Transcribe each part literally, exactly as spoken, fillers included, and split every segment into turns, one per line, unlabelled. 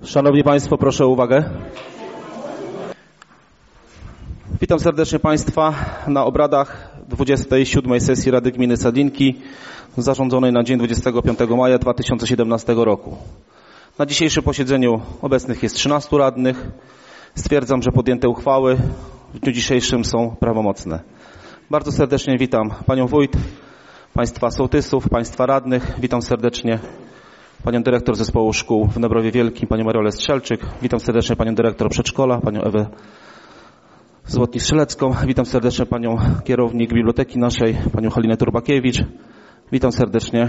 Szanowni Państwo, proszę o uwagę. Witam serdecznie Państwa na obradach dwudziestej siódmej sesji Rady Gminy Sadlinki zarządzonej na dzień dwudziestego piątego maja dwa tysiące siedemnastego roku. Na dzisiejszym posiedzeniu obecnych jest trzynastu radnych. Stwierdzam, że podjęte uchwały w dniu dzisiejszym są prawomocne. Bardzo serdecznie witam Panią Wójt, Państwa sołtysów, Państwa radnych. Witam serdecznie Panią Dyrektor Zespołu Szkół w Nebrowie Wielkim, Panią Mariolę Strzelczyk. Witam serdecznie Panią Dyrektor Przedszkola, Panią Ewę Złotnik-Strzelecką. Witam serdecznie Panią Kierownik Biblioteki naszej, Panią Halinę Turbakiewicz. Witam serdecznie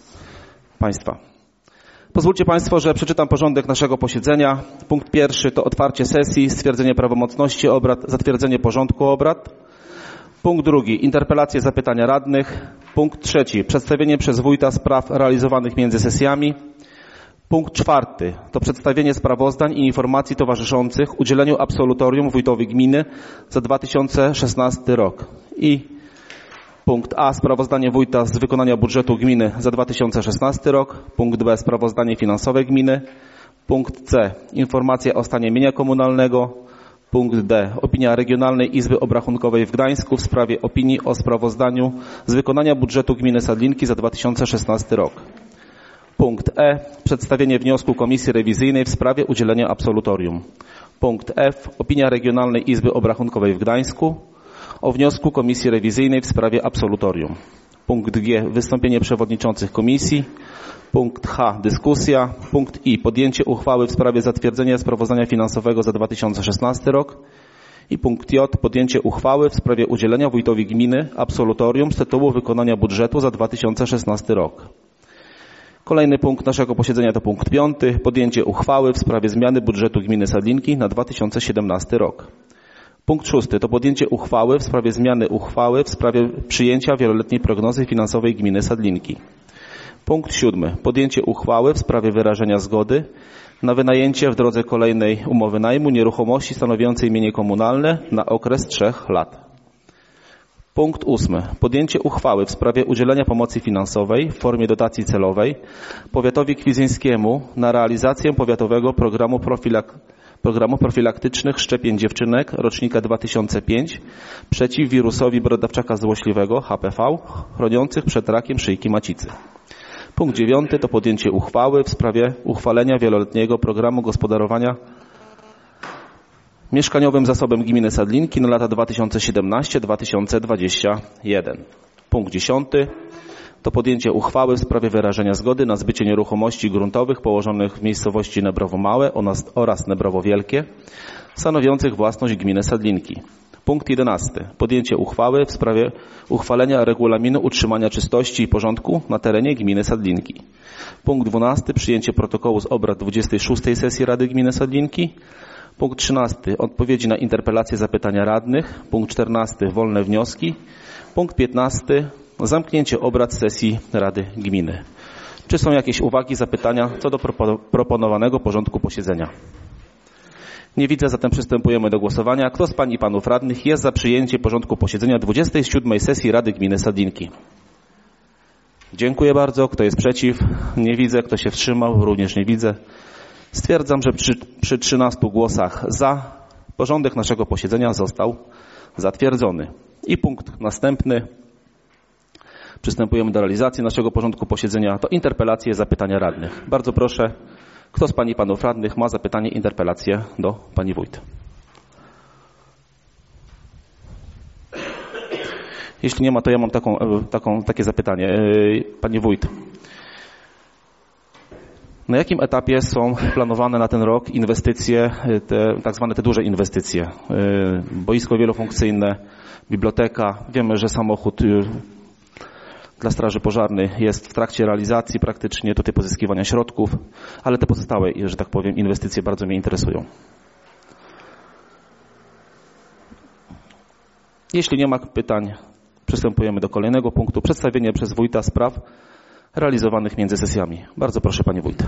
Państwa. Pozwólcie Państwo, że przeczytam porządek naszego posiedzenia. Punkt pierwszy to otwarcie sesji, stwierdzenie prawomocności obrad, zatwierdzenie porządku obrad. Punkt drugi, interpelacje, zapytania radnych. Punkt trzeci, przedstawienie przez wójta spraw realizowanych między sesjami. Punkt czwarty, to przedstawienie sprawozdań i informacji towarzyszących udzieleniu absolutorium wójtowi gminy za dwa tysiące szesnasty rok. I punkt A, sprawozdanie wójta z wykonania budżetu gminy za dwa tysiące szesnasty rok. Punkt B, sprawozdanie finansowe gminy. Punkt C, informacja o stanie mienia komunalnego. Punkt D, opinia Regionalnej Izby Obrachunkowej w Gdańsku w sprawie opinii o sprawozdaniu z wykonania budżetu gminy Sadlinki za dwa tysiące szesnasty rok. Punkt E, przedstawienie wniosku Komisji Rewizyjnej w sprawie udzielenia absolutorium. Punkt F, opinia Regionalnej Izby Obrachunkowej w Gdańsku o wniosku Komisji Rewizyjnej w sprawie absolutorium. Punkt G, wystąpienie przewodniczących komisji. Punkt H, dyskusja. Punkt I, podjęcie uchwały w sprawie zatwierdzenia sprawozdania finansowego za dwa tysiące szesnasty rok. I punkt J, podjęcie uchwały w sprawie udzielenia wójtowi gminy absolutorium z tytułu wykonania budżetu za dwa tysiące szesnasty rok. Kolejny punkt naszego posiedzenia to punkt piąty, podjęcie uchwały w sprawie zmiany budżetu gminy Sadlinki na dwa tysiące siedemnasty rok. Punkt szósty to podjęcie uchwały w sprawie zmiany uchwały w sprawie przyjęcia wieloletniej prognozy finansowej gminy Sadlinki. Punkt siódmy. Podjęcie uchwały w sprawie wyrażenia zgody na wynajęcie w drodze kolejnej umowy najmu nieruchomości stanowiącej mienie komunalne na okres trzech lat. Punkt ósmy. Podjęcie uchwały w sprawie udzielenia pomocy finansowej w formie dotacji celowej powiatowi kwidzyńskiemu na realizację powiatowego programu profilak programu profilaktycznych szczepień dziewczynek rocznika dwa tysiące piątego przeciw wirusowi brodawczaka złośliwego H P V chroniących przed rakiem szyjki macicy. Punkt dziewiąty to podjęcie uchwały w sprawie uchwalenia wieloletniego programu gospodarowania mieszkaniowym zasobem gminy Sadlinki na lata dwa tysiące siedemnasty do dwa tysiące dwudziestego pierwszego. Punkt dziesiąty to podjęcie uchwały w sprawie wyrażenia zgody na zbycie nieruchomości gruntowych położonych w miejscowości Nebrowo Małe oraz Nebrowo Wielkie, stanowiących własność gminy Sadlinki. Punkt jedenasty. Podjęcie uchwały w sprawie uchwalenia regulaminu utrzymania czystości i porządku na terenie gminy Sadlinki. Punkt dwunasty. Przyjęcie protokołu z obrad dwudziestej szóstej sesji Rady Gminy Sadlinki. Punkt trzynasty. Odpowiedzi na interpelacje, zapytania radnych. Punkt czternasty. Wolne wnioski. Punkt piętnasty. Zamknięcie obrad sesji Rady Gminy. Czy są jakieś uwagi, zapytania co do proponowanego porządku posiedzenia? Nie widzę, zatem przystępujemy do głosowania. Kto z pań i panów radnych jest za przyjęciem porządku posiedzenia dwudziestej siódmej sesji Rady Gminy Sadlinki? Dziękuję bardzo. Kto jest przeciw? Nie widzę. Kto się wstrzymał? Również nie widzę. Stwierdzam, że przy, przy trzynastu głosach za porządek naszego posiedzenia został zatwierdzony. I punkt następny. Przystępujemy do realizacji naszego porządku posiedzenia. To interpelacje, zapytania radnych. Bardzo proszę, kto z pań i panów radnych ma zapytanie, interpelację do pani wójt? Jeśli nie ma, to ja mam taką, taką, takie zapytanie. Pani wójt, na jakim etapie są planowane na ten rok inwestycje, te tak zwane te duże inwestycje? Boisko wielofunkcyjne, biblioteka. Wiemy, że samochód dla Straży Pożarnej jest w trakcie realizacji praktycznie, tutaj pozyskiwania środków, ale te pozostałe, że tak powiem, inwestycje bardzo mnie interesują. Jeśli nie ma pytań, przystępujemy do kolejnego punktu. Przedstawienie przez wójta spraw realizowanych między sesjami. Bardzo proszę, panie wójt.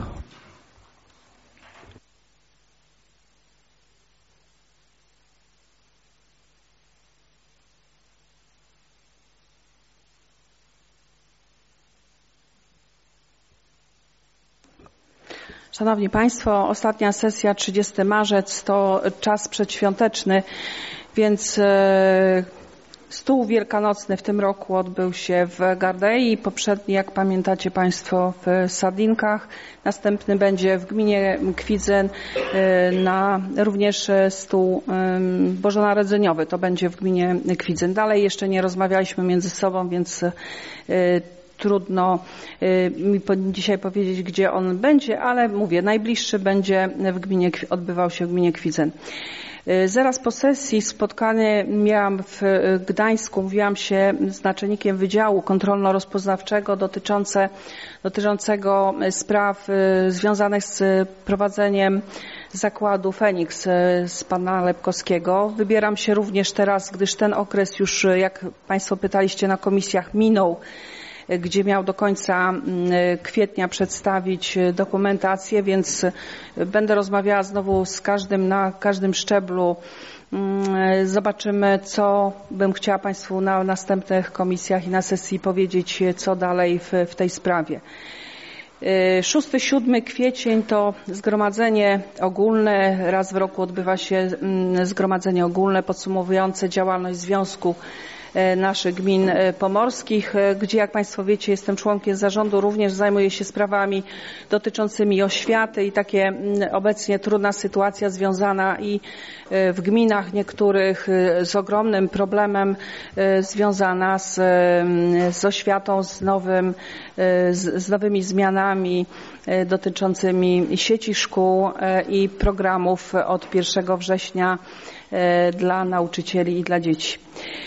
Szanowni Państwo, ostatnia sesja, trzydziesty marzec, to czas przedświąteczny, więc stół wielkanocny w tym roku odbył się w Gardei, poprzedni, jak pamiętacie Państwo, w Sardinkach. Następny będzie w gminie Kwidzyn, na również stół bożonarodzeniowy, to będzie w gminie Kwidzyn. Dalej jeszcze nie rozmawialiśmy między sobą, więc trudno mi dzisiaj powiedzieć, gdzie on będzie, ale mówię, najbliższy będzie w gminie, odbywał się w gminie Kwidzyn. Zaraz po sesji spotkanie miałam w Gdańsku, mówiłam się z naczelnikiem Wydziału Kontrolno-Rozpoznawczego dotyczące, dotyczącego spraw związanych z prowadzeniem zakładu Feniks z pana Lepkowskiego. Wybieram się również teraz, gdyż ten okres już, jak Państwo pytaliście na komisjach, minął, gdzie miał do końca kwietnia przedstawić dokumentację, więc będę rozmawiała znowu z każdym na każdym szczeblu. Zobaczymy, co bym chciała Państwu na następnych komisjach i na sesji powiedzieć, co dalej w, w tej sprawie. szósty siódmy kwiecień to zgromadzenie ogólne. Raz w roku odbywa się zgromadzenie ogólne podsumowujące działalność Związku naszych gmin pomorskich, gdzie, jak Państwo wiecie, jestem członkiem zarządu, również zajmuję się sprawami dotyczącymi oświaty i takie obecnie trudna sytuacja związana i w gminach niektórych z ogromnym problemem związana z, z oświatą, z, nowym, z, z nowymi zmianami dotyczącymi sieci szkół i programów od pierwszego września dla nauczycieli i dla dzieci.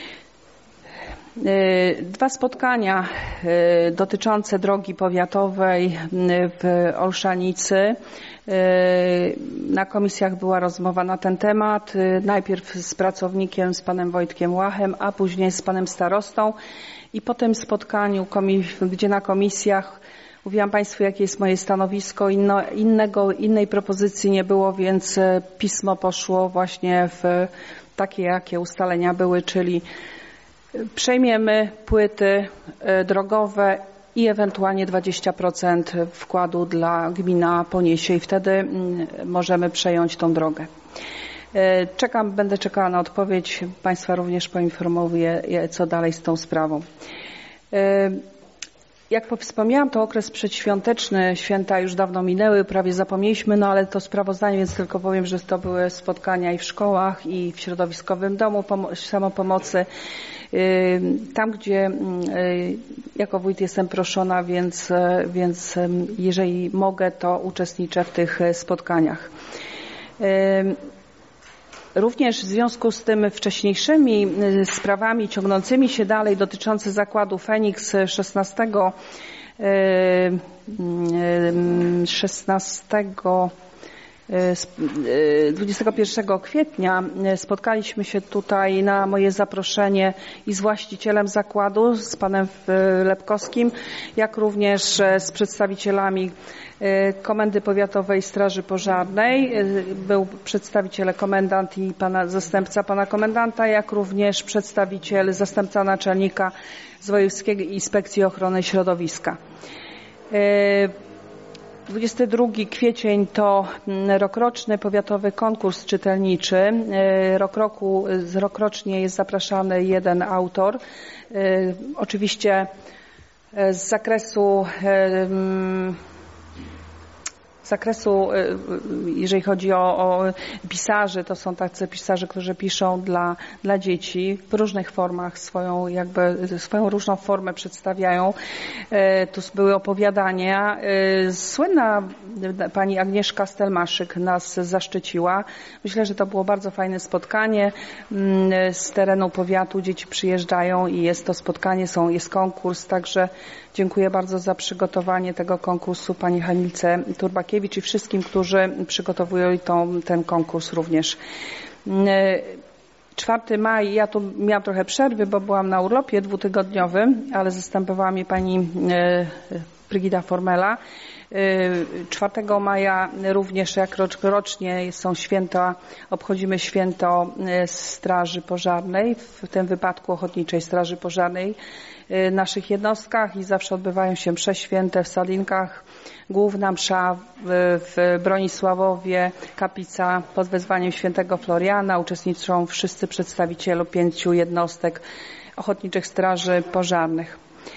Dwa spotkania dotyczące drogi powiatowej w Olszanicy. Na komisjach była rozmowa na ten temat. Najpierw z pracownikiem, z panem Wojtkiem Łachem, a później z panem starostą. I po tym spotkaniu, gdzie na komisjach mówiłam Państwu, jakie jest moje stanowisko, Inno, innego, innej propozycji nie było, więc pismo poszło właśnie w takie, jakie ustalenia były, czyli przejmiemy płyty drogowe i ewentualnie dwadzieścia procent wkładu dla gmina poniesie i wtedy możemy przejąć tą drogę. Czekam, będę czekała na odpowiedź. Państwa również poinformuję, co dalej z tą sprawą. Jak wspomniałam, to okres przedświąteczny, święta już dawno minęły, prawie zapomnieliśmy, no ale to sprawozdanie, więc tylko powiem, że to były spotkania i w szkołach, i w środowiskowym domu samopomocy. Tam, gdzie jako wójt jestem proszona, więc, więc jeżeli mogę, to uczestniczę w tych spotkaniach. Również w związku z tym wcześniejszymi sprawami ciągnącymi się dalej dotyczące zakładu Feniks szesnastego, szesnastego dwudziestego pierwszego kwietnia spotkaliśmy się tutaj na moje zaproszenie i z właścicielem zakładu, z panem Lepkowskim, jak również z przedstawicielami Komendy Powiatowej Straży Pożarnej. Był przedstawiciel komendant i pana zastępca pana komendanta, jak również przedstawiciel, zastępca naczelnika z Wojewódzkiej Inspekcji Ochrony Środowiska. dwudziesty drugi kwiecień to rokroczny powiatowy konkurs czytelniczy. Rok roku, rokrocznie jest zapraszany jeden autor. Oczywiście z zakresu z zakresu, jeżeli chodzi o, o pisarzy, to są tacy pisarze, którzy piszą dla, dla dzieci w różnych formach, swoją jakby swoją różną formę przedstawiają. Tu były opowiadania. Słynna pani Agnieszka Stelmaszyk nas zaszczyciła. Myślę, że to było bardzo fajne spotkanie. Z terenu powiatu dzieci przyjeżdżają i jest to spotkanie, są, jest konkurs, także dziękuję bardzo za przygotowanie tego konkursu pani Hanilce Turbakiewicz i wszystkim, którzy przygotowują tą, ten konkurs również. czwartego maja, ja tu miałam trochę przerwy, bo byłam na urlopie dwutygodniowym, ale zastępowała mnie pani Brygida Formela. czwartego maja również jak rocznie są święta, obchodzimy święto Straży Pożarnej, w tym wypadku Ochotniczej Straży Pożarnej w naszych jednostkach i zawsze odbywają się msze święte w Salinkach. Główna msza w, w Bronisławowie, kaplica pod wezwaniem świętego Floriana. Uczestniczą wszyscy przedstawiciele pięciu jednostek Ochotniczych Straży Pożarnych.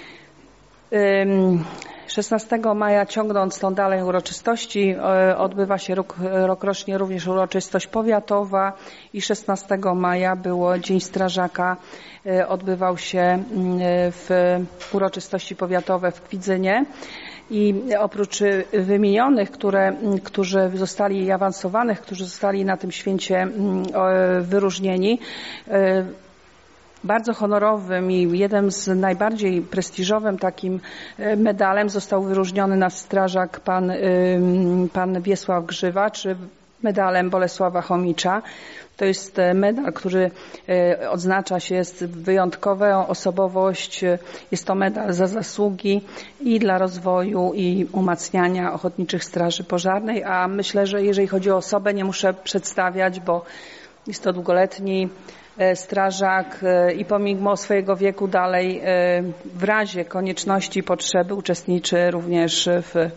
szesnastego maja, ciągnąc tą dalej uroczystości, odbywa się rok, rokrocznie również uroczystość powiatowa i szesnastego maja było Dzień Strażaka. Odbywał się w uroczystości powiatowe w Kwidzynie. I oprócz wymienionych, które, którzy zostali awansowanych, którzy zostali na tym święcie wyróżnieni, bardzo honorowym i jednym z najbardziej prestiżowym takim medalem został wyróżniony nasz strażak pan, pan Wiesław Grzywacz, medalem Bolesława Chomicza. To jest medal, który odznacza się, jest wyjątkową osobowość. Jest to medal za zasługi i dla rozwoju i umacniania Ochotniczych Straży Pożarnej, a myślę, że jeżeli chodzi o osobę, nie muszę przedstawiać, bo jest to długoletni strażak i pomimo swojego wieku dalej w razie konieczności i potrzeby uczestniczy również w,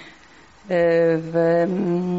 w,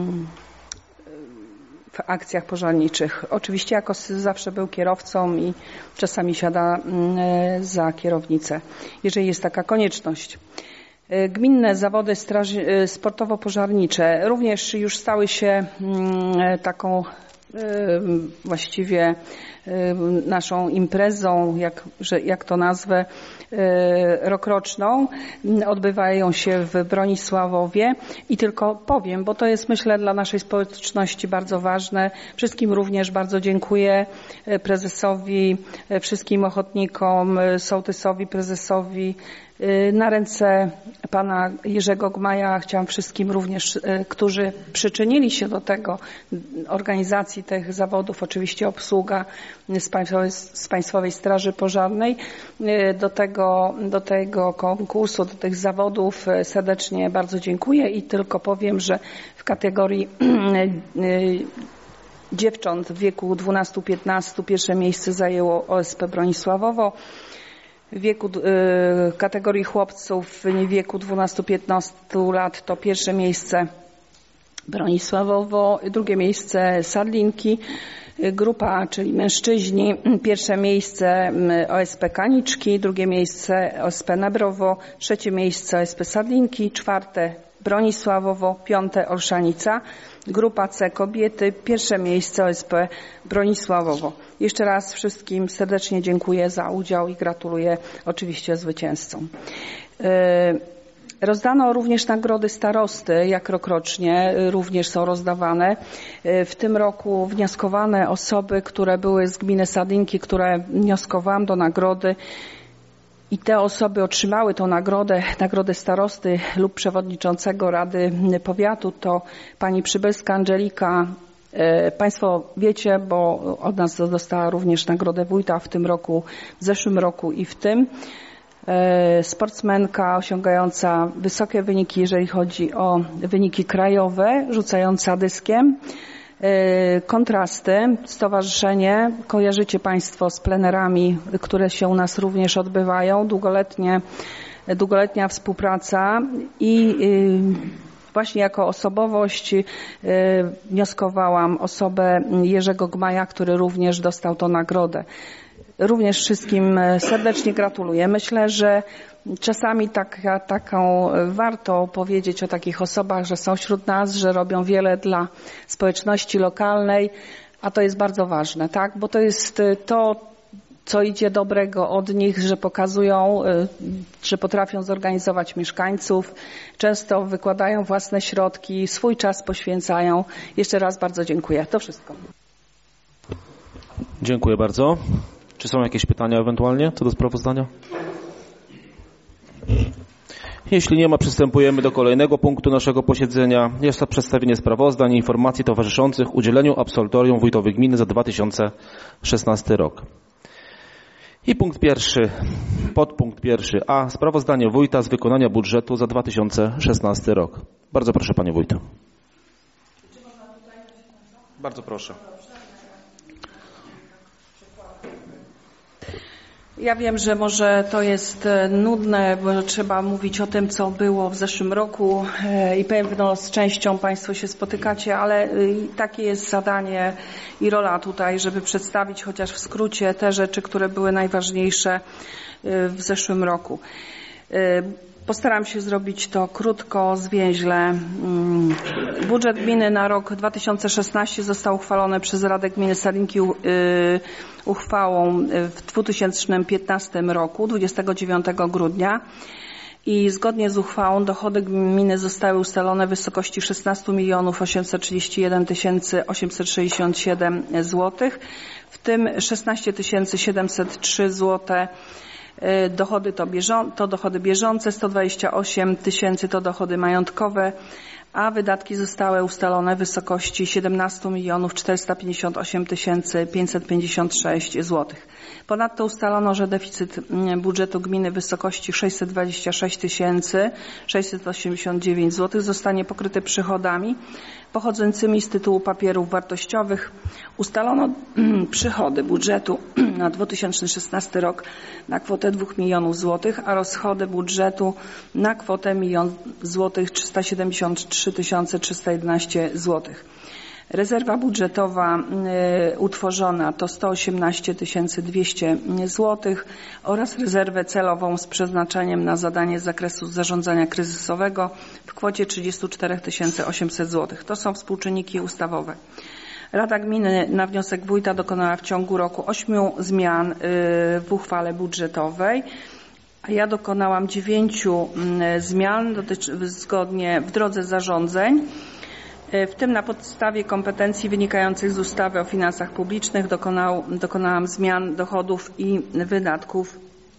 w akcjach pożarniczych. Oczywiście jako zawsze był kierowcą i czasami siada za kierownicę, jeżeli jest taka konieczność. Gminne zawody straży, sportowo-pożarnicze również już stały się taką właściwie naszą imprezą, jak, że, jak to nazwę, rokroczną. Odbywają się w Bronisławowie i tylko powiem, bo to jest myślę dla naszej społeczności bardzo ważne. Wszystkim również bardzo dziękuję prezesowi, wszystkim ochotnikom, sołtysowi, prezesowi. Na ręce pana Jerzego Gmaja chciałam wszystkim również, którzy przyczynili się do tego, organizacji tych zawodów, oczywiście obsługa z Państwowej, z Państwowej Straży Pożarnej, do tego, do tego konkursu, do tych zawodów serdecznie bardzo dziękuję i tylko powiem, że w kategorii dziewcząt w wieku dwunastu do piętnastu pierwsze miejsce zajęło O S P Bronisławowo. W wieku, y, kategorii chłopców w wieku dwunastu do piętnastu lat to pierwsze miejsce Bronisławowo, drugie miejsce Sadlinki, grupa, czyli mężczyźni, pierwsze miejsce O S P Kaniczki, drugie miejsce O S P Nabrowo, trzecie miejsce O S P Sadlinki, czwarte Bronisławowo, piąte Olszanica, grupa C kobiety, pierwsze miejsce O S P Bronisławowo. Jeszcze raz wszystkim serdecznie dziękuję za udział i gratuluję oczywiście zwycięzcom. Rozdano również nagrody starosty, jak rokrocznie, również są rozdawane. W tym roku wnioskowane osoby, które były z gminy Sadlinki, które wnioskowałam do nagrody, i te osoby otrzymały tą nagrodę, nagrodę starosty lub przewodniczącego Rady Powiatu, to pani Przybylska Angelika. Państwo wiecie, bo od nas dostała również nagrodę wójta w tym roku, w zeszłym roku i w tym. Sportsmenka osiągająca wysokie wyniki, jeżeli chodzi o wyniki krajowe, rzucająca dyskiem. Kontrasty, stowarzyszenie, kojarzycie Państwo z plenerami, które się u nas również odbywają, długoletnie, długoletnia współpraca i właśnie jako osobowość wnioskowałam osobę Jerzego Gmaja, który również dostał tę nagrodę. Również wszystkim serdecznie gratuluję. Myślę, że czasami tak, taką warto powiedzieć o takich osobach, że są wśród nas, że robią wiele dla społeczności lokalnej, a to jest bardzo ważne, tak? Bo to jest to, co idzie dobrego od nich, że pokazują, że potrafią zorganizować mieszkańców, często wykładają własne środki, swój czas poświęcają. Jeszcze raz bardzo dziękuję. To wszystko.
Dziękuję bardzo. Czy są jakieś pytania ewentualnie co do sprawozdania? Jeśli nie ma, przystępujemy do kolejnego punktu naszego posiedzenia. Jest to przedstawienie sprawozdań i informacji towarzyszących udzieleniu absolutorium wójtowi gminy za dwa tysiące szesnasty rok. I punkt pierwszy, podpunkt pierwszy A. Sprawozdanie wójta z wykonania budżetu za dwa tysiące szesnasty rok. Bardzo proszę, panie wójtu. Bardzo proszę.
Ja wiem, że może to jest nudne, bo trzeba mówić o tym, co było w zeszłym roku i pewno z częścią Państwo się spotykacie, ale takie jest zadanie i rola tutaj, żeby przedstawić chociaż w skrócie te rzeczy, które były najważniejsze w zeszłym roku. Postaram się zrobić to krótko, zwięźle. Budżet gminy na rok dwa tysiące szesnasty został uchwalony przez Radę Gminy Salinki uchwałą w dwa tysiące piętnastym roku, dwudziestego dziewiątego grudnia. I zgodnie z uchwałą dochody gminy zostały ustalone w wysokości szesnaście milionów osiemset trzydzieści jeden tysięcy osiemset sześćdziesiąt siedem złotych, w tym szesnaście tysięcy siedemset trzy złote dochody to, bieżą, to dochody bieżące, sto dwadzieścia osiem tysięcy to dochody majątkowe, a wydatki zostały ustalone w wysokości siedemnaście milionów czterysta pięćdziesiąt osiem tysięcy pięćset pięćdziesiąt sześć złotych. Ponadto ustalono, że deficyt budżetu gminy w wysokości sześćset dwadzieścia sześć tysięcy sześćset osiemdziesiąt dziewięć złotych zostanie pokryty przychodami pochodzącymi z tytułu papierów wartościowych. Ustalono przychody budżetu na dwa tysiące szesnasty rok na kwotę dwóch milionów złotych, a rozchody budżetu na kwotę milion złotych trzysta siedemdziesiąt trzy tysiące trzysta jedenaście złotych. Rezerwa budżetowa y, utworzona to sto osiemnaście tysięcy dwieście złotych oraz rezerwę celową z przeznaczeniem na zadanie z zakresu zarządzania kryzysowego w kwocie trzydzieści cztery tysiące osiemset złotych. To są współczynniki ustawowe. Rada Gminy na wniosek wójta dokonała w ciągu roku ośmiu zmian y, w uchwale budżetowej. A ja dokonałam dziewięciu y, zmian dotyczy, zgodnie w drodze zarządzeń. W tym na podstawie kompetencji wynikających z ustawy o finansach publicznych dokonał, dokonałam zmian dochodów i wydatków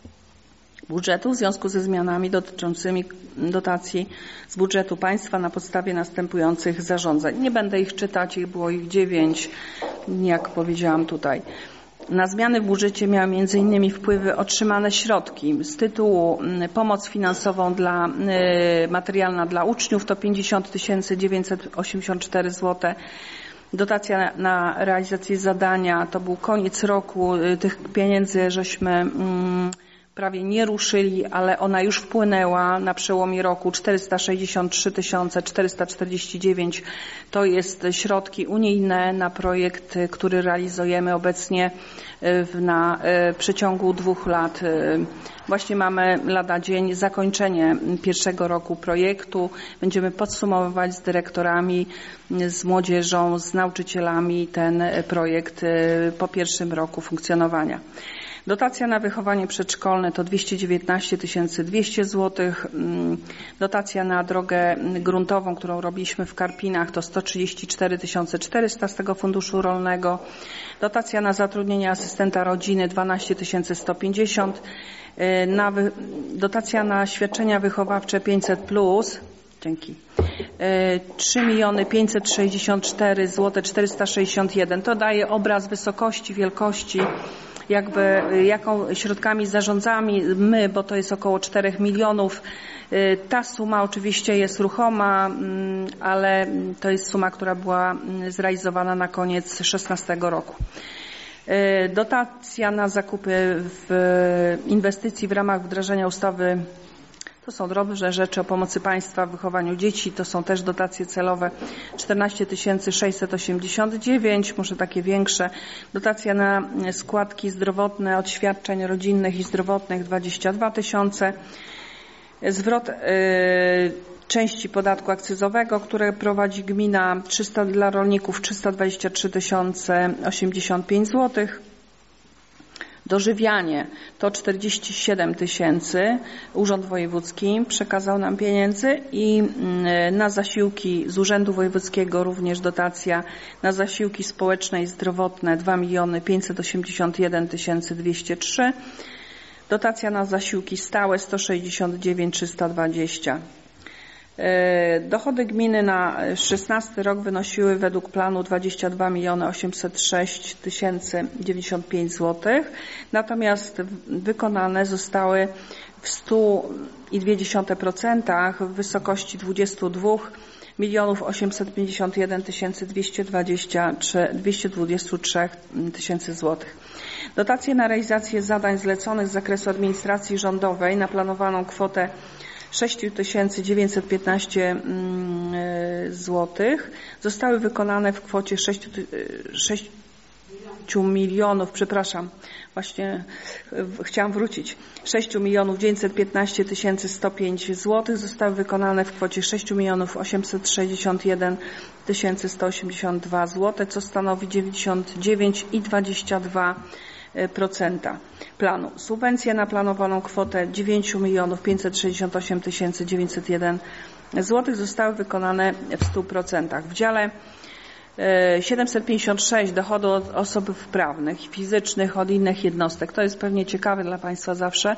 budżetu w związku ze zmianami dotyczącymi dotacji z budżetu państwa na podstawie następujących zarządzeń. Nie będę ich czytać, ich było ich dziewięć, jak powiedziałam tutaj. Na zmiany w budżecie miały między innymi wpływy otrzymane środki z tytułu pomoc finansową dla, materialna dla uczniów to pięćdziesiąt tysięcy dziewięćset osiemdziesiąt cztery złote. Dotacja na, na realizację zadania to był koniec roku. Tych pieniędzy żeśmy mm, prawie nie ruszyli, ale ona już wpłynęła na przełomie roku. czterysta sześćdziesiąt trzy tysiące czterysta czterdzieści dziewięć to jest środki unijne na projekt, który realizujemy obecnie w, na w przeciągu dwóch lat. Właśnie mamy lada dzień zakończenie pierwszego roku projektu. Będziemy podsumowywać z dyrektorami, z młodzieżą, z nauczycielami ten projekt po pierwszym roku funkcjonowania. Dotacja na wychowanie przedszkolne to dwieście dziewiętnaście tysięcy dwieście złotych. Dotacja na drogę gruntową, którą robiliśmy w Karpinach to sto trzydzieści cztery tysiące czterysta z tego funduszu rolnego. Dotacja na zatrudnienie asystenta rodziny dwanaście tysięcy sto pięćdziesiąt. Na wy... Dotacja na świadczenia wychowawcze pięćset plus. Dzięki. trzy miliony pięćset sześćdziesiąt cztery złote czterysta sześćdziesiąt jeden. To daje obraz wysokości, wielkości, jakby jaką środkami zarządzamy my, bo to jest około czterech milionów. Ta suma oczywiście jest ruchoma, ale to jest suma, która była zrealizowana na koniec szesnastego roku. Dotacja na zakupy w inwestycji w ramach wdrażania ustawy. To są drobne rzeczy o pomocy państwa w wychowaniu dzieci. To są też dotacje celowe czternaście tysięcy sześćset osiemdziesiąt dziewięć, może takie większe. Dotacja na składki zdrowotne od świadczeń rodzinnych i zdrowotnych dwadzieścia dwa tysiące. Zwrot y, części podatku akcyzowego, które prowadzi gmina trzysta, dla rolników trzysta dwadzieścia trzy tysiące osiemdziesiąt pięć złotych. Dożywianie to czterdzieści siedem tysięcy. Urząd Wojewódzki przekazał nam pieniędzy i na zasiłki z Urzędu Wojewódzkiego również dotacja na zasiłki społeczne i zdrowotne dwa miliony pięćset osiemdziesiąt jeden tysięcy dwieście trzy. Dotacja na zasiłki stałe sto sześćdziesiąt dziewięć tysięcy trzysta dwadzieścia. Dochody gminy na szesnasty rok wynosiły według planu dwadzieścia dwa miliony osiemset sześć tysięcy dziewięćdziesiąt pięć złotych, natomiast wykonane zostały w stu i dwie dziesiąte procent w wysokości dwadzieścia dwa milionów osiemset pięćdziesiąt jeden tysięcy dwieście dwadzieścia trzy tysięcy złotych. Dotacje na realizację zadań zleconych z zakresu administracji rządowej na planowaną kwotę sześć tysięcy dziewięćset piętnaście złotych zostały wykonane w kwocie sześć milionów, przepraszam, właśnie chciałam wrócić, sześć milionów dziewięćset piętnaście tysięcy sto pięć złotych zostały wykonane w kwocie sześć milionów osiemset sześćdziesiąt jeden tysięcy sto osiemdziesiąt dwa złote, co stanowi dziewięćdziesiąt dziewięć i dwadzieścia dwa procent planu. Subwencje na planowaną kwotę dziewięć milionów pięćset sześćdziesiąt osiem tysięcy dziewięćset jeden złotych zostały wykonane w stu procentach. W dziale siedemset pięćdziesiąt sześć dochody od osób prawnych i fizycznych od innych jednostek. To jest pewnie ciekawe dla Państwa zawsze.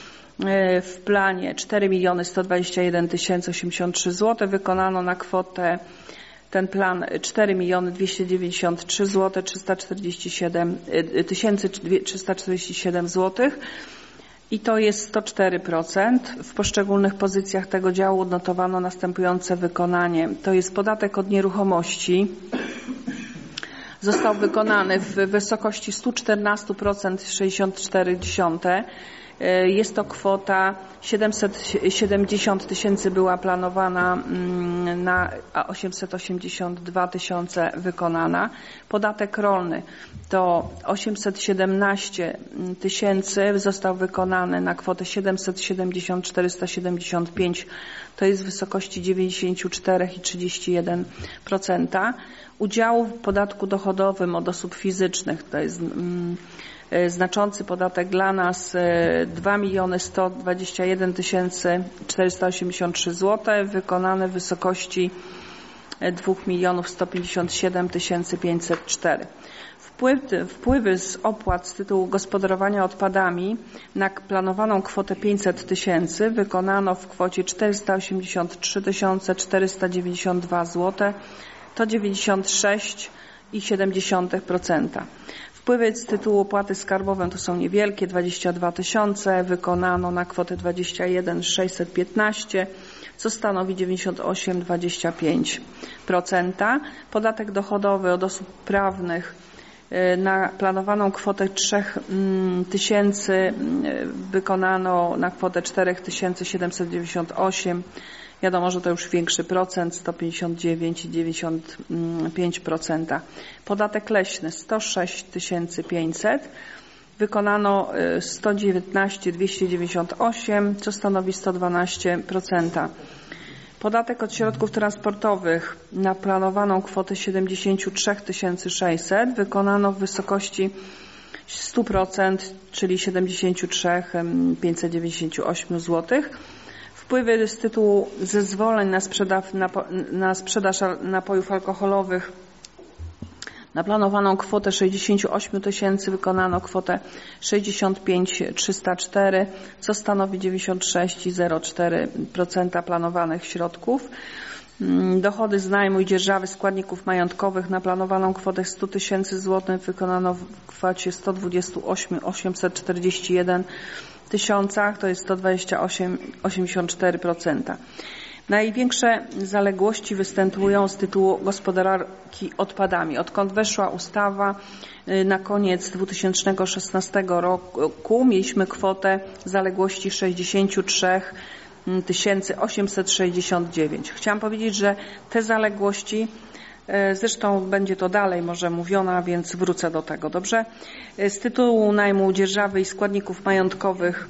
W planie cztery miliony sto dwadzieścia jeden tysięcy osiemdziesiąt trzy złote wykonano na kwotę ten plan cztery miliony dwieście dziewięćdziesiąt trzy złote trzysta czterdzieści siedem tysięcy trzysta czterdzieści siedem złotych i to jest sto cztery procent. W poszczególnych pozycjach tego działu odnotowano następujące wykonanie. To jest podatek od nieruchomości. Został wykonany w wysokości sto czternaście procent sześćdziesiąt cztery dziesiąte. Jest to kwota siedemset siedemdziesiąt tysięcy była planowana na osiemset osiemdziesiąt dwa tysiące wykonana. Podatek rolny to osiemset siedemnaście tysięcy został wykonany na kwotę siedemset siedemdziesiąt czterysta siedemdziesiąt pięć. To jest w wysokości dziewięćdziesiąt cztery i trzydzieści jeden procent. Udziału w podatku dochodowym od osób fizycznych to jest mm, znaczący podatek dla nas dwa miliony sto dwadzieścia jeden tysięcy czterysta osiemdziesiąt trzy złote, wykonane w wysokości dwa miliony sto pięćdziesiąt siedem tysięcy pięćset cztery. Wpływy, wpływy z opłat z tytułu gospodarowania odpadami na planowaną kwotę pięćset tysięcy wykonano w kwocie czterysta osiemdziesiąt trzy tysiące czterysta dziewięćdziesiąt dwa złote, to dziewięćdziesiąt sześć i siedem dziesiątych procent. Wpływy z tytułu opłaty skarbowej to są niewielkie, dwadzieścia dwa tysiące, wykonano na kwotę dwadzieścia jeden tysięcy sześćset piętnaście, co stanowi dziewięćdziesiąt osiem i dwadzieścia pięć procent. Podatek dochodowy od osób prawnych na planowaną kwotę trzy tysięcy wykonano na kwotę cztery tysiące siedemset dziewięćdziesiąt osiem. Wiadomo, że to już większy procent, sto pięćdziesiąt dziewięć i dziewięćdziesiąt pięć procent. Podatek leśny sto sześć tysięcy pięćset, wykonano sto dziewiętnaście tysięcy dwieście dziewięćdziesiąt osiem, co stanowi sto dwanaście procent. Podatek od środków transportowych na planowaną kwotę siedemdziesiąt trzy tysiące sześćset wykonano w wysokości sto procent, czyli siedemdziesiąt trzy tysiące pięćset dziewięćdziesiąt osiem złotych. Wpływy z tytułu zezwoleń na sprzedaż, na sprzedaż napojów alkoholowych na planowaną kwotę sześćdziesiąt osiem tysięcy wykonano kwotę sześćdziesiąt pięć tysięcy trzysta cztery, co stanowi dziewięćdziesiąt sześć i zero cztery procent planowanych środków. Dochody z najmu i dzierżawy składników majątkowych na planowaną kwotę sto tysięcy złotych wykonano w kwocie sto dwadzieścia osiem tysięcy osiemset czterdzieści jeden tysiącach, to jest sto dwadzieścia osiem i osiemdziesiąt cztery procent. Największe zaległości występują z tytułu gospodarki odpadami. Odkąd weszła ustawa na koniec dwa tysiące szesnastego roku mieliśmy kwotę zaległości sześćdziesiąt trzy tysiące osiemset sześćdziesiąt dziewięć. Chciałam powiedzieć, że te zaległości, zresztą będzie to dalej może mówione, więc wrócę do tego, dobrze? Z tytułu najmu, dzierżawy i składników majątkowych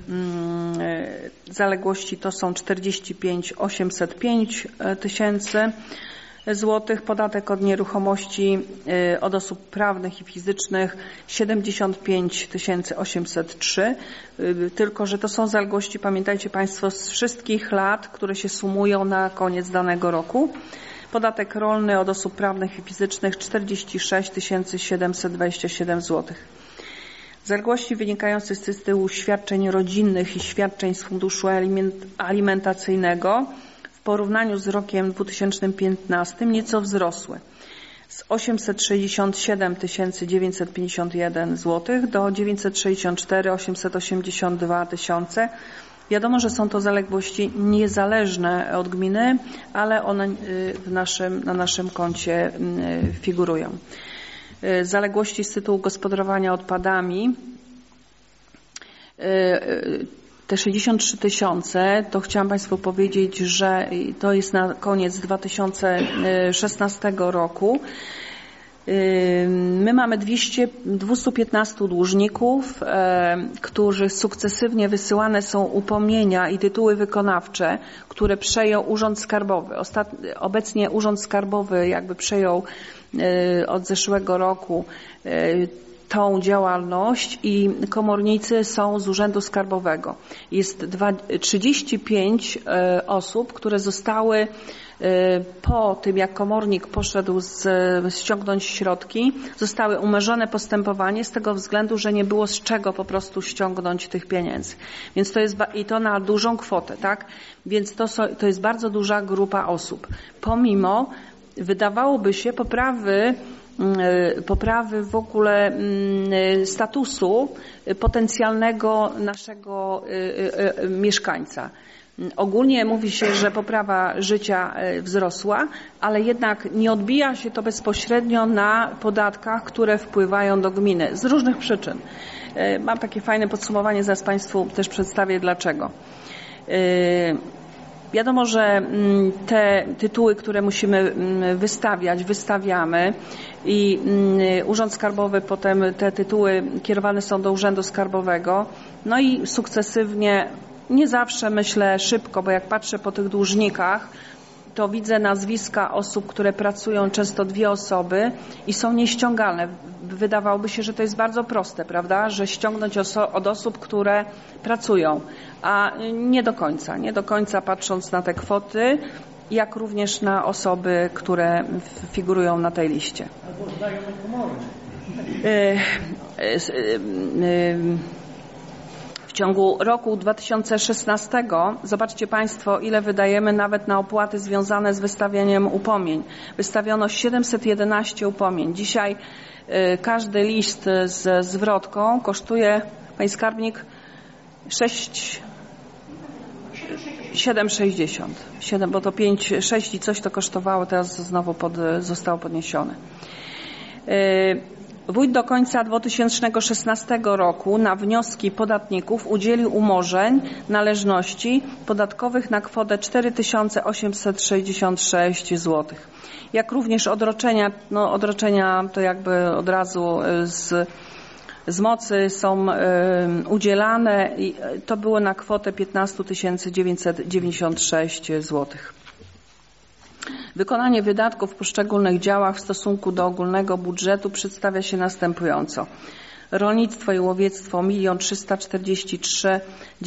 zaległości to są czterdzieści pięć tysięcy osiemset pięć tysięcy złotych. Podatek od nieruchomości od osób prawnych i fizycznych siedemdziesiąt pięć tysięcy osiemset trzy. Tylko że to są zaległości, pamiętajcie Państwo, z wszystkich lat, które się sumują na koniec danego roku. Podatek rolny od osób prawnych i fizycznych czterdzieści sześć tysięcy siedemset dwadzieścia siedem złotych. Zaległości wynikające z tytułu świadczeń rodzinnych i świadczeń z funduszu alimentacyjnego w porównaniu z rokiem dwa tysiące piętnastym nieco wzrosły z osiemset sześćdziesiąt siedem tysięcy dziewięćset pięćdziesiąt jeden złotych do dziewięćset sześćdziesiąt cztery tysiące osiemset osiemdziesiąt dwa tysiące. Wiadomo, że są to zaległości niezależne od gminy, ale one w naszym, na naszym koncie figurują. Zaległości z tytułu gospodarowania odpadami, te sześćdziesiąt trzy tysiące, to chciałam Państwu powiedzieć, że to jest na koniec dwa tysiące szesnastego roku. My mamy dwieście, dwieście piętnaście dłużników, którzy sukcesywnie wysyłane są upomnienia i tytuły wykonawcze, które przejął Urząd Skarbowy. Ostat... Obecnie Urząd Skarbowy jakby przejął od zeszłego roku tą działalność i komornicy są z Urzędu Skarbowego. Jest trzydzieści pięć osób, które zostały po tym, jak komornik poszedł z, ściągnąć środki, zostały umorzone postępowanie z tego względu, że nie było z czego po prostu ściągnąć tych pieniędzy. Więc to jest, i to na dużą kwotę, tak? Więc to, są, to jest bardzo duża grupa osób. Pomimo, wydawałoby się, poprawy poprawy w ogóle statusu potencjalnego naszego mieszkańca. Ogólnie mówi się, że poprawa życia wzrosła, ale jednak nie odbija się to bezpośrednio na podatkach, które wpływają do gminy z różnych przyczyn. Mam takie fajne podsumowanie, zaraz Państwu też przedstawię dlaczego. Wiadomo, że te tytuły, które musimy wystawiać, wystawiamy i Urząd Skarbowy potem te tytuły kierowane są do Urzędu Skarbowego. No i sukcesywnie, nie zawsze myślę szybko, bo jak patrzę po tych dłużnikach, to widzę nazwiska osób, które pracują, często dwie osoby i są nieściągalne. Wydawałoby się, że to jest bardzo proste, prawda, że ściągnąć oso- od osób, które pracują, a nie do końca, nie do końca patrząc na te kwoty, jak również na osoby, które figurują na tej liście. Albo zdają komory. W ciągu roku dwa tysiące szesnastego zobaczcie Państwo, ile wydajemy nawet na opłaty związane z wystawianiem upomnień. Wystawiono siedemset jedenaście upomnień. Dzisiaj y, każdy list z zwrotką kosztuje, Pani Skarbnik, sześć, siedem sześćdziesiąt. siedem, bo to pięć, sześć i coś to kosztowało, teraz znowu pod, zostało podniesione. Y, Wójt do końca dwa tysiące szesnastego roku na wnioski podatników udzielił umorzeń należności podatkowych na kwotę cztery tysiące osiemset sześćdziesiąt sześć złotych. Jak również odroczenia, no odroczenia to jakby od razu z, z mocy są y, udzielane i to było na kwotę piętnaście tysięcy dziewięćset dziewięćdziesiąt sześć złotych. Wykonanie wydatków w poszczególnych działach w stosunku do ogólnego budżetu przedstawia się następująco. Rolnictwo i łowiectwo milion trzysta czterdzieści trzy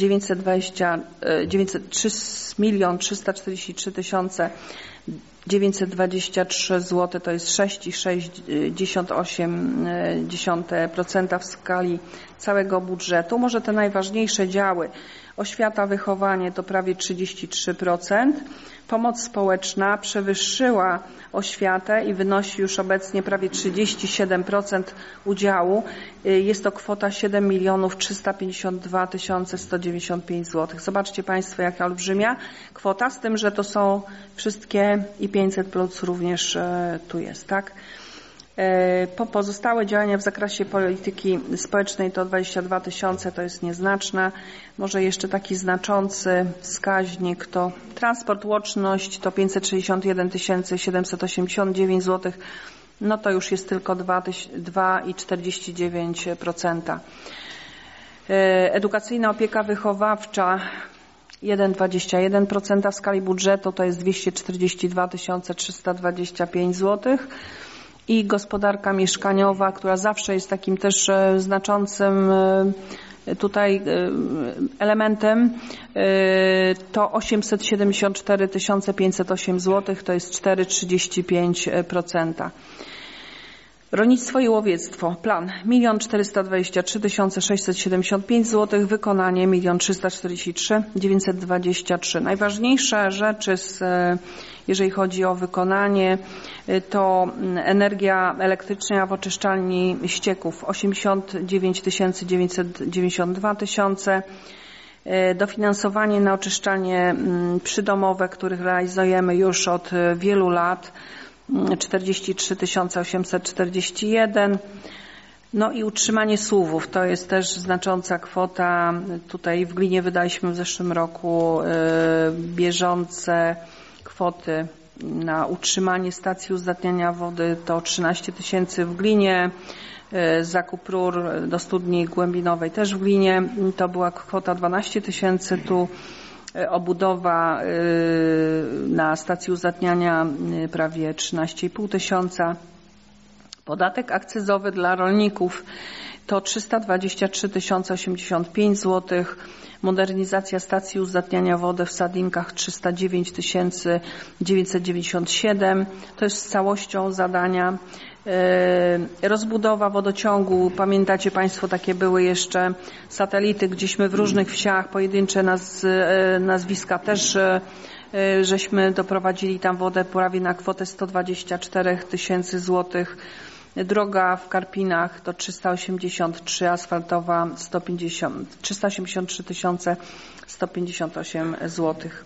trzysta czterdzieści trzy tysiące dziewięćset dwadzieścia trzy złote, to jest sześć przecinek sześćdziesiąt osiem procent w skali całego budżetu. Może te najważniejsze działy. Oświata, wychowanie to prawie trzydzieści trzy procent. Pomoc społeczna przewyższyła oświatę i wynosi już obecnie prawie trzydzieści siedem procent udziału. Jest to kwota siedem milionów trzysta pięćdziesiąt dwa tysiące sto dziewięćdziesiąt pięć złotych. Zobaczcie Państwo, jaka olbrzymia kwota, z tym, że to są wszystkie i pięćset plus również tu jest, tak? Po pozostałe działania w zakresie polityki społecznej to dwadzieścia dwa tysiące, to jest nieznaczne. Może jeszcze taki znaczący wskaźnik to transport, łączność to pięćset sześćdziesiąt jeden tysięcy siedemset osiemdziesiąt dziewięć złotych. No to już jest tylko dwa przecinek czterdzieści dziewięć procent. Edukacyjna opieka wychowawcza jeden przecinek dwadzieścia jeden procent w skali budżetu to jest dwieście czterdzieści dwa tysiące trzysta dwadzieścia pięć złotych. I gospodarka mieszkaniowa, która zawsze jest takim też znaczącym tutaj elementem, to osiemset siedemdziesiąt cztery tysiące pięćset osiem złotych, to jest cztery przecinek trzydzieści pięć procent. Rolnictwo i łowiectwo. Plan milion czterysta dwadzieścia trzy tysiące sześćset siedemdziesiąt pięć złotych. Wykonanie milion trzysta czterdzieści trzy tysiące dziewięćset dwadzieścia trzy. Najważniejsze rzeczy, z, jeżeli chodzi o wykonanie, to energia elektryczna w oczyszczalni ścieków osiemdziesiąt dziewięć tysięcy dziewięćset dziewięćdziesiąt dwa tysiące. Dofinansowanie na oczyszczalnie przydomowe, których realizujemy już od wielu lat, czterdzieści trzy tysiące osiemset czterdzieści jeden. No i utrzymanie suwów, to jest też znacząca kwota. Tutaj w Glinie wydaliśmy w zeszłym roku bieżące kwoty na utrzymanie stacji uzdatniania wody, to trzynaście tysięcy w Glinie. Zakup rur do studni głębinowej też w Glinie, to była kwota dwanaście tysięcy. Tu obudowa na stacji uzdatniania prawie trzynaście i pół tysiąca. Podatek akcyzowy dla rolników to trzysta dwadzieścia trzy tysiące osiemdziesiąt pięć złotych. Modernizacja stacji uzdatniania wody w Sadinkach trzysta dziewięć tysięcy dziewięćset dziewięćdziesiąt siedem. To jest z całością zadania. Rozbudowa wodociągu, pamiętacie Państwo, takie były jeszcze satelity, gdzieśmy w różnych wsiach, pojedyncze naz, nazwiska też żeśmy doprowadzili tam wodę prawie na kwotę sto dwadzieścia cztery tysięcy złotych. Droga w Karpinach to trzysta osiemdziesiąt trzy, asfaltowa sto pięćdziesiąt, trzysta osiemdziesiąt trzy tysiące sto pięćdziesiąt osiem złotych.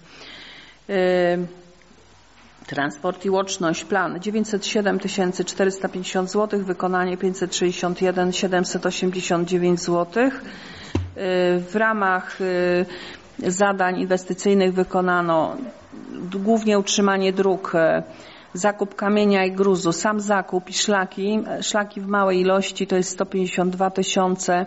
Transport i łączność, plan dziewięćset siedem tysięcy czterysta pięćdziesiąt złotych, wykonanie pięćset sześćdziesiąt jeden tysięcy siedemset osiemdziesiąt dziewięć złotych. W ramach zadań inwestycyjnych wykonano głównie utrzymanie dróg, zakup kamienia i gruzu, sam zakup i szlaki, szlaki w małej ilości to jest sto pięćdziesiąt dwa tysiące.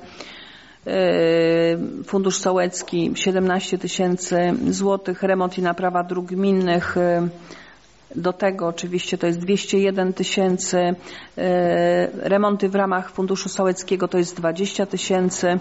Fundusz Sołecki siedemnaście tysięcy złotych, remont i naprawa dróg gminnych. Do tego oczywiście to jest dwieście jeden tysięcy, remonty w ramach Funduszu Sołeckiego to jest dwadzieścia tysięcy,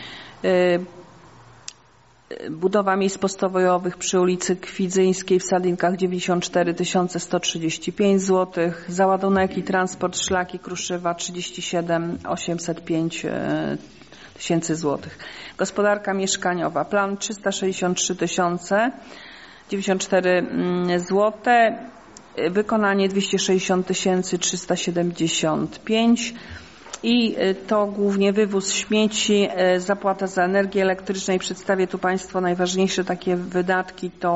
budowa miejsc postojowych przy ulicy Kwidzyńskiej w Sadinkach dziewięćdziesiąt cztery tysiące sto trzydzieści pięć złotych, załadunek i transport szlaki Kruszywa trzydzieści siedem tysięcy osiemset pięć tysięcy złotych. Gospodarka mieszkaniowa, plan trzysta sześćdziesiąt trzy tysiące dziewięćdziesiąt cztery złote, wykonanie dwieście sześćdziesiąt tysięcy trzysta siedemdziesiąt pięć i to głównie wywóz śmieci, zapłata za energię elektryczną. Przedstawię tu Państwu najważniejsze takie wydatki, to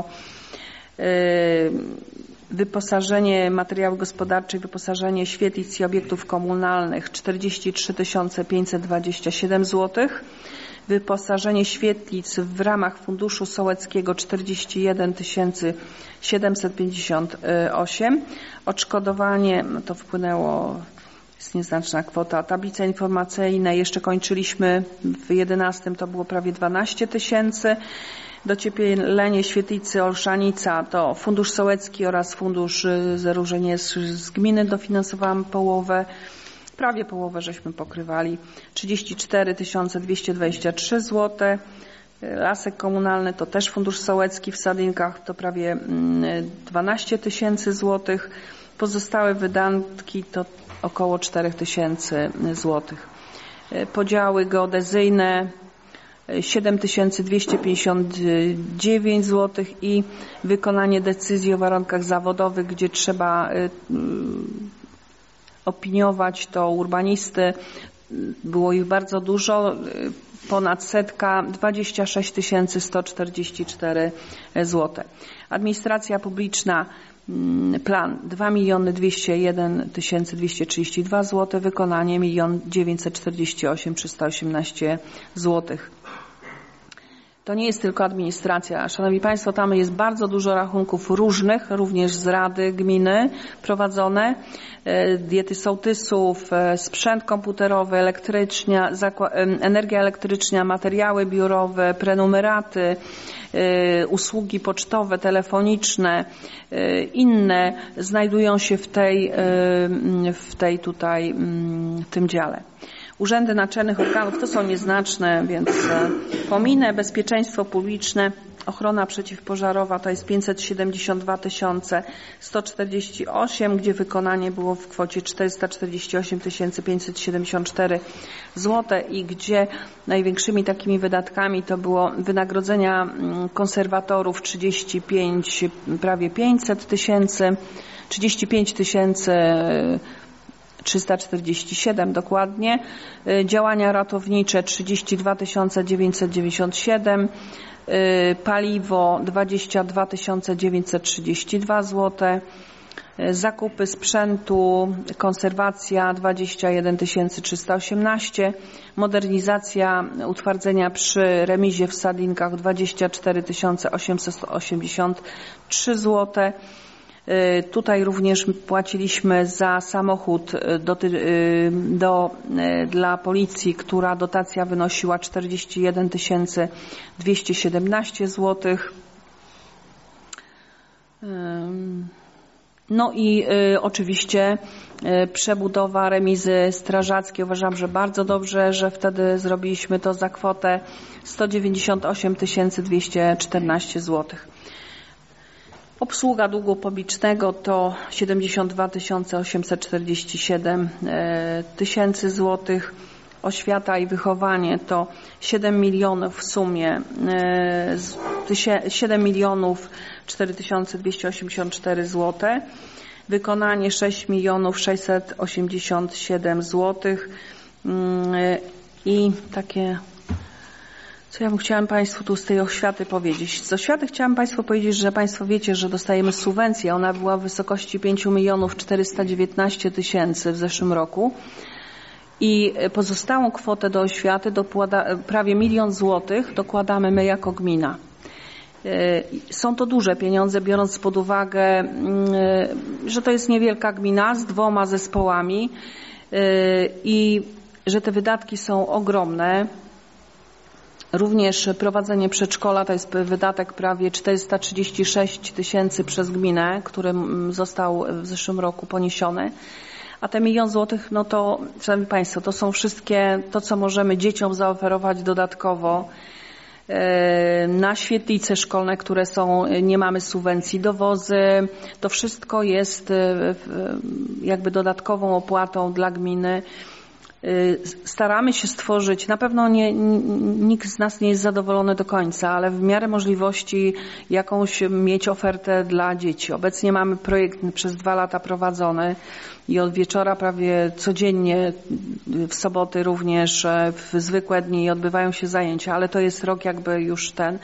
wyposażenie materiałów gospodarczych, wyposażenie świetlic i obiektów komunalnych czterdzieści trzy tysiące pięćset dwadzieścia siedem złotych. Wyposażenie świetlic w ramach Funduszu Sołeckiego czterdzieści jeden tysięcy siedemset pięćdziesiąt osiem. Odszkodowanie, no to wpłynęło, jest nieznaczna kwota. Tablice informacyjne jeszcze kończyliśmy w jedenastym, to było prawie dwanaście tysięcy. Docieplenie świetlicy Olszanica to Fundusz Sołecki oraz Fundusz Zaróżnienie z gminy, dofinansowałam połowę. Prawie połowę żeśmy pokrywali, trzydzieści cztery tysiące dwieście dwadzieścia trzy złote. Lasek komunalny to też Fundusz Sołecki w Sadinkach, to prawie dwanaście tysięcy złotych. Pozostałe wydatki to około cztery tysiące złotych. Podziały geodezyjne siedem tysięcy dwieście pięćdziesiąt dziewięć złotych i wykonanie decyzji o warunkach zawodowych, gdzie trzeba opiniować to urbanisty. Było ich bardzo dużo, ponad setka, dwadzieścia sześć tysięcy sto czterdzieści cztery złote. Administracja publiczna, plan dwa miliony dwieście jeden tysięcy dwieście trzydzieści dwa złote, wykonanie milion dziewięćset czterdzieści osiem tysięcy trzysta osiemnaście złotych. To nie jest tylko administracja. Szanowni Państwo, tam jest bardzo dużo rachunków różnych, również z Rady Gminy prowadzone. Diety sołtysów, sprzęt komputerowy, elektrycznia, energia elektryczna, materiały biurowe, prenumeraty, usługi pocztowe, telefoniczne, inne znajdują się w tej, w tej tutaj, w tym dziale. Urzędy naczelnych organów to są nieznaczne, więc pominę. Bezpieczeństwo publiczne, ochrona przeciwpożarowa to jest pięćset siedemdziesiąt dwa tysiące sto czterdzieści osiem, gdzie wykonanie było w kwocie czterysta czterdzieści osiem tysięcy pięćset siedemdziesiąt cztery złote i gdzie największymi takimi wydatkami to było wynagrodzenia konserwatorów trzydzieści pięć, prawie pięćset tysięcy, trzydzieści pięć tysięcy trzysta czterdzieści siedem dokładnie, działania ratownicze trzydzieści dwa tysiące dziewięćset dziewięćdziesiąt siedem, paliwo dwadzieścia dwa tysiące dziewięćset trzydzieści dwa złote, zakupy sprzętu, konserwacja dwadzieścia jeden tysięcy trzysta osiemnaście, modernizacja utwardzenia przy remizie w Sadlinkach dwadzieścia cztery tysiące osiemset osiemdziesiąt trzy złote. Tutaj również płaciliśmy za samochód do, do, dla policji, która dotacja wynosiła czterdzieści jeden tysięcy dwieście siedemnaście złotych. No i y, oczywiście y, przebudowa remizy strażackiej. Uważam, że bardzo dobrze, że wtedy zrobiliśmy to za kwotę sto dziewięćdziesiąt osiem tysięcy dwieście czternaście złotych. Obsługa długu publicznego to siedemdziesiąt dwa tysiące osiemset czterdzieści siedem tysięcy złotych. Oświata i wychowanie to siedem milionów w sumie, siedem milionów cztery tysiące dwieście osiemdziesiąt cztery złote. Wykonanie sześć milionów sześćset osiemdziesiąt siedem złotych. I takie... Co ja bym chciałam Państwu tu z tej oświaty powiedzieć? Z oświaty chciałam Państwu powiedzieć, że Państwo wiecie, że dostajemy subwencję. Ona była w wysokości pięć milionów czterysta dziewiętnaście tysięcy w zeszłym roku. I pozostałą kwotę do oświaty, dokłada, prawie milion złotych, dokładamy my jako gmina. Są to duże pieniądze, biorąc pod uwagę, że to jest niewielka gmina z dwoma zespołami i że te wydatki są ogromne. Również prowadzenie przedszkola to jest wydatek prawie czterysta trzydzieści sześć tysięcy przez gminę, który został w zeszłym roku poniesiony. A te milion złotych, no to, szanowni Państwo, to są wszystkie to, co możemy dzieciom zaoferować dodatkowo. Na świetlice szkolne, które są, nie mamy subwencji, dowozy, to wszystko jest jakby dodatkową opłatą dla gminy. Staramy się stworzyć, na pewno nie, nikt z nas nie jest zadowolony do końca, ale w miarę możliwości jakąś mieć ofertę dla dzieci. Obecnie mamy projekt przez dwa lata prowadzony i od wieczora prawie codziennie, w soboty również, w zwykłe dni odbywają się zajęcia, ale to jest rok jakby już ten.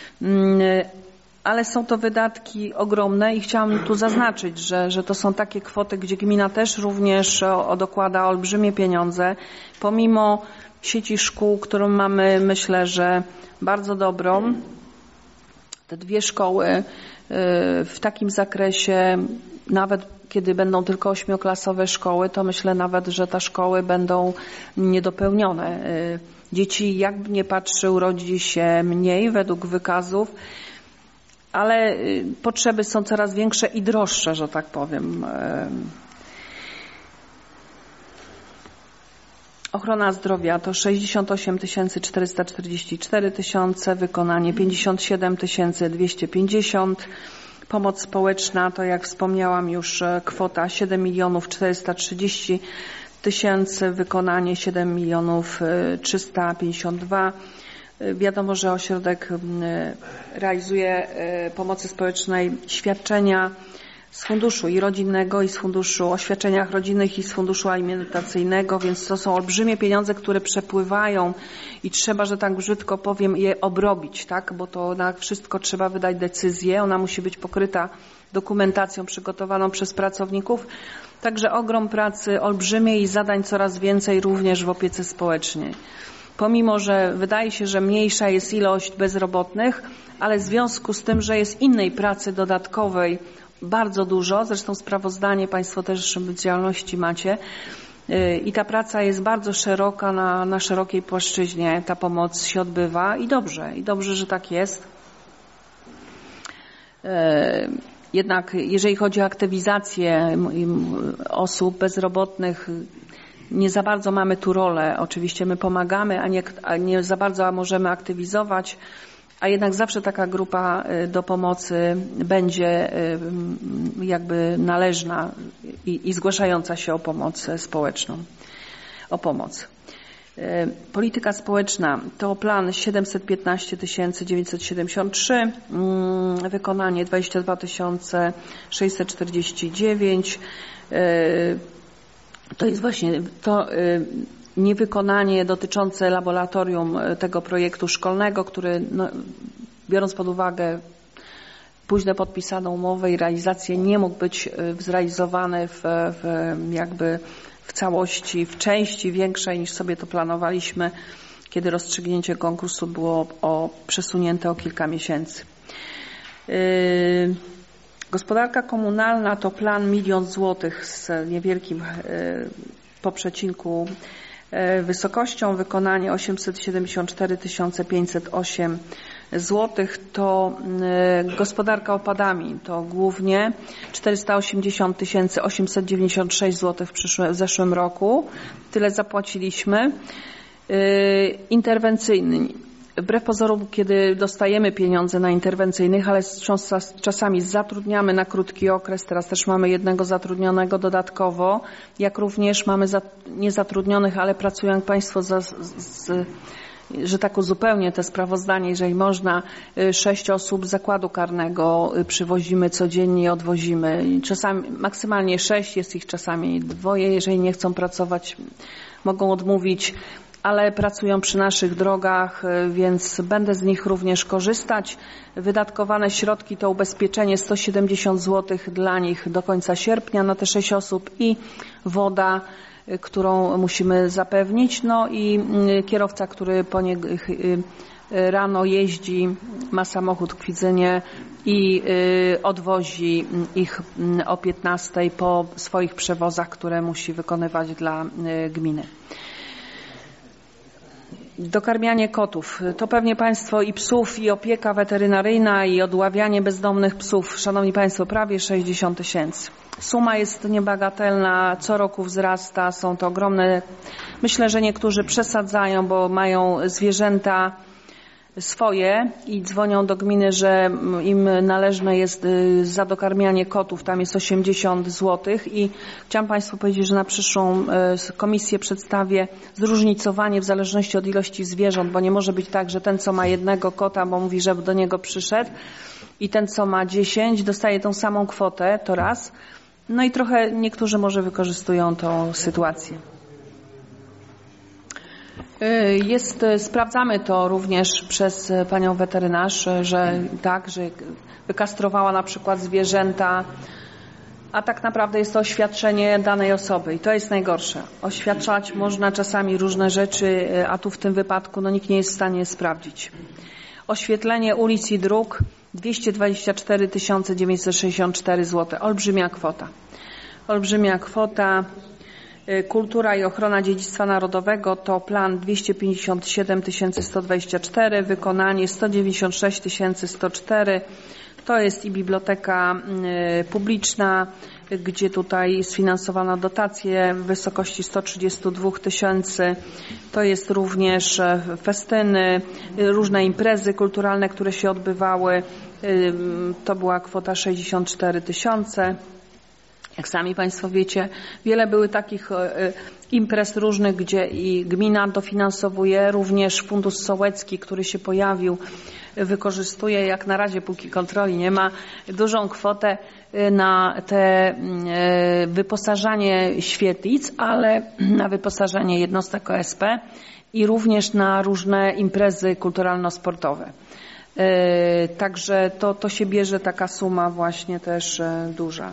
Ale są to wydatki ogromne i chciałam tu zaznaczyć, że, że to są takie kwoty, gdzie gmina też również dokłada olbrzymie pieniądze. Pomimo sieci szkół, którą mamy, myślę, że bardzo dobrą, te dwie szkoły w takim zakresie, nawet kiedy będą tylko ośmioklasowe szkoły, to myślę nawet, że te szkoły będą niedopełnione. Dzieci, jakby nie patrzy, urodzi się mniej według wykazów, ale potrzeby są coraz większe i droższe, że tak powiem. Ochrona zdrowia to sześćdziesiąt osiem tysięcy czterysta czterdzieści cztery tysiące, wykonanie pięćdziesiąt siedem tysięcy dwieście pięćdziesiąt. Pomoc społeczna to, jak wspomniałam już, kwota siedem milionów czterysta trzydzieści tysięcy, wykonanie siedem milionów trzysta pięćdziesiąt dwa. Wiadomo, że ośrodek realizuje pomocy społecznej świadczenia z funduszu i rodzinnego, i z funduszu o świadczeniach rodzinnych, i z funduszu alimentacyjnego, więc to są olbrzymie pieniądze, które przepływają i trzeba, że tak brzydko powiem, je obrobić, tak? Bo to na wszystko trzeba wydać decyzję, ona musi być pokryta dokumentacją przygotowaną przez pracowników. Także ogrom pracy olbrzymiej i zadań coraz więcej również w opiece społecznej. Pomimo, że wydaje się, że mniejsza jest ilość bezrobotnych, ale w związku z tym, że jest innej pracy dodatkowej bardzo dużo, zresztą sprawozdanie Państwo też z działalności macie, i ta praca jest bardzo szeroka, na, na szerokiej płaszczyźnie ta pomoc się odbywa i dobrze, i dobrze, że tak jest. Jednak jeżeli chodzi o aktywizację osób bezrobotnych, nie za bardzo mamy tu rolę. Oczywiście my pomagamy, a nie, a nie za bardzo możemy aktywizować, a jednak zawsze taka grupa do pomocy będzie jakby należna i, i zgłaszająca się o pomoc społeczną, o pomoc. Polityka społeczna to plan siedemset piętnaście tysięcy dziewięćset siedemdziesiąt trzy, wykonanie dwadzieścia dwa tysiące sześćset czterdzieści dziewięć. To jest właśnie to niewykonanie dotyczące laboratorium tego projektu szkolnego, który no, biorąc pod uwagę późno podpisaną umowę i realizację nie mógł być zrealizowany w, w jakby w całości, w części większej niż sobie to planowaliśmy, kiedy rozstrzygnięcie konkursu było o, przesunięte o kilka miesięcy. Yy, gospodarka komunalna to plan milion złotych z niewielkim yy, po przecinku yy, wysokością, wykonanie osiemset siedemdziesiąt cztery tysiące pięćset osiem złotych. To y, gospodarka opadami to głównie czterysta osiemdziesiąt tysięcy osiemset dziewięćdziesiąt sześć złotych w, przyszłym, w zeszłym roku. Tyle zapłaciliśmy. Y, interwencyjny. Wbrew pozorom, kiedy dostajemy pieniądze na interwencyjnych, ale czasami zatrudniamy na krótki okres, teraz też mamy jednego zatrudnionego dodatkowo, jak również mamy niezatrudnionych, ale pracują jak Państwo za, z, że tak uzupełnię te sprawozdanie, jeżeli można, sześć osób z zakładu karnego przywozimy codziennie i odwozimy. Czasami maksymalnie sześć, jest ich czasami dwoje, jeżeli nie chcą pracować, mogą odmówić, ale pracują przy naszych drogach, więc będę z nich również korzystać. Wydatkowane środki to ubezpieczenie sto siedemdziesiąt złotych dla nich do końca sierpnia na te sześć osób i woda, którą musimy zapewnić. No i kierowca, który po nie, rano jeździ, ma samochód w Kwidzynie i odwozi ich o piętnastej po swoich przewozach, które musi wykonywać dla gminy. Dokarmianie kotów. To pewnie Państwo i psów, i opieka weterynaryjna, i odławianie bezdomnych psów. Szanowni Państwo, prawie sześćdziesiąt tysięcy. Suma jest niebagatelna, co roku wzrasta, są to ogromne. Myślę, że niektórzy przesadzają, bo mają zwierzęta swoje i dzwonią do gminy, że im należne jest za dokarmianie kotów, tam jest osiemdziesiąt złotych i chciałam Państwu powiedzieć, że na przyszłą komisję przedstawię zróżnicowanie w zależności od ilości zwierząt, bo nie może być tak, że ten, co ma jednego kota, bo mówi, że do niego przyszedł, i ten, co ma dziesięć, dostaje tą samą kwotę, to raz. No i trochę niektórzy może wykorzystują tą sytuację. Jest, sprawdzamy to również przez panią weterynarz, że tak, że wykastrowała na przykład zwierzęta, a tak naprawdę jest to oświadczenie danej osoby i to jest najgorsze. Oświadczać można czasami różne rzeczy, a tu w tym wypadku no, nikt nie jest w stanie sprawdzić. Oświetlenie ulic i dróg dwieście dwadzieścia cztery tysiące dziewięćset sześćdziesiąt cztery złotych. Olbrzymia kwota. Olbrzymia kwota. Kultura i ochrona dziedzictwa narodowego to plan dwieście pięćdziesiąt siedem tysięcy sto dwadzieścia cztery, wykonanie sto dziewięćdziesiąt sześć tysięcy sto cztery. To jest i biblioteka publiczna, gdzie tutaj sfinansowano dotacje w wysokości sto trzydzieści dwa tysięcy. To jest również festyny, różne imprezy kulturalne, które się odbywały. To była kwota sześćdziesiąt cztery tysiące. Jak sami Państwo wiecie, wiele były takich imprez różnych, gdzie i gmina dofinansowuje, również Fundusz Sołecki, który się pojawił, wykorzystuje, jak na razie, póki kontroli nie ma, dużą kwotę na te wyposażanie świetlic, ale na wyposażenie jednostek O S P i również na różne imprezy kulturalno-sportowe. Także to, to się bierze taka suma właśnie też duża.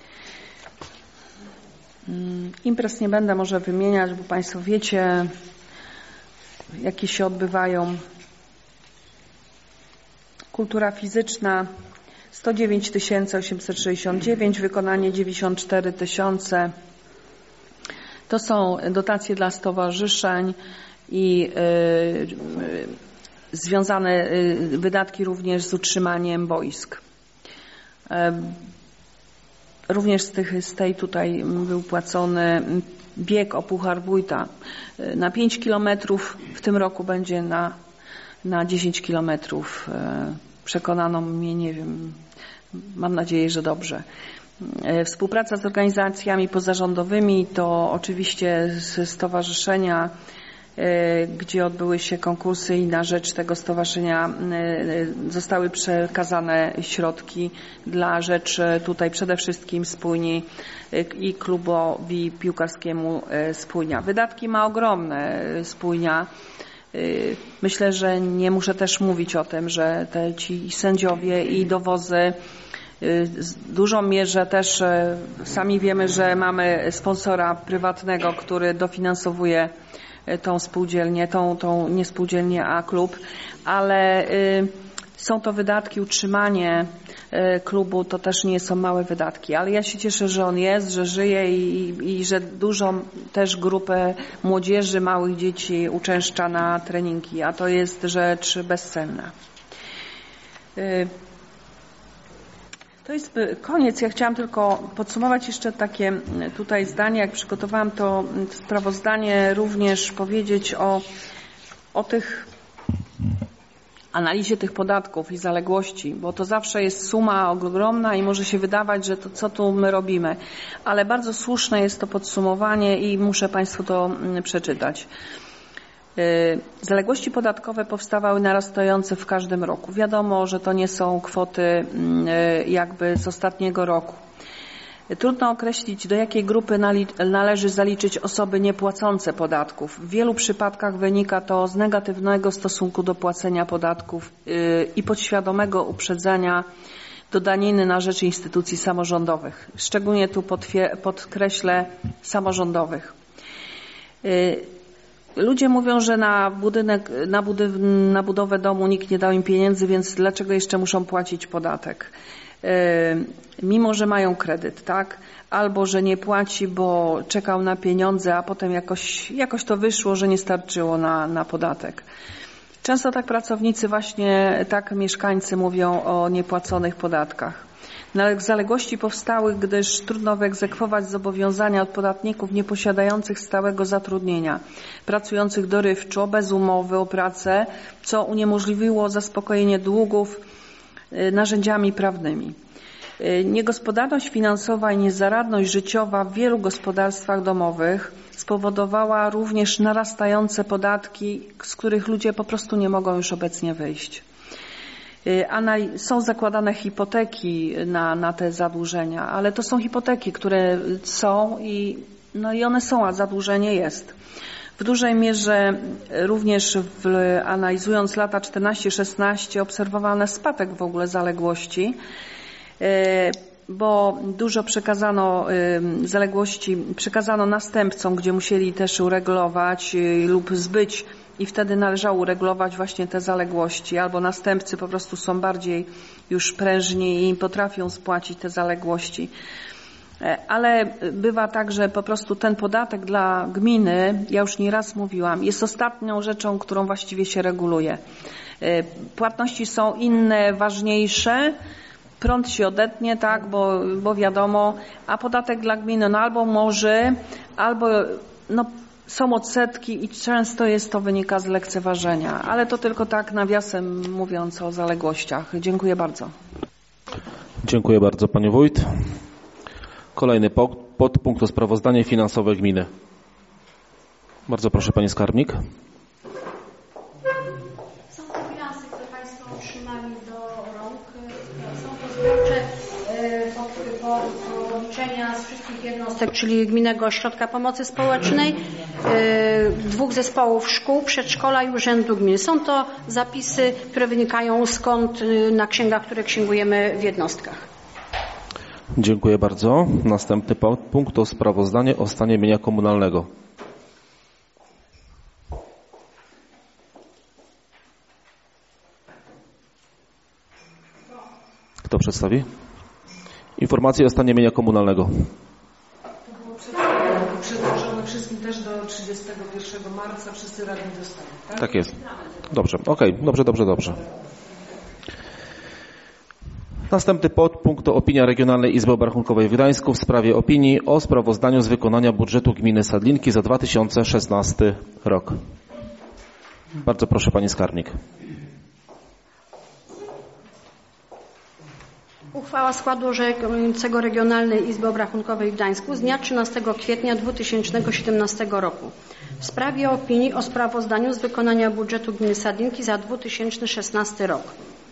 Imprez nie będę może wymieniać, bo Państwo wiecie, jakie się odbywają. Kultura fizyczna sto dziewięć tysięcy osiemset sześćdziesiąt dziewięć, wykonanie dziewięćdziesiąt cztery tysiące. To są dotacje dla stowarzyszeń i yy, związane yy, wydatki również z utrzymaniem boisk. Yy, Również z, tych, z tej tutaj był płacony bieg o Puchar Wójta na pięć kilometrów, w tym roku będzie na, na dziesięć kilometrów. Przekonano mnie, nie wiem, mam nadzieję, że dobrze. Współpraca z organizacjami pozarządowymi to oczywiście stowarzyszenia, gdzie odbyły się konkursy i na rzecz tego stowarzyszenia zostały przekazane środki dla rzecz tutaj przede wszystkim Spójni i klubowi piłkarskiemu Spójnia. Wydatki ma ogromne Spójnia. Myślę, że nie muszę też mówić o tym, że te ci sędziowie i dowozy w dużą mierze też sami wiemy, że mamy sponsora prywatnego, który dofinansowuje tą spółdzielnię, tą, tą nie spółdzielnię, a klub, ale y, są to wydatki, utrzymanie y, klubu to też nie są małe wydatki, ale ja się cieszę, że on jest, że żyje i, i że dużą też grupę młodzieży, małych dzieci uczęszcza na treningi, a to jest rzecz bezcenna. Y, To jest koniec. Ja chciałam tylko podsumować jeszcze takie tutaj zdanie, jak przygotowałam to sprawozdanie, również powiedzieć o, o tych analizie tych podatków i zaległości, bo to zawsze jest suma ogromna i może się wydawać, że to co tu my robimy, ale bardzo słuszne jest to podsumowanie i muszę Państwu to przeczytać. Zaległości podatkowe powstawały narastające w każdym roku. Wiadomo, że to nie są kwoty jakby z ostatniego roku. Trudno określić, do jakiej grupy należy zaliczyć osoby niepłacące podatków. W wielu przypadkach wynika to z negatywnego stosunku do płacenia podatków i podświadomego uprzedzenia do daniny na rzecz instytucji samorządowych. Szczególnie tu podkreślę samorządowych. Ludzie mówią, że na budynek, na, budyw, na budowę domu nikt nie dał im pieniędzy, więc dlaczego jeszcze muszą płacić podatek? Yy, mimo, że mają kredyt, tak? Albo, że nie płaci, bo czekał na pieniądze, a potem jakoś, jakoś to wyszło, że nie starczyło na, na podatek. Często tak pracownicy właśnie, tak mieszkańcy mówią o niepłaconych podatkach. Zaległości powstały, gdyż trudno wyegzekwować zobowiązania od podatników nieposiadających stałego zatrudnienia, pracujących dorywczo, bez umowy o pracę, co uniemożliwiło zaspokojenie długów narzędziami prawnymi. Niegospodarność finansowa i niezaradność życiowa w wielu gospodarstwach domowych spowodowała również narastające podatki, z których ludzie po prostu nie mogą już obecnie wyjść. Są zakładane hipoteki na, na te zadłużenia, ale to są hipoteki, które są i, no i one są, a zadłużenie jest. W dużej mierze również w, analizując lata czternaście szesnaście obserwowano spadek w ogóle zaległości, bo dużo przekazano zaległości, przekazano następcom, gdzie musieli też uregulować lub zbyć i wtedy należało uregulować właśnie te zaległości, albo następcy po prostu są bardziej już prężni i potrafią spłacić te zaległości. Ale bywa tak, że po prostu ten podatek dla gminy, ja już nieraz mówiłam, jest ostatnią rzeczą, którą właściwie się reguluje. Płatności są inne, ważniejsze, prąd się odetnie, tak, bo, bo wiadomo, a podatek dla gminy no albo może, albo no są odsetki i często jest to wynika z lekceważenia, ale to tylko tak nawiasem mówiąc o zaległościach. Dziękuję bardzo.
Dziękuję bardzo Pani Wójt. Kolejny podpunkt to sprawozdanie finansowe gminy. Bardzo proszę Pani Skarbnik.
Są to finanse, które Państwo otrzymali do rąk. Są to zbiorcze połączenia z wszystkich jednostek, czyli Gminnego Ośrodka Pomocy Społecznej, dwóch zespołów szkół, przedszkola i Urzędu Gminy. Są to zapisy, które wynikają z kont na księgach, które księgujemy w jednostkach.
Dziękuję bardzo. Następny punkt to sprawozdanie o stanie mienia komunalnego. Kto przedstawi? Informacje o stanie mienia komunalnego.
To było przedłożone wszystkim też do trzydziestego pierwszego marca. Wszyscy radni dostali, tak?
Tak jest. Dobrze, okej, okay. dobrze, dobrze, dobrze. Następny podpunkt to opinia Regionalnej Izby Obrachunkowej w Gdańsku w sprawie opinii o sprawozdaniu z wykonania budżetu gminy Sadlinki za dwa tysiące szesnasty rok. Bardzo proszę, pani skarbnik.
Uchwała składu orzekającego Regionalnej Izby Obrachunkowej w Gdańsku z dnia trzynastego kwietnia dwa tysiące siedemnastego roku w sprawie opinii o sprawozdaniu z wykonania budżetu gminy Sadlinki za dwa tysiące szesnasty rok.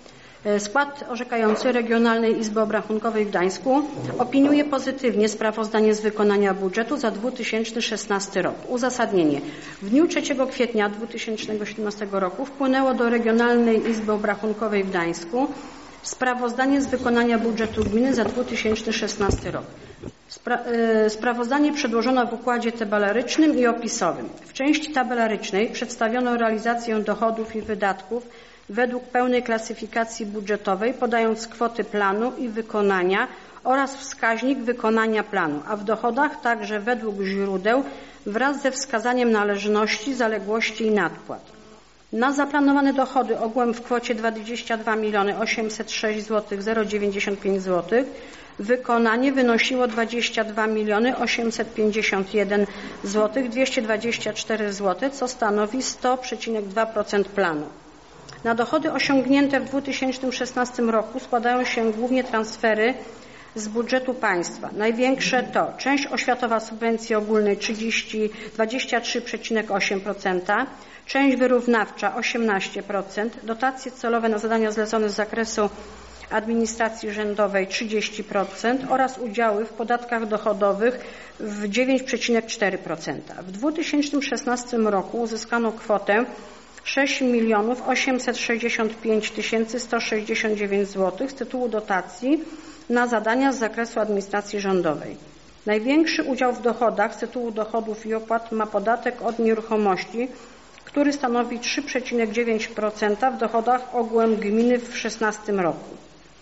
Skład orzekający Regionalnej Izby Obrachunkowej w Gdańsku opiniuje pozytywnie sprawozdanie z wykonania budżetu za dwa tysiące szesnasty rok. Uzasadnienie. W dniu trzeciego kwietnia dwa tysiące siedemnastego roku wpłynęło do Regionalnej Izby Obrachunkowej w Gdańsku sprawozdanie z wykonania budżetu gminy za dwa tysiące szesnasty rok. Spra sprawozdanie przedłożono w układzie tabelarycznym i opisowym. W części tabelarycznej przedstawiono realizację dochodów i wydatków według pełnej klasyfikacji budżetowej, podając kwoty planu i wykonania oraz wskaźnik wykonania planu, a w dochodach także według źródeł wraz ze wskazaniem należności, zaległości i nadpłat. Na zaplanowane dochody ogółem w kwocie dwadzieścia dwa miliony osiemset sześć złotych zero dziewięćdziesiąt pięć złotych wykonanie wynosiło dwadzieścia dwa miliony osiemset pięćdziesiąt jeden złotych dwieście dwadzieścia cztery złote, co stanowi sto przecinek dwa procent planu. Na dochody osiągnięte w dwa tysiące szesnastym roku składają się głównie transfery z budżetu państwa. Największe to część oświatowa subwencji ogólnej dwadzieścia trzy przecinek osiem procent, część wyrównawcza osiemnaście procent, dotacje celowe na zadania zlecone z zakresu administracji rządowej trzydzieści procent oraz udziały w podatkach dochodowych w dziewięć przecinek cztery procent. W dwa tysiące szesnastym roku uzyskano kwotę sześć milionów osiemset sześćdziesiąt pięć tysięcy sto sześćdziesiąt dziewięć złotych z tytułu dotacji na zadania z zakresu administracji rządowej. Największy udział w dochodach z tytułu dochodów i opłat ma podatek od nieruchomości, który stanowi trzy przecinek dziewięć procent w dochodach ogółem gminy w szesnastym roku.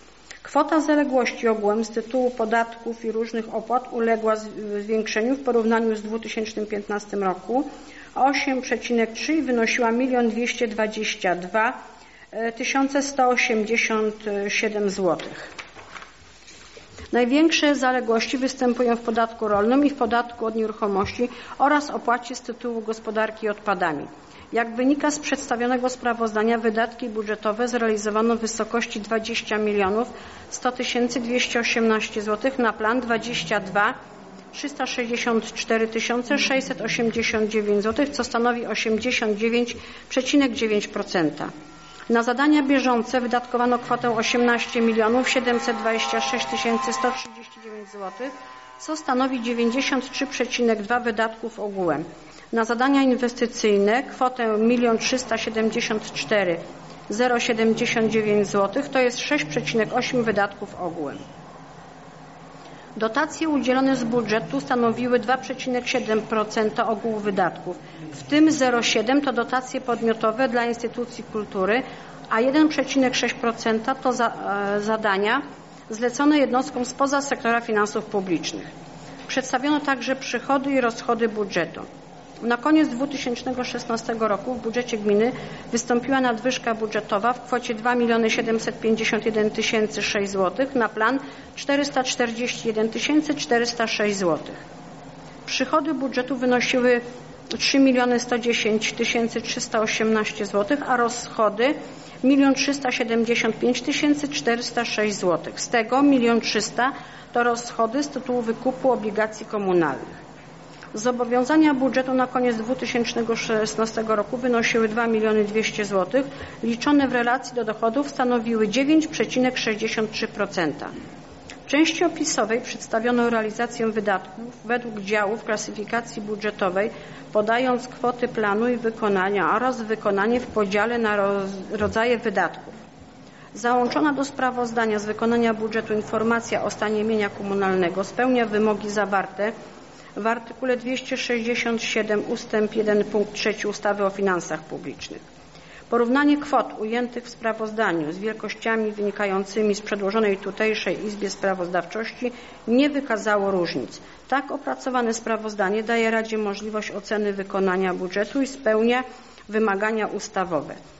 Kwota zaległości ogółem z tytułu podatków i różnych opłat uległa zwiększeniu w porównaniu z dwa tysiące piętnastym roku o osiem przecinek trzy i wynosiła milion dwieście dwadzieścia dwa tysiące sto osiemdziesiąt siedem złotych. Największe zaległości występują w podatku rolnym i w podatku od nieruchomości oraz opłacie z tytułu gospodarki odpadami. Jak wynika z przedstawionego sprawozdania, wydatki budżetowe zrealizowano w wysokości dwadzieścia milionów sto tysięcy dwieście osiemnaście złotych na plan dwadzieścia dwa trzysta sześćdziesiąt cztery tysiące sześćset osiemdziesiąt dziewięć złotych, co stanowi osiemdziesiąt dziewięć przecinek dziewięć procent. Na zadania bieżące wydatkowano kwotę osiemnaście milionów siedemset dwadzieścia sześć tysięcy sto trzydzieści dziewięć złotych, co stanowi dziewięćdziesiąt trzy przecinek dwa procent wydatków ogółem. Na zadania inwestycyjne kwotę milion trzysta siedemdziesiąt cztery tysiące zero siedemdziesiąt dziewięć złotych, to jest sześć przecinek osiem procent wydatków ogółem. Dotacje udzielone z budżetu stanowiły dwa przecinek siedem procent ogółu wydatków, w tym zero przecinek siedem procent to dotacje podmiotowe dla instytucji kultury, a jeden przecinek sześć procent to za, e, zadania zlecone jednostkom spoza sektora finansów publicznych. Przedstawiono także przychody i rozchody budżetu. Na koniec dwa tysiące szesnastego roku w budżecie gminy wystąpiła nadwyżka budżetowa w kwocie dwa miliony siedemset pięćdziesiąt jeden tysięcy sześć złotych na plan czterysta czterdzieści jeden tysięcy czterysta sześć złotych. Przychody budżetu wynosiły trzy miliony sto dziesięć tysięcy trzysta osiemnaście złotych, a rozchody milion trzysta siedemdziesiąt pięć tysięcy czterysta sześć złotych. Z tego milion trzysta to rozchody z tytułu wykupu obligacji komunalnych. Zobowiązania budżetu na koniec dwa tysiące szesnastego roku wynosiły dwa miliony dwieście złotych, liczone w relacji do dochodów stanowiły dziewięć przecinek sześćdziesiąt trzy procent. W części opisowej przedstawiono realizację wydatków według działów klasyfikacji budżetowej, podając kwoty planu i wykonania oraz wykonanie w podziale na rodzaje wydatków. Załączona do sprawozdania z wykonania budżetu informacja o stanie mienia komunalnego spełnia wymogi zawarte w artykule dwieście sześćdziesiąt siedem ustęp jeden punkt trzy ustawy o finansach publicznych. Porównanie kwot ujętych w sprawozdaniu z wielkościami wynikającymi z przedłożonej tutejszej Izbie Sprawozdawczości nie wykazało różnic. Tak opracowane sprawozdanie daje Radzie możliwość oceny wykonania budżetu i spełnia wymagania ustawowe.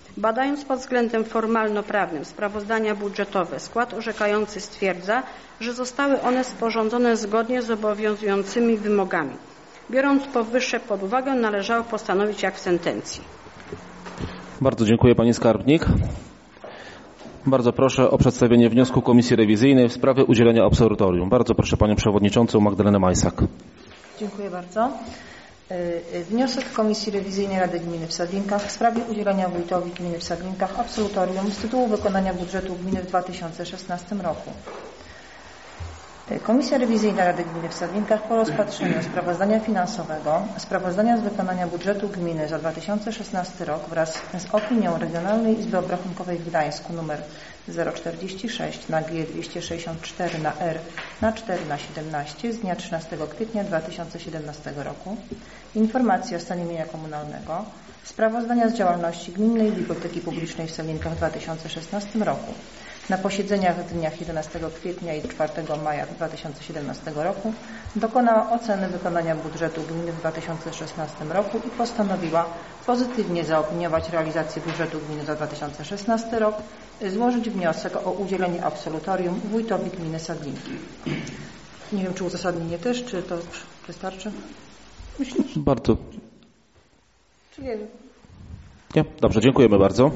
Badając pod względem formalno-prawnym sprawozdania budżetowe, skład orzekający stwierdza, że zostały one sporządzone zgodnie z obowiązującymi wymogami. Biorąc powyższe pod uwagę, należało postanowić jak w sentencji.
Bardzo dziękuję pani skarbnik. Bardzo proszę o przedstawienie wniosku Komisji Rewizyjnej w sprawie udzielenia absolutorium. Bardzo proszę panią przewodniczącą Magdalenę Majsak.
Dziękuję bardzo. Wniosek Komisji Rewizyjnej Rady Gminy w Sadlinkach w sprawie udzielenia wójtowi gminy w Sadlinkach absolutorium z tytułu wykonania budżetu gminy w dwa tysiące szesnastym roku. Komisja Rewizyjna Rady Gminy w Sadlinkach po rozpatrzeniu sprawozdania finansowego, sprawozdania z wykonania budżetu gminy za dwa tysiące szesnasty rok wraz z opinią Regionalnej Izby Obrachunkowej w Gdańsku nr zero czterdzieści sześć na G dwieście sześćdziesiąt cztery na R na cztery na siedemnaście z dnia trzynastego kwietnia dwa tysiące siedemnastego roku, informacji o stanie mienia komunalnego, sprawozdania z działalności Gminnej Biblioteki Publicznej w Sadlinkach w dwa tysiące szesnastym roku. Na posiedzeniach w dniach jedenastego kwietnia i czwartego maja dwa tysiące siedemnastego roku dokonała oceny wykonania budżetu gminy w dwa tysiące szesnastym roku i postanowiła pozytywnie zaopiniować realizację budżetu gminy za dwa tysiące szesnasty rok, złożyć wniosek o udzielenie absolutorium wójtowi gminy Sadlinki. Nie wiem, czy uzasadnienie też, czy to wystarczy? Myślę, że...
Bardzo.
Czy nie?
Nie? Dobrze, dziękujemy bardzo.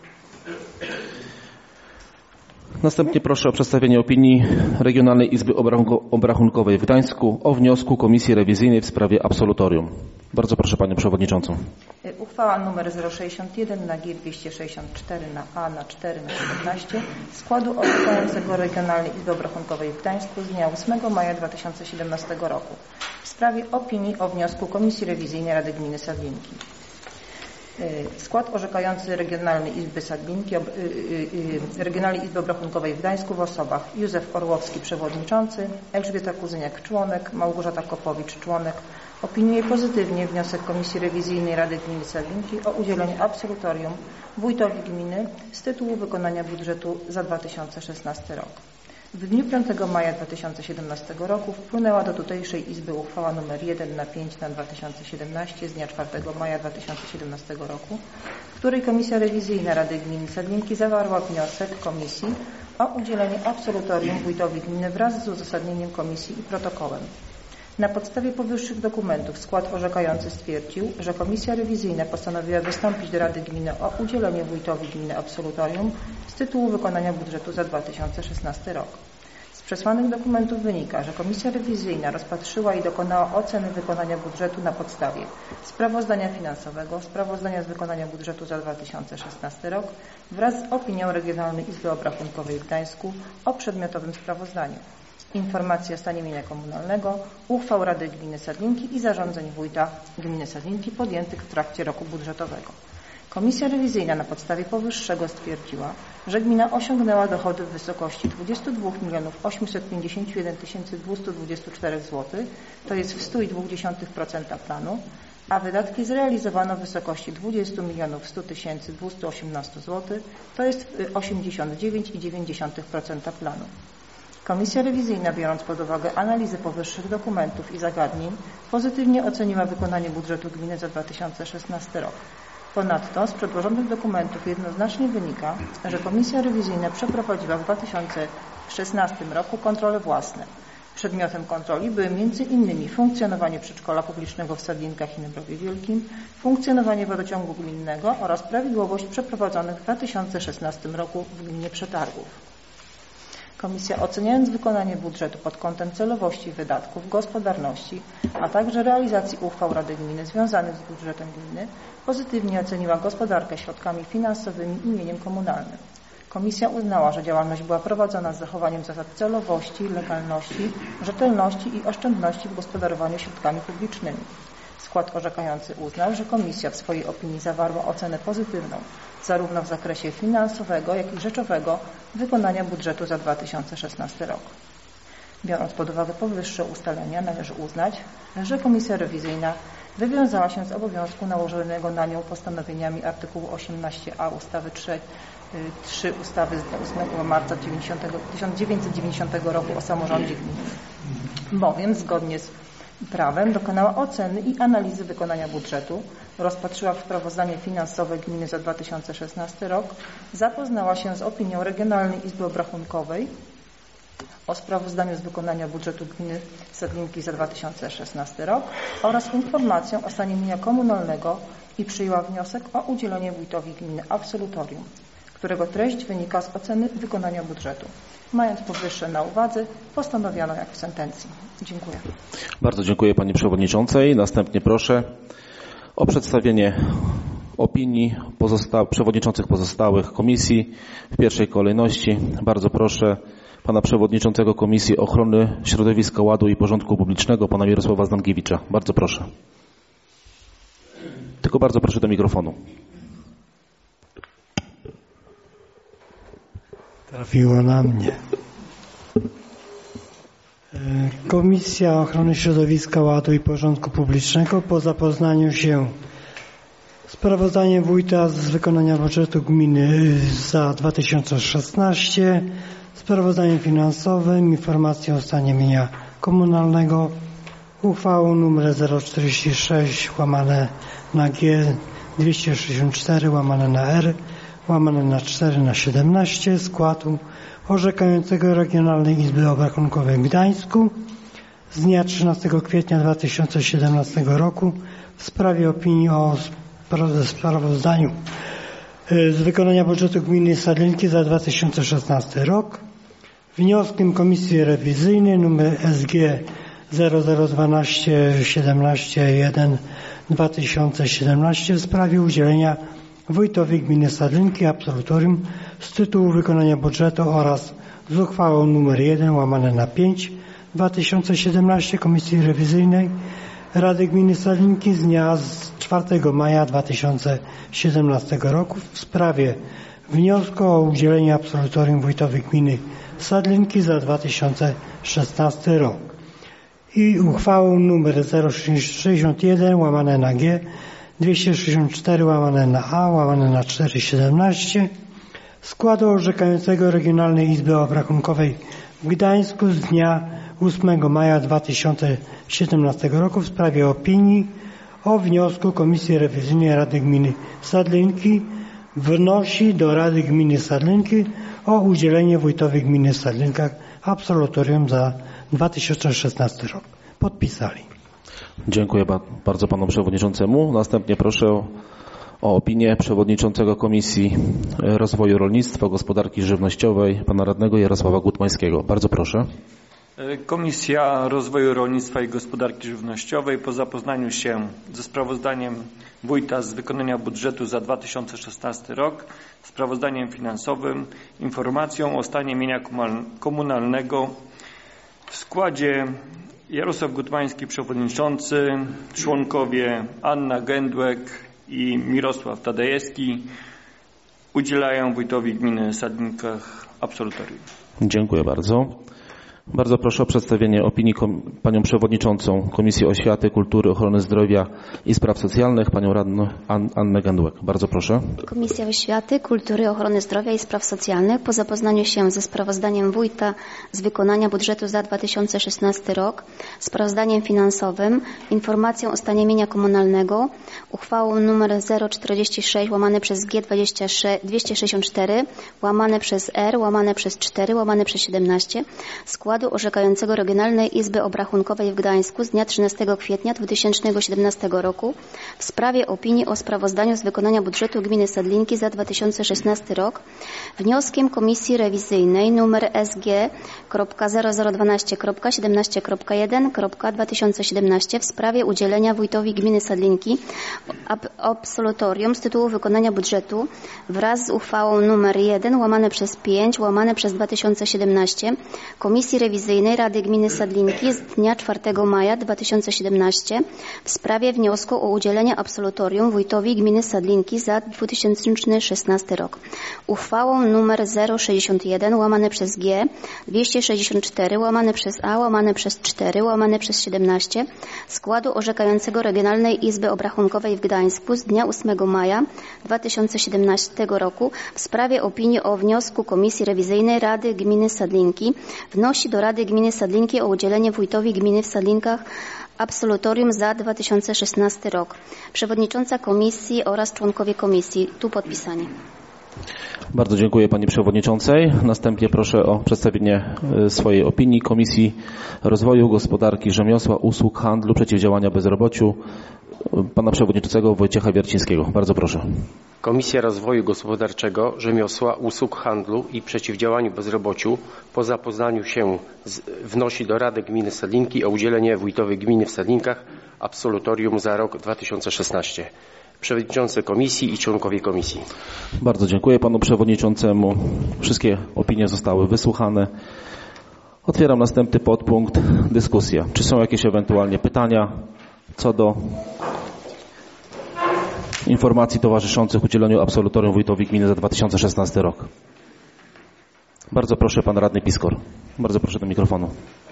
Następnie proszę o przedstawienie opinii Regionalnej Izby Obrachunkowej w Gdańsku o wniosku Komisji Rewizyjnej w sprawie absolutorium. Bardzo proszę panią przewodniczącą.
Uchwała nr zero sześćdziesiąt jeden na G dwieście sześćdziesiąt cztery na A na cztery na siedemnaście składu orzekającego Regionalnej Izby Obrachunkowej w Gdańsku z dnia ósmego maja dwa tysiące siedemnastego roku w sprawie opinii o wniosku Komisji Rewizyjnej Rady Gminy Sadlinki. Skład orzekający Regionalnej Izby Sadlinki, Regionalnej Izby Obrachunkowej w Gdańsku w osobach Józef Orłowski przewodniczący, Elżbieta Kuzyniak członek, Małgorzata Kopowicz członek opiniuje pozytywnie wniosek Komisji Rewizyjnej Rady Gminy Sadlinki o udzielenie absolutorium wójtowi gminy z tytułu wykonania budżetu za dwa tysiące szesnasty rok. W dniu piątego maja dwa tysiące siedemnastego roku wpłynęła do tutejszej Izby uchwała nr jeden na pięć na dwa tysiące siedemnaście z dnia czwartego maja dwa tysiące siedemnastego roku, w której Komisja Rewizyjna Rady Gminy Sadlinki zawarła wniosek Komisji o udzielenie absolutorium wójtowi gminy wraz z uzasadnieniem Komisji i protokołem. Na podstawie powyższych dokumentów skład orzekający stwierdził, że Komisja Rewizyjna postanowiła wystąpić do Rady Gminy o udzielenie wójtowi gminy absolutorium z tytułu wykonania budżetu za dwa tysiące szesnasty rok. Z przesłanych dokumentów wynika, że Komisja Rewizyjna rozpatrzyła i dokonała oceny wykonania budżetu na podstawie sprawozdania finansowego, sprawozdania z wykonania budżetu za dwa tysiące szesnasty rok wraz z opinią Regionalnej Izby Obrachunkowej w Gdańsku o przedmiotowym sprawozdaniu, informacji o stanie mienia komunalnego, uchwał Rady Gminy Sadlinki i zarządzeń wójta gminy Sadlinki podjętych w trakcie roku budżetowego. Komisja rewizyjna na podstawie powyższego stwierdziła, że gmina osiągnęła dochody w wysokości dwadzieścia dwa milionów osiemset pięćdziesiąt jeden tysięcy dwieście dwadzieścia cztery złotych, to jest w sto dwadzieścia procent planu, a wydatki zrealizowano w wysokości dwadzieścia milionów sto tysięcy dwieście osiemnaście złotych, to jest osiemdziesiąt dziewięć przecinek dziewięć procent planu. Komisja rewizyjna, biorąc pod uwagę analizę powyższych dokumentów i zagadnień, pozytywnie oceniła wykonanie budżetu gminy za dwa tysiące szesnasty rok. Ponadto z przedłożonych dokumentów jednoznacznie wynika, że Komisja rewizyjna przeprowadziła w dwa tysiące szesnastym roku kontrole własne. Przedmiotem kontroli były między innymi funkcjonowanie przedszkola publicznego w Sadlinkach i Nybrowie Wielkim, funkcjonowanie wodociągu gminnego oraz prawidłowość przeprowadzonych w dwa tysiące szesnastym roku w gminie Przetargów. Komisja, oceniając wykonanie budżetu pod kątem celowości wydatków, gospodarności, a także realizacji uchwał Rady Gminy związanych z budżetem gminy, pozytywnie oceniła gospodarkę środkami finansowymi i mieniem komunalnym. Komisja uznała, że działalność była prowadzona z zachowaniem zasad celowości, legalności, rzetelności i oszczędności w gospodarowaniu środkami publicznymi. Skład orzekający uznał, że Komisja w swojej opinii zawarła ocenę pozytywną, zarówno w zakresie finansowego, jak i rzeczowego wykonania budżetu za dwa tysiące szesnasty rok. Biorąc pod uwagę powyższe ustalenia, należy uznać, że Komisja rewizyjna wywiązała się z obowiązku nałożonego na nią postanowieniami artykułu osiemnaście a ustawy trzy ustawy z dnia ósmego marca tysiąc dziewięćset dziewięćdziesiątego roku o samorządzie gminnym. Bowiem zgodnie z prawem dokonała oceny i analizy wykonania budżetu, rozpatrzyła sprawozdanie finansowe gminy za dwa tysiące szesnasty rok, zapoznała się z opinią Regionalnej Izby Obrachunkowej o sprawozdaniu z wykonania budżetu gminy Sadlinki za dwa tysiące szesnasty rok oraz informacją o stanie mienia komunalnego i przyjęła wniosek o udzielenie wójtowi gminy absolutorium, którego treść wynika z oceny wykonania budżetu. Mając powyższe na uwadze, postanowiono jak w sentencji. Dziękuję.
Bardzo dziękuję Pani Przewodniczącej. Następnie proszę o przedstawienie opinii pozosta- przewodniczących pozostałych komisji. W pierwszej kolejności bardzo proszę Pana Przewodniczącego Komisji Ochrony Środowiska, Ładu i Porządku Publicznego, Pana Mirosława Zdankiewicza. Bardzo proszę. Tylko bardzo proszę do mikrofonu.
Trafiło na mnie. Komisja Ochrony Środowiska, Ładu i Porządku Publicznego po zapoznaniu się z sprawozdaniem wójta z wykonania budżetu gminy za dwa tysiące szesnasty, sprawozdaniem finansowym, informacją o stanie mienia komunalnego, uchwałą nr zero czterdzieści sześć łamane na G dwieście sześćdziesiąt cztery łamane na R łamane na cztery na siedemnaście składu orzekającego Regionalnej Izby Obrachunkowej w Gdańsku z dnia trzynastego kwietnia dwa tysiące siedemnastego roku w sprawie opinii o sprawozdaniu z wykonania budżetu gminy Sadlinki za dwa tysiące szesnasty rok, wnioskiem Komisji Rewizyjnej nr S G zero zero dwanaście siedemnaście jeden dwa tysiące siedemnaście w sprawie udzielenia wójtowi gminy Sadlinki absolutorium z tytułu wykonania budżetu oraz z uchwałą nr jeden łamane na pięć dwa tysiące siedemnaście Komisji Rewizyjnej Rady Gminy Sadlinki z dnia czwartego maja dwa tysiące siedemnastego roku w sprawie wniosku o udzielenie absolutorium wójtowi gminy Sadlinki za dwa tysiące szesnasty rok i uchwałą nr zero sześćdziesiąt jeden łamane na G dwieście sześćdziesiąt cztery łamane na A łamane na cztery siedemnaście składu orzekającego Regionalnej Izby Obrachunkowej w Gdańsku z dnia ósmego maja dwa tysiące siedemnastego roku w sprawie opinii o wniosku Komisji Rewizyjnej Rady Gminy Sadlinki wnosi do Rady Gminy Sadlinki o udzielenie wójtowi gminy Sadlinka absolutorium za dwa tysiące szesnasty rok. Podpisali.
Dziękuję bardzo Panu Przewodniczącemu. Następnie proszę o opinię Przewodniczącego Komisji Rozwoju Rolnictwa, Gospodarki Żywnościowej, Pana Radnego Jarosława Gutmańskiego. Bardzo proszę.
Komisja Rozwoju Rolnictwa i Gospodarki Żywnościowej po zapoznaniu się ze sprawozdaniem wójta z wykonania budżetu za dwa tysiące szesnasty rok, sprawozdaniem finansowym, informacją o stanie mienia komunalnego w składzie Jarosław Gutmański przewodniczący, członkowie Anna Gędłek i Mirosław Tadejewski udzielają wójtowi gminy Sadlinkach absolutorium.
Dziękuję bardzo. Bardzo proszę o przedstawienie opinii kom- Panią Przewodniczącą Komisji Oświaty, Kultury, Ochrony Zdrowia i Spraw Socjalnych, Panią Radną An- Annę Gędłek. Bardzo proszę.
Komisja Oświaty, Kultury, Ochrony Zdrowia i Spraw Socjalnych po zapoznaniu się ze sprawozdaniem wójta z wykonania budżetu za dwa tysiące szesnasty rok, sprawozdaniem finansowym, informacją o stanie mienia komunalnego, uchwałą nr zero czterdzieści sześć łamane przez G dwieście sześćdziesiąt cztery łamane przez R łamane przez cztery łamane przez siedemnaście składu orzekającego Regionalnej Izby Obrachunkowej w Gdańsku z dnia trzynastego kwietnia dwa tysiące siedemnastego roku w sprawie opinii o sprawozdaniu z wykonania budżetu gminy Sadlinki za dwa tysiące szesnasty rok, wnioskiem Komisji Rewizyjnej nr S G zero zero dwanaście siedemnaście jeden dwa tysiące siedemnaście w sprawie udzielenia wójtowi gminy Sadlinki ab- absolutorium z tytułu wykonania budżetu wraz z uchwałą nr jeden łamane przez pięć łamane przez dwa tysiące siedemnaście Komisji Rewizyjnej Rady Gminy Sadlinki z dnia czwartego maja dwa tysiące siedemnaście w sprawie wniosku o udzielenie absolutorium wójtowi gminy Sadlinki za dwa tysiące szesnasty rok. Uchwałą nr zero sześćdziesiąt jeden łamane przez G dwieście sześćdziesiąt cztery łamane przez A łamane przez cztery łamane przez siedemnaście składu orzekającego Regionalnej Izby Obrachunkowej w Gdańsku z dnia ósmego maja dwa tysiące siedemnastego roku w sprawie opinii o wniosku Komisji Rewizyjnej Rady Gminy Sadlinki wnosi do Rady Gminy Sadlinki o udzielenie wójtowi gminy w Sadlinkach Absolutorium za dwa tysiące szesnasty rok. Przewodnicząca komisji oraz członkowie komisji. Tu podpisanie.
Bardzo dziękuję Pani Przewodniczącej. Następnie proszę o przedstawienie swojej opinii Komisji Rozwoju, Gospodarki, Rzemiosła, Usług, Handlu, Przeciwdziałania Bezrobociu Pana Przewodniczącego Wojciecha Wiercińskiego. Bardzo proszę.
Komisja Rozwoju Gospodarczego, Rzemiosła, Usług, Handlu i Przeciwdziałaniu Bezrobociu po zapoznaniu się z, wnosi do Rady Gminy Stadlinki o udzielenie wójtowi gminy w Stadlinkach absolutorium za rok dwa tysiące szesnasty. Przewodniczący komisji i członkowie komisji.
Bardzo dziękuję Panu Przewodniczącemu. Wszystkie opinie zostały wysłuchane. Otwieram następny podpunkt. Dyskusja. Czy są jakieś ewentualnie pytania co do informacji towarzyszących udzieleniu absolutorium wójtowi gminy za dwa tysiące szesnasty rok? Bardzo proszę Pan Radny Piskor. Bardzo proszę do mikrofonu.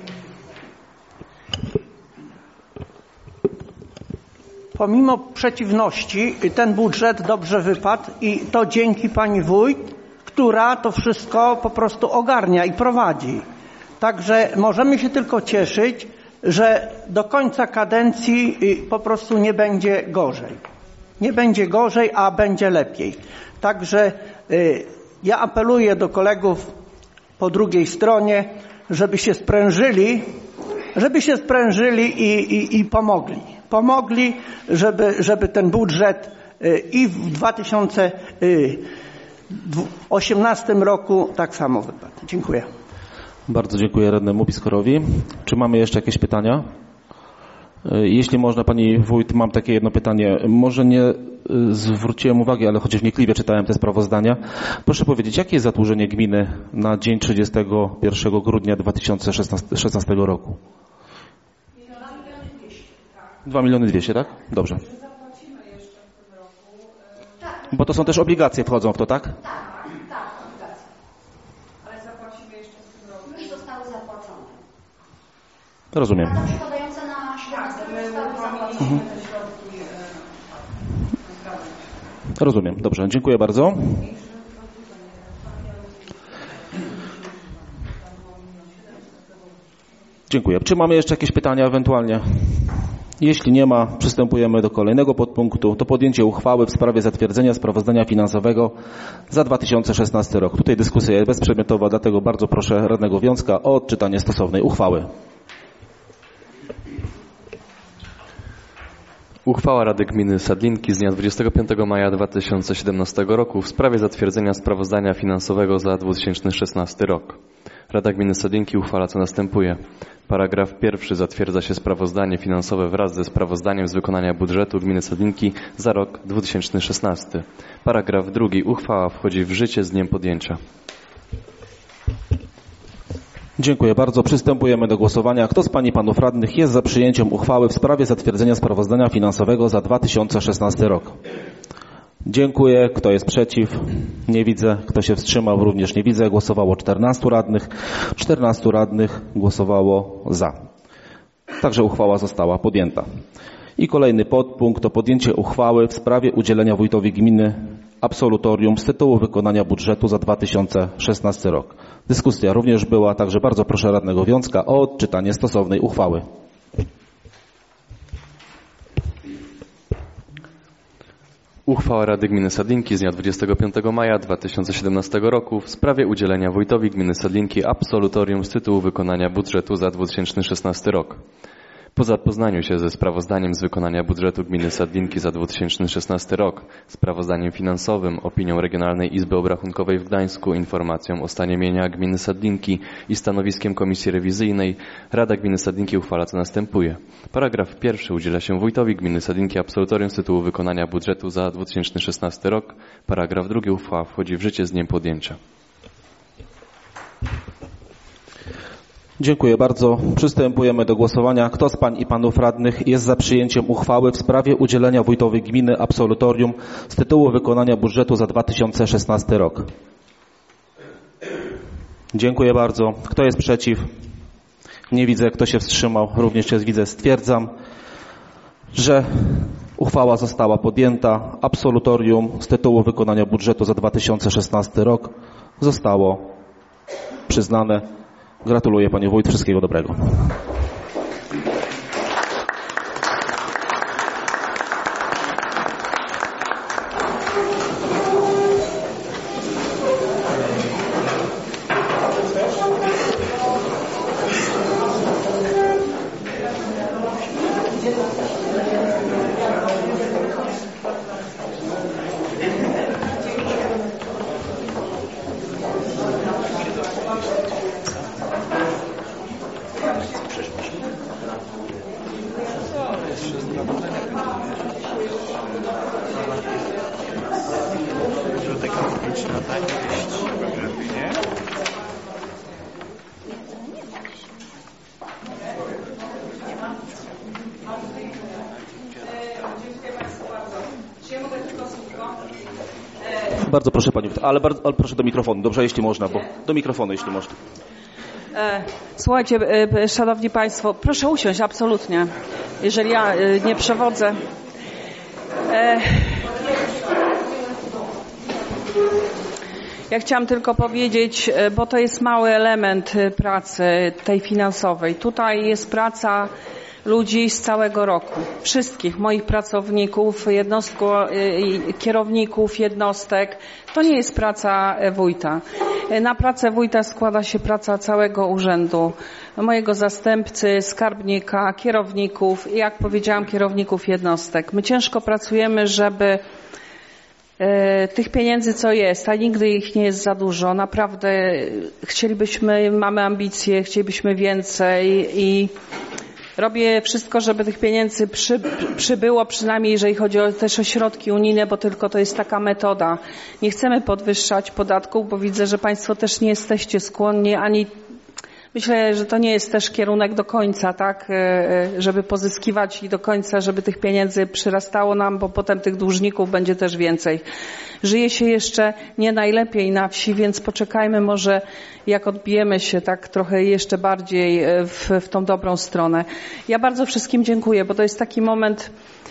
Pomimo przeciwności ten budżet dobrze wypadł i to dzięki pani wójt, która to wszystko po prostu ogarnia i prowadzi. Także możemy się tylko cieszyć, że do końca kadencji po prostu nie będzie gorzej. Nie będzie gorzej, a będzie lepiej. Także ja apeluję do kolegów po drugiej stronie, żeby się sprężyli, żeby się sprężyli i, i, i pomogli. Pomogli, żeby, żeby ten budżet i w dwa tysiące osiemnastym roku tak samo wypadł. Dziękuję.
Bardzo dziękuję radnemu Piskorowi. Czy mamy jeszcze jakieś pytania? Jeśli można, Pani Wójt, mam takie jedno pytanie. Może nie zwróciłem uwagi, ale chociaż wnikliwie czytałem te sprawozdania. Proszę powiedzieć, jakie jest zadłużenie gminy na dzień trzydziestego pierwszego grudnia dwa tysiące szesnastego roku? dwa miliony dwieście, tak? Dobrze. Bo to są też obligacje wchodzą w to, tak?
Tak, tak, obligacje. Ale zapłacimy jeszcze w tym roku. Już zostały zapłacone.
Rozumiem.
A to przypadające na szkolnictwo zostały zapłacone.
Mhm. Rozumiem. Dobrze. Dziękuję bardzo. Dziękuję. Czy mamy jeszcze jakieś pytania ewentualnie? Jeśli nie ma, przystępujemy do kolejnego podpunktu. To podjęcie uchwały w sprawie zatwierdzenia sprawozdania finansowego za dwa tysiące szesnasty rok. Tutaj dyskusja jest bezprzedmiotowa, dlatego bardzo proszę radnego Wiązka o odczytanie stosownej uchwały.
Uchwała Rady Gminy Stadlinki z dnia dwudziestego piątego maja dwa tysiące siedemnastego roku w sprawie zatwierdzenia sprawozdania finansowego za dwa tysiące szesnasty rok. Rada Gminy Stadlinki uchwala co następuje. Paragraf pierwszy. Zatwierdza się sprawozdanie finansowe wraz ze sprawozdaniem z wykonania budżetu Gminy Stadlinki za rok dwa tysiące szesnasty. Paragraf drugi. Uchwała wchodzi w życie z dniem podjęcia.
Dziękuję bardzo. Przystępujemy do głosowania. Kto z Pań i Panów Radnych jest za przyjęciem uchwały w sprawie zatwierdzenia sprawozdania finansowego za dwa tysiące szesnasty rok? Dziękuję. Kto jest przeciw? Nie widzę. Kto się wstrzymał? Również nie widzę. Głosowało czternastu radnych. czternastu radnych głosowało za. Także uchwała została podjęta. I kolejny podpunkt to podjęcie uchwały w sprawie udzielenia wójtowi gminy absolutorium z tytułu wykonania budżetu za dwa tysiące szesnasty rok. Dyskusja również była, także bardzo proszę radnego Wiązka o odczytanie stosownej uchwały.
Uchwała Rady Gminy Stadlinki z dnia dwudziestego piątego maja dwa tysiące siedemnastego roku w sprawie udzielenia wójtowi gminy Stadlinki absolutorium z tytułu wykonania budżetu za dwa tysiące szesnasty rok. Po zapoznaniu się ze sprawozdaniem z wykonania budżetu gminy Stadlinki za dwa tysiące szesnasty rok, sprawozdaniem finansowym, opinią Regionalnej Izby Obrachunkowej w Gdańsku, informacją o stanie mienia gminy Stadlinki i stanowiskiem Komisji Rewizyjnej, Rada Gminy Stadlinki uchwala co następuje. Paragraf pierwszy. Udziela się wójtowi gminy Stadlinki absolutorium z tytułu wykonania budżetu za dwa tysiące szesnasty rok. Paragraf drugi. Uchwała wchodzi w życie z dniem podjęcia.
Dziękuję bardzo. Przystępujemy do głosowania. Kto z Pań i Panów Radnych jest za przyjęciem uchwały w sprawie udzielenia wójtowi gminy absolutorium z tytułu wykonania budżetu za dwa tysiące szesnasty rok? Dziękuję bardzo. Kto jest przeciw? Nie widzę. Kto się wstrzymał? Również się widzę. Stwierdzam, że uchwała została podjęta. Absolutorium z tytułu wykonania budżetu za dwa tysiące szesnasty rok zostało przyznane. Gratuluję Panie Wójt, wszystkiego dobrego. Bardzo proszę Pani, ale, bardzo, ale proszę do mikrofonu, dobrze, jeśli można, bo do mikrofonu, jeśli można.
E, słuchajcie, e, Szanowni Państwo, proszę usiąść, absolutnie, jeżeli ja e, nie przewodzę. E, ja chciałam tylko powiedzieć, bo to jest mały element pracy tej finansowej. Tutaj jest praca ludzi z całego roku, wszystkich moich pracowników, jednostku, kierowników jednostek. To nie jest praca wójta. Na pracę wójta składa się praca całego urzędu, mojego zastępcy, skarbnika, kierowników i jak powiedziałam, kierowników jednostek. My ciężko pracujemy, żeby tych pieniędzy, co jest, a nigdy ich nie jest za dużo. Naprawdę chcielibyśmy, mamy ambicje, chcielibyśmy więcej i robię wszystko, żeby tych pieniędzy przy, przybyło, przynajmniej jeżeli chodzi o też o środki unijne, bo tylko to jest taka metoda. Nie chcemy podwyższać podatków, bo widzę, że Państwo też nie jesteście skłonni ani. Myślę, że to nie jest też kierunek do końca, tak, żeby pozyskiwać i do końca, żeby tych pieniędzy przyrastało nam, bo potem tych dłużników będzie też więcej. Żyje się jeszcze nie najlepiej na wsi, więc poczekajmy może, jak odbijemy się tak trochę jeszcze bardziej w, w tą dobrą stronę. Ja bardzo wszystkim dziękuję, bo to jest taki moment,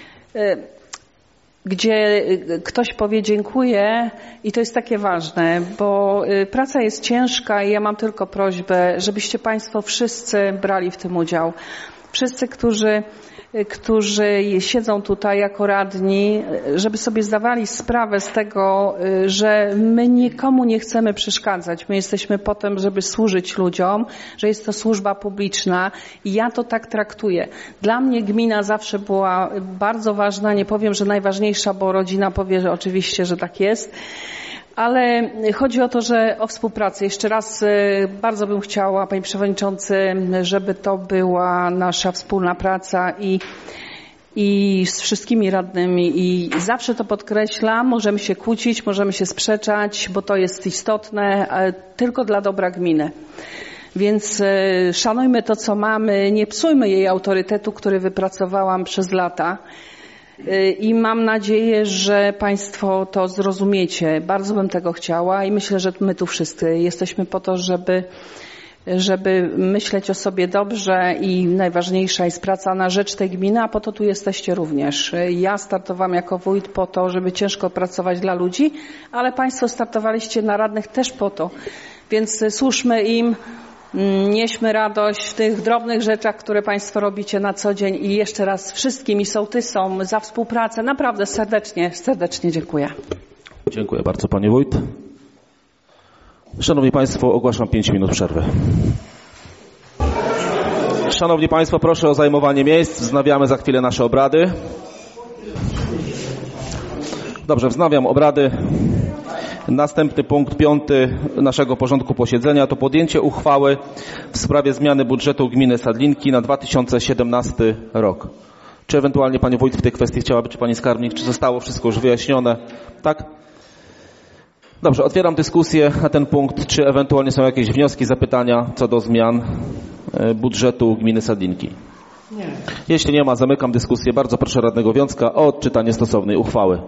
gdzie ktoś powie dziękuję i to jest takie ważne, bo praca jest ciężka i ja mam tylko prośbę, żebyście Państwo wszyscy brali w tym udział. Wszyscy, którzy, którzy siedzą tutaj jako radni, żeby sobie zdawali sprawę z tego, że my nikomu nie chcemy przeszkadzać. My jesteśmy po tym, żeby służyć ludziom, że jest to służba publiczna i ja to tak traktuję. Dla mnie gmina zawsze była bardzo ważna, nie powiem, że najważniejsza, bo rodzina powie, że oczywiście, że tak jest. Ale chodzi o to, że o współpracę. Jeszcze raz bardzo bym chciała, Panie Przewodniczący, żeby to była nasza wspólna praca i, i z wszystkimi radnymi. I zawsze to podkreślam, możemy się kłócić, możemy się sprzeczać, bo to jest istotne, tylko dla dobra gminy. Więc szanujmy to, co mamy, nie psujmy jej autorytetu, który wypracowałam przez lata. I mam nadzieję, że Państwo to zrozumiecie. Bardzo bym tego chciała i myślę, że my tu wszyscy jesteśmy po to, żeby, żeby myśleć o sobie dobrze i najważniejsza jest praca na rzecz tej gminy, a po to tu jesteście również. Ja startowałam jako wójt po to, żeby ciężko pracować dla ludzi, ale Państwo startowaliście na radnych też po to. Więc służmy im. Nieśmy radość w tych drobnych rzeczach, które Państwo robicie na co dzień i jeszcze raz wszystkim i sołtysom za współpracę. Naprawdę serdecznie, serdecznie dziękuję.
Dziękuję bardzo Panie Wójt. Szanowni Państwo, ogłaszam pięć minut przerwy. Szanowni Państwo, proszę o zajmowanie miejsc. Wznawiamy za chwilę nasze obrady. Dobrze, wznawiam obrady. Następny punkt piąty naszego porządku posiedzenia to podjęcie uchwały w sprawie zmiany budżetu gminy Sadlinki na dwa tysiące siedemnasty rok. Czy ewentualnie Pani Wójt w tej kwestii chciałaby, czy Pani Skarbnik, czy zostało wszystko już wyjaśnione? Tak? Dobrze, otwieram dyskusję na ten punkt. Czy ewentualnie są jakieś wnioski, zapytania co do zmian budżetu gminy Sadlinki? Nie. Jeśli nie ma, zamykam dyskusję. Bardzo proszę radnego Wiącka o odczytanie stosownej uchwały.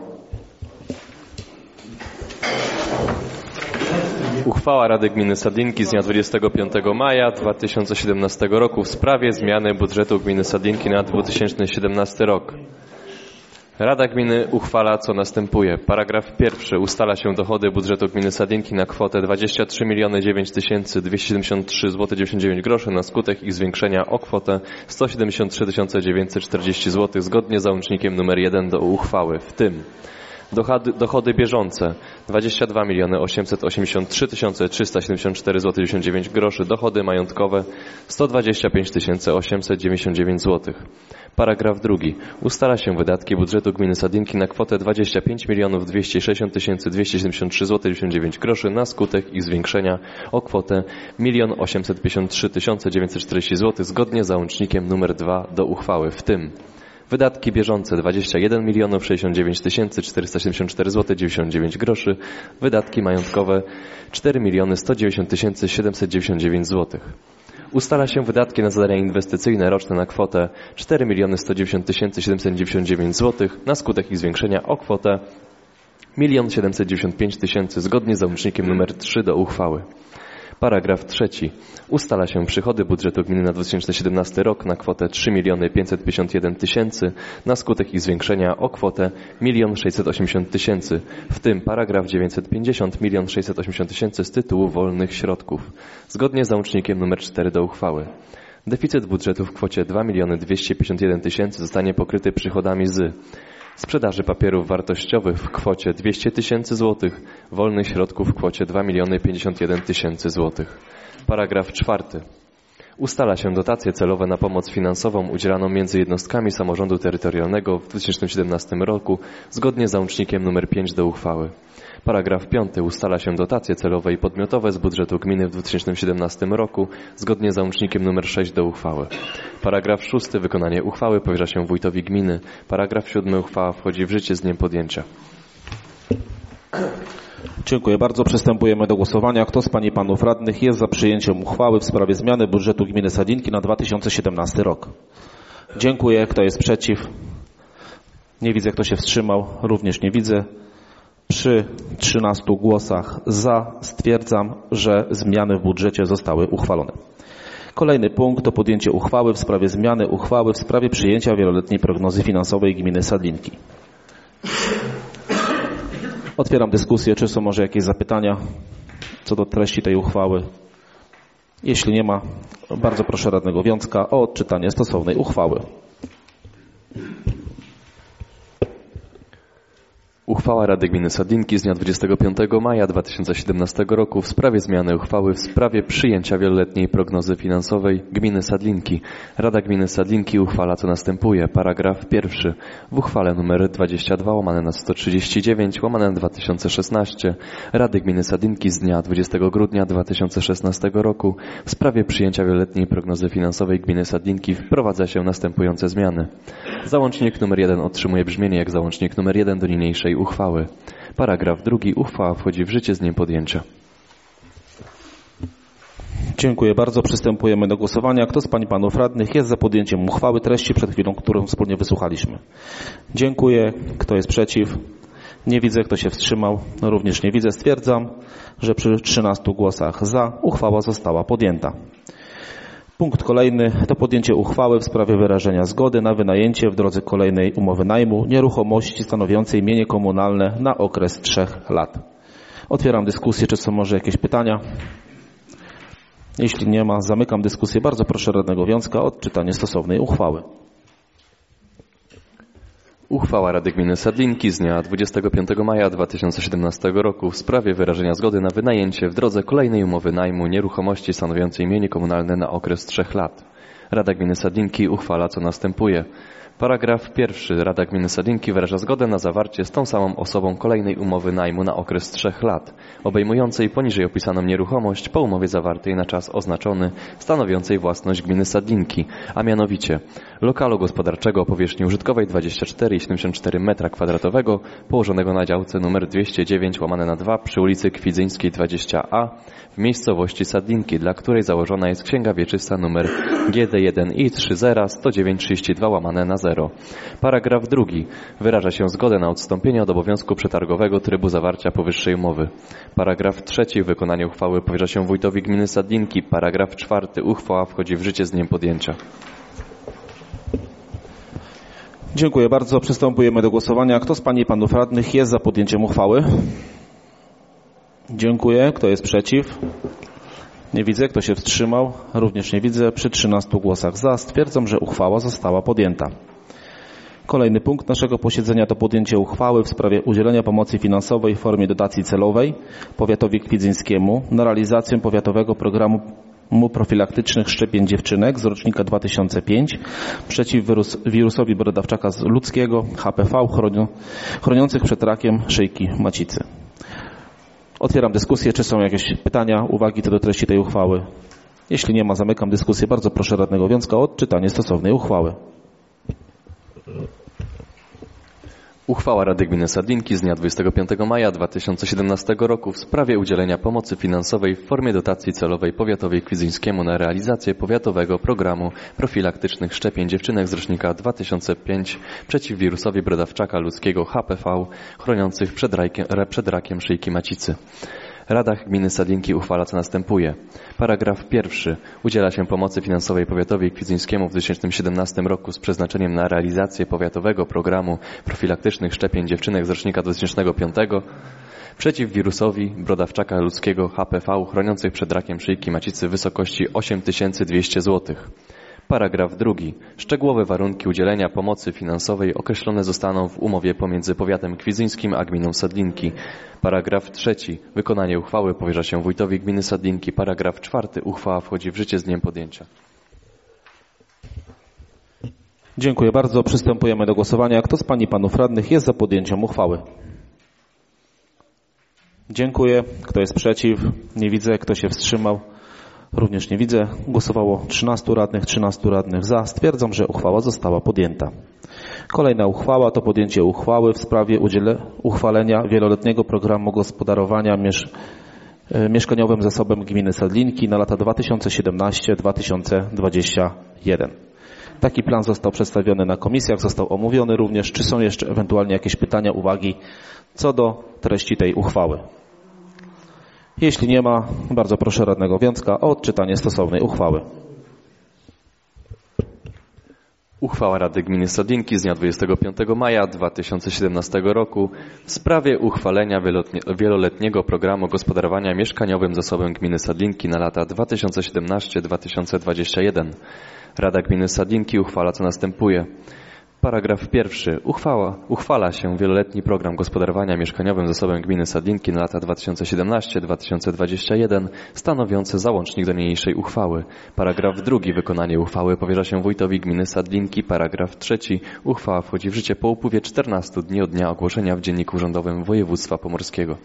Uchwała Rady Gminy Sadlinki z dnia dwudziestego piątego maja dwa tysiące siedemnastego roku w sprawie zmiany budżetu gminy Sadlinki na dwa tysiące siedemnasty rok. Rada Gminy uchwala, co następuje. Paragraf pierwszy. Ustala się dochody budżetu gminy Sadlinki na kwotę dwadzieścia trzy miliony dziewięć tysięcy dwieście siedemdziesiąt trzy złotych dziewięćdziesiąt dziewięć groszy na skutek ich zwiększenia o kwotę sto siedemdziesiąt trzy tysiące dziewięćset czterdzieści złotych zgodnie z załącznikiem numer jeden do uchwały, w tym Dochody, dochody bieżące dwadzieścia dwa miliony osiemset osiemdziesiąt trzy tysiące trzysta siedemdziesiąt cztery złotych dziewięćdziesiąt dziewięć groszy. Dochody majątkowe sto dwadzieścia pięć tysięcy osiemset dziewięćdziesiąt dziewięć złotych. Paragraf drugi. Ustala się wydatki budżetu gminy Sadlinki na kwotę dwadzieścia pięć milionów dwieście sześćdziesiąt tysięcy dwieście siedemdziesiąt trzy złotych dziewięćdziesiąt dziewięć groszy na skutek ich zwiększenia o kwotę jeden osiemset pięćdziesiąt trzy tysiące dziewięćset czterdzieści złotych zgodnie z załącznikiem numer dwa do uchwały, w tym wydatki bieżące dwadzieścia jeden milionów sześćdziesiąt dziewięć tysięcy czterysta siedemdziesiąt cztery złotych dziewięćdziesiąt dziewięć groszy, wydatki majątkowe cztery miliony sto dziewięćdziesiąt tysięcy siedemset dziewięćdziesiąt dziewięć złotych. Ustala się wydatki na zadania inwestycyjne roczne na kwotę cztery miliony sto dziewięćdziesiąt tysięcy siedemset dziewięćdziesiąt dziewięć złotych na skutek ich zwiększenia o kwotę milion siedemset dziewięćdziesiąt pięć tysięcy zgodnie z załącznikiem numer trzy do uchwały. Paragraf trzeci. Ustala się przychody budżetu gminy na dwa tysiące siedemnasty rok na kwotę trzy miliony pięćset pięćdziesiąt jeden tysięcy na skutek ich zwiększenia o kwotę milion sześćset osiemdziesiąt tysięcy, w tym paragraf dziewięćset pięćdziesiąt milion sześćset osiemdziesiąt tysięcy z tytułu wolnych środków, zgodnie z załącznikiem numer cztery do uchwały. Deficyt budżetu w kwocie dwa miliony dwieście pięćdziesiąt jeden tysięcy zostanie pokryty przychodami z sprzedaży papierów wartościowych w kwocie dwieście tysięcy złotych, wolnych środków w kwocie dwa miliony pięćdziesiąt jeden tysięcy złotych. Paragraf czwarty. Ustala się dotacje celowe na pomoc finansową udzielaną między jednostkami samorządu terytorialnego w dwa tysiące siedemnastym roku zgodnie z załącznikiem numer pięć do uchwały. Paragraf piąty. Ustala się dotacje celowe i podmiotowe z budżetu gminy w dwa tysiące siedemnastym roku zgodnie z załącznikiem numer sześć do uchwały. Paragraf szósty. Wykonanie uchwały powierza się wójtowi gminy. Paragraf siódmy. Uchwała wchodzi w życie z dniem podjęcia.
Dziękuję bardzo. Przystępujemy do głosowania. Kto z Pań i Panów Radnych jest za przyjęciem uchwały w sprawie zmiany budżetu gminy Sadlinki na dwa tysiące siedemnasty rok? Dziękuję. Kto jest przeciw? Nie widzę. Kto się wstrzymał? Również nie widzę. Przy trzynastu głosach za stwierdzam, że zmiany w budżecie zostały uchwalone. Kolejny punkt to podjęcie uchwały w sprawie zmiany uchwały w sprawie przyjęcia wieloletniej prognozy finansowej gminy Sadlinki. Otwieram dyskusję. Czy są może jakieś zapytania co do treści tej uchwały? Jeśli nie ma, bardzo proszę radnego Wiącka o odczytanie stosownej uchwały.
Uchwała Rady Gminy Sadlinki z dnia dwudziestego piątego maja dwa tysiące siedemnastego roku w sprawie zmiany uchwały w sprawie przyjęcia wieloletniej prognozy finansowej gminy Sadlinki. Rada Gminy Sadlinki uchwala co następuje. Paragraf pierwszy. W uchwale nr dwadzieścia dwa łamane na sto trzydzieści dziewięć łamane na dwa tysiące szesnaście Rady Gminy Sadlinki z dnia dwudziestego grudnia dwa tysiące szesnastego roku w sprawie przyjęcia wieloletniej prognozy finansowej gminy Sadlinki wprowadza się następujące zmiany. Załącznik numer jeden otrzymuje brzmienie jak załącznik numer jeden do niniejszej uchwały. Paragraf drugi. Uchwała wchodzi w życie z dniem podjęcia.
Dziękuję bardzo. Przystępujemy do głosowania. Kto z Pań i Panów Radnych jest za podjęciem uchwały treści przed chwilą, którą wspólnie wysłuchaliśmy? Dziękuję. Kto jest przeciw? Nie widzę. Kto się wstrzymał? Również nie widzę. Stwierdzam, że przy trzynastu głosach za uchwała została podjęta. Punkt kolejny to podjęcie uchwały w sprawie wyrażenia zgody na wynajęcie w drodze kolejnej umowy najmu nieruchomości stanowiącej mienie komunalne na okres trzech lat. Otwieram dyskusję. Czy są może jakieś pytania? Jeśli nie ma, zamykam dyskusję. Bardzo proszę radnego Wiącka o odczytanie stosownej uchwały.
Uchwała Rady Gminy Sadlinki z dnia dwudziestego piątego maja dwa tysiące siedemnastego roku w sprawie wyrażenia zgody na wynajęcie w drodze kolejnej umowy najmu nieruchomości stanowiącej mienie komunalne na okres trzech lat. Rada Gminy Sadlinki uchwala co następuje. Paragraf pierwszy. Rada Gminy Sadlinki wyraża zgodę na zawarcie z tą samą osobą kolejnej umowy najmu na okres trzech lat, obejmującej poniżej opisaną nieruchomość po umowie zawartej na czas oznaczony, stanowiącej własność gminy Sadlinki, a mianowicie lokalu gospodarczego o powierzchni użytkowej dwadzieścia cztery przecinek siedemdziesiąt cztery metra kwadratowego położonego na działce nr dwieście dziewięć łamane na dwa przy ulicy Kwidzyńskiej dwadzieścia A w miejscowości Sadlinki, dla której założona jest księga wieczysta nr G D jeden I trzy zero sto dziewięć trzydzieści dwa łamane na zero. Paragraf drugi. Wyraża się zgodę na odstąpienie od obowiązku przetargowego trybu zawarcia powyższej umowy. Paragraf trzeci. Wykonanie uchwały powierza się wójtowi gminy Sadlinki. Paragraf czwarty. Uchwała wchodzi w życie z dniem podjęcia.
Dziękuję bardzo. Przystępujemy do głosowania. Kto z Pań i Panów Radnych jest za podjęciem uchwały? Dziękuję. Kto jest przeciw? Nie widzę. Kto się wstrzymał? Również nie widzę. Przy trzynastu głosach za stwierdzam, że uchwała została podjęta. Kolejny punkt naszego posiedzenia to podjęcie uchwały w sprawie udzielenia pomocy finansowej w formie dotacji celowej powiatowi kwidzyńskiemu na realizację powiatowego programu profilaktycznych szczepień dziewczynek z rocznika dwa tysiące piątego przeciw wirus, wirusowi brodawczaka ludzkiego H P V chronią, chroniących przed rakiem szyjki macicy. Otwieram dyskusję. Czy są jakieś pytania, uwagi co do treści tej uchwały? Jeśli nie ma, zamykam dyskusję. Bardzo proszę radnego Wiązka o odczytanie stosownej uchwały.
Uchwała Rady Gminy Sadlinki z dnia dwudziestego piątego maja dwa tysiące siedemnastego roku w sprawie udzielenia pomocy finansowej w formie dotacji celowej powiatowi kwidzyńskiemu na realizację powiatowego programu profilaktycznych szczepień dziewczynek z rocznika dwa tysiące piątego przeciw wirusowi brodawczaka ludzkiego H P V chroniących przed rakiem, przed rakiem szyjki macicy. Rada Gminy Sadlinki uchwala co następuje. Paragraf pierwszy. Udziela się pomocy finansowej powiatowi kwidzyńskiemu w dwa tysiące siedemnastym roku z przeznaczeniem na realizację powiatowego programu profilaktycznych szczepień dziewczynek z rocznika dwa tysiące piątego przeciw wirusowi brodawczaka ludzkiego H P V chroniących przed rakiem szyjki macicy w wysokości osiem tysięcy dwieście złotych. Paragraf drugi. Szczegółowe warunki udzielenia pomocy finansowej określone zostaną w umowie pomiędzy powiatem kwidzyńskim a gminą Sadlinki. Paragraf trzeci. Wykonanie uchwały powierza się wójtowi gminy Sadlinki. Paragraf czwarty. Uchwała wchodzi w życie z dniem podjęcia.
Dziękuję bardzo. Przystępujemy do głosowania. Kto z pań i panów radnych jest za podjęciem uchwały? Dziękuję. Kto jest przeciw? Nie widzę. Kto się wstrzymał? Również nie widzę. Głosowało trzynastu radnych, trzynastu radnych za. Stwierdzam, że uchwała została podjęta. Kolejna uchwała to podjęcie uchwały w sprawie udziele, uchwalenia wieloletniego programu gospodarowania miesz, e, mieszkaniowym zasobem gminy Sadlinki na lata dwa tysiące siedemnasty do dwa tysiące dwudziestego pierwszego. Taki plan został przedstawiony na komisjach, został omówiony również. Czy są jeszcze ewentualnie jakieś pytania, uwagi co do treści tej uchwały? Jeśli nie ma, bardzo proszę radnego Wiązka o odczytanie stosownej uchwały.
Uchwała Rady Gminy Sadlinki z dnia dwudziestego piątego maja dwa tysiące siedemnastego roku w sprawie uchwalenia wieloletniego programu gospodarowania mieszkaniowym zasobem gminy Sadlinki na lata dwa tysiące siedemnasty do dwa tysiące dwudziestego pierwszego. Rada Gminy Sadlinki uchwala co następuje. Paragraf pierwszy. Uchwała. Uchwala się wieloletni program gospodarowania mieszkaniowym zasobem gminy Sadlinki na lata dwa tysiące siedemnasty do dwa tysiące dwudziestego pierwszego stanowiący załącznik do niniejszej uchwały. Paragraf drugi. Wykonanie uchwały powierza się wójtowi gminy Sadlinki. Paragraf trzeci. Uchwała wchodzi w życie po upływie czternastu dni od dnia ogłoszenia w Dzienniku Urzędowym Województwa Pomorskiego.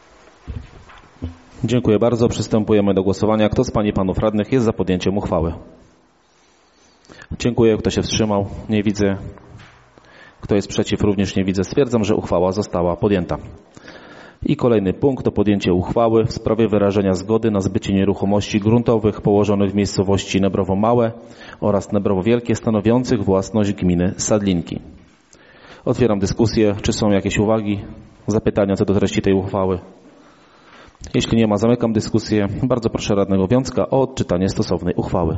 Dziękuję bardzo. Przystępujemy do głosowania. Kto z pań i panów radnych jest za podjęciem uchwały? Dziękuję. Kto się wstrzymał? Nie widzę. Kto jest przeciw? Również nie widzę. Stwierdzam, że uchwała została podjęta. I kolejny punkt to podjęcie uchwały w sprawie wyrażenia zgody na zbycie nieruchomości gruntowych położonych w miejscowości Nebrowo Małe oraz Nebrowo Wielkie stanowiących własność gminy Sadlinki. Otwieram dyskusję. Czy są jakieś uwagi, zapytania co do treści tej uchwały? Jeśli nie ma, zamykam dyskusję. Bardzo proszę radnego Wiązka o odczytanie stosownej uchwały.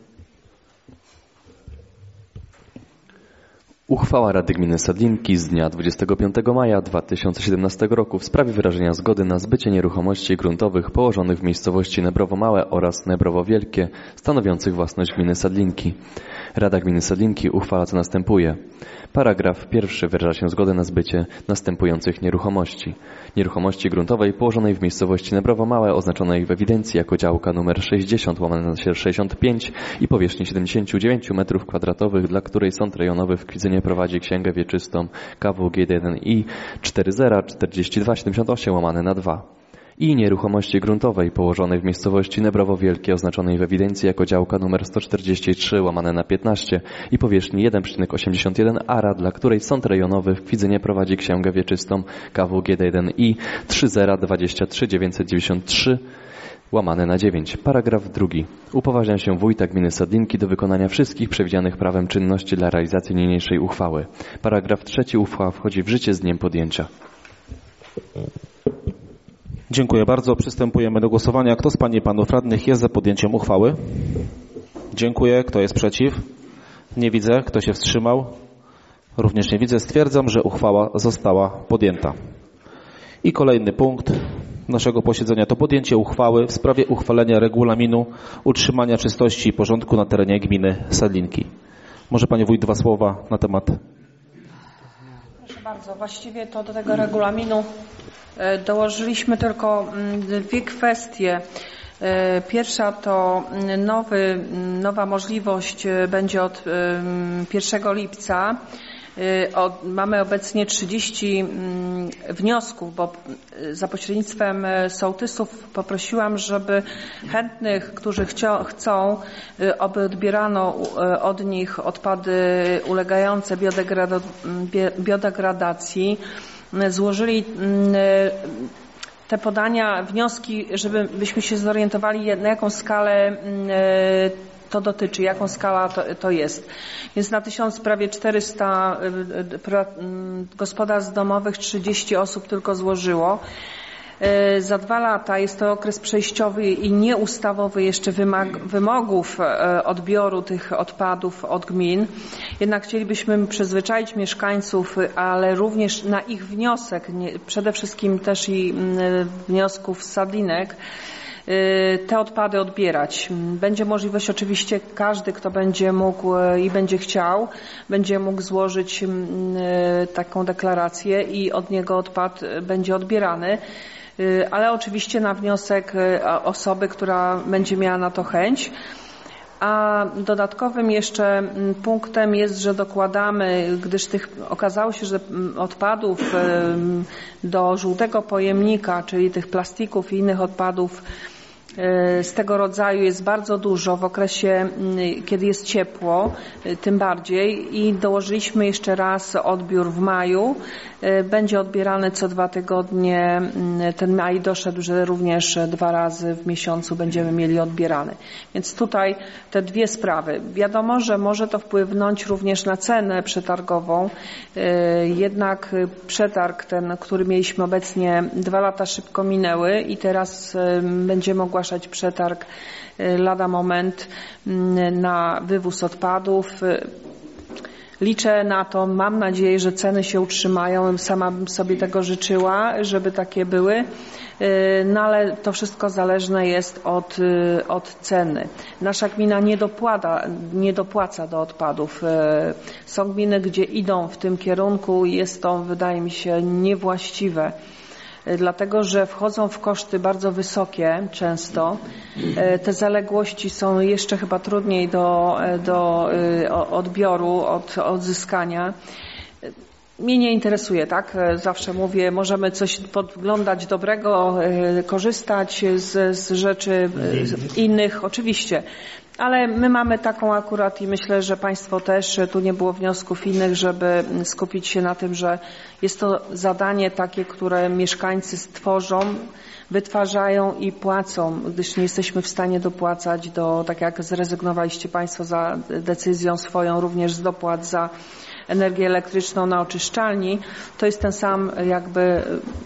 Uchwała Rady Gminy Sadlinki z dnia dwudziestego piątego maja dwa tysiące siedemnastego roku w sprawie wyrażenia zgody na zbycie nieruchomości gruntowych położonych w miejscowości Nebrowo Małe oraz Nebrowo Wielkie stanowiących własność gminy Sadlinki. Rada Gminy Sadlinki uchwala co następuje. Paragraf pierwszy wyraża się zgodę na zbycie następujących nieruchomości. Nieruchomości gruntowej położonej w miejscowości Nebrowo Małe oznaczonej w ewidencji jako działka nr sześćdziesiąt łamane na sześćdziesiąt pięć i powierzchni siedemdziesiąt dziewięć metrów kwadratowych, dla której Sąd Rejonowy w Kwidzynie prowadzi księgę wieczystą K W G jeden I cztery zero czterdzieści dwa siedemdziesiąt osiem łamane na dwa. I nieruchomości gruntowej położonej w miejscowości Nebrowo Wielkie oznaczonej w ewidencji jako działka nr sto czterdzieści trzy łamane na piętnaście i powierzchni jeden przecinek osiemdziesiąt jeden ara, dla której Sąd Rejonowy w Kwidzynie prowadzi księgę wieczystą K W G jeden I trzy zero dwadzieścia trzy dziewięćset dziewięćdziesiąt trzy łamane na dziewięć. Paragraf drugi. Upoważnia się wójta gminy Sadlinki do wykonania wszystkich przewidzianych prawem czynności dla realizacji niniejszej uchwały. Paragraf trzeci. Uchwała wchodzi w życie z dniem podjęcia.
Dziękuję bardzo. Przystępujemy do głosowania. Kto z pań i panów radnych jest za podjęciem uchwały? Dziękuję. Kto jest przeciw? Nie widzę. Kto się wstrzymał? Również nie widzę. Stwierdzam, że uchwała została podjęta. I kolejny punkt naszego posiedzenia to podjęcie uchwały w sprawie uchwalenia regulaminu utrzymania czystości i porządku na terenie gminy Sadlinki. Może panie wójt dwa słowa na temat
Proszę bardzo, właściwie to do tego regulaminu dołożyliśmy tylko dwie kwestie. Pierwsza to nowy, nowa możliwość będzie od pierwszego lipca. Od, mamy obecnie trzydzieści wniosków, bo za pośrednictwem sołtysów poprosiłam, żeby chętnych, którzy chcio, chcą, aby odbierano od nich odpady ulegające biodegrada, biodegradacji, złożyli te podania, wnioski, żebyśmy się zorientowali, na jaką skalę to dotyczy, jaką skala to, to jest. Więc na tysiąc prawie czterysta gospodarstw domowych trzydzieści osób tylko złożyło. Za dwa lata jest to okres przejściowy i nieustawowy jeszcze wymag, wymogów odbioru tych odpadów od gmin. Jednak chcielibyśmy przyzwyczaić mieszkańców, ale również na ich wniosek, nie, przede wszystkim też i wniosków z Sadlinek, te odpady odbierać. Będzie możliwość oczywiście, każdy, kto będzie mógł i będzie chciał, będzie mógł złożyć taką deklarację i od niego odpad będzie odbierany, ale oczywiście na wniosek osoby, która będzie miała na to chęć. A dodatkowym jeszcze punktem jest, że dokładamy, gdyż tych okazało się, że odpadów do żółtego pojemnika, czyli tych plastików i innych odpadów z tego rodzaju jest bardzo dużo w okresie, kiedy jest ciepło, tym bardziej, i dołożyliśmy jeszcze raz odbiór w maju. Będzie odbierany co dwa tygodnie. Ten maj doszedł, że również dwa razy w miesiącu będziemy mieli odbierany. Więc tutaj te dwie sprawy. Wiadomo, że może to wpłynąć również na cenę przetargową. Jednak przetarg ten, który mieliśmy obecnie, dwa lata szybko minęły i teraz będziemy ogłaszać przetarg lada moment na wywóz odpadów. Liczę na to, mam nadzieję, że ceny się utrzymają. Sama bym sobie tego życzyła, żeby takie były. No ale to wszystko zależne jest od, od ceny. Nasza gmina nie dopłata, nie dopłaca do odpadów. Są gminy, gdzie idą w tym kierunku i jest to, wydaje mi się, niewłaściwe. Dlatego, że wchodzą w koszty bardzo wysokie często. Te zaległości są jeszcze chyba trudniej do, do odbioru, od odzyskania. Mnie nie interesuje, tak? Zawsze mówię, możemy coś podglądać dobrego, korzystać z, z rzeczy innych, oczywiście. Ale my mamy taką akurat i myślę, że Państwo też, tu nie było wniosków innych, żeby skupić się na tym, że jest to zadanie takie, które mieszkańcy stworzą, wytwarzają i płacą, gdyż nie jesteśmy w stanie dopłacać do, tak jak zrezygnowaliście Państwo za decyzją swoją, również z dopłat za energię elektryczną na oczyszczalni, to jest ten sam jakby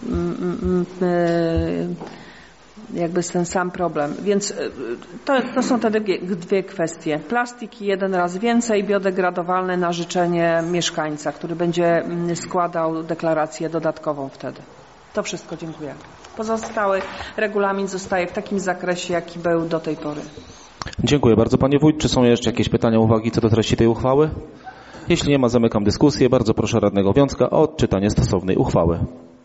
jakby ten sam problem. Więc to, to są te dwie, dwie kwestie. Plastiki jeden raz więcej, biodegradowalne na życzenie mieszkańca, który będzie składał deklarację dodatkową wtedy. To wszystko, dziękuję. Pozostały regulamin zostaje w takim zakresie, jaki był do tej pory.
Dziękuję bardzo, panie wójt. Czy są jeszcze jakieś pytania, uwagi co do treści tej uchwały? Jeśli nie ma, zamykam dyskusję. Bardzo proszę radnego Wiązka o odczytanie stosownej uchwały.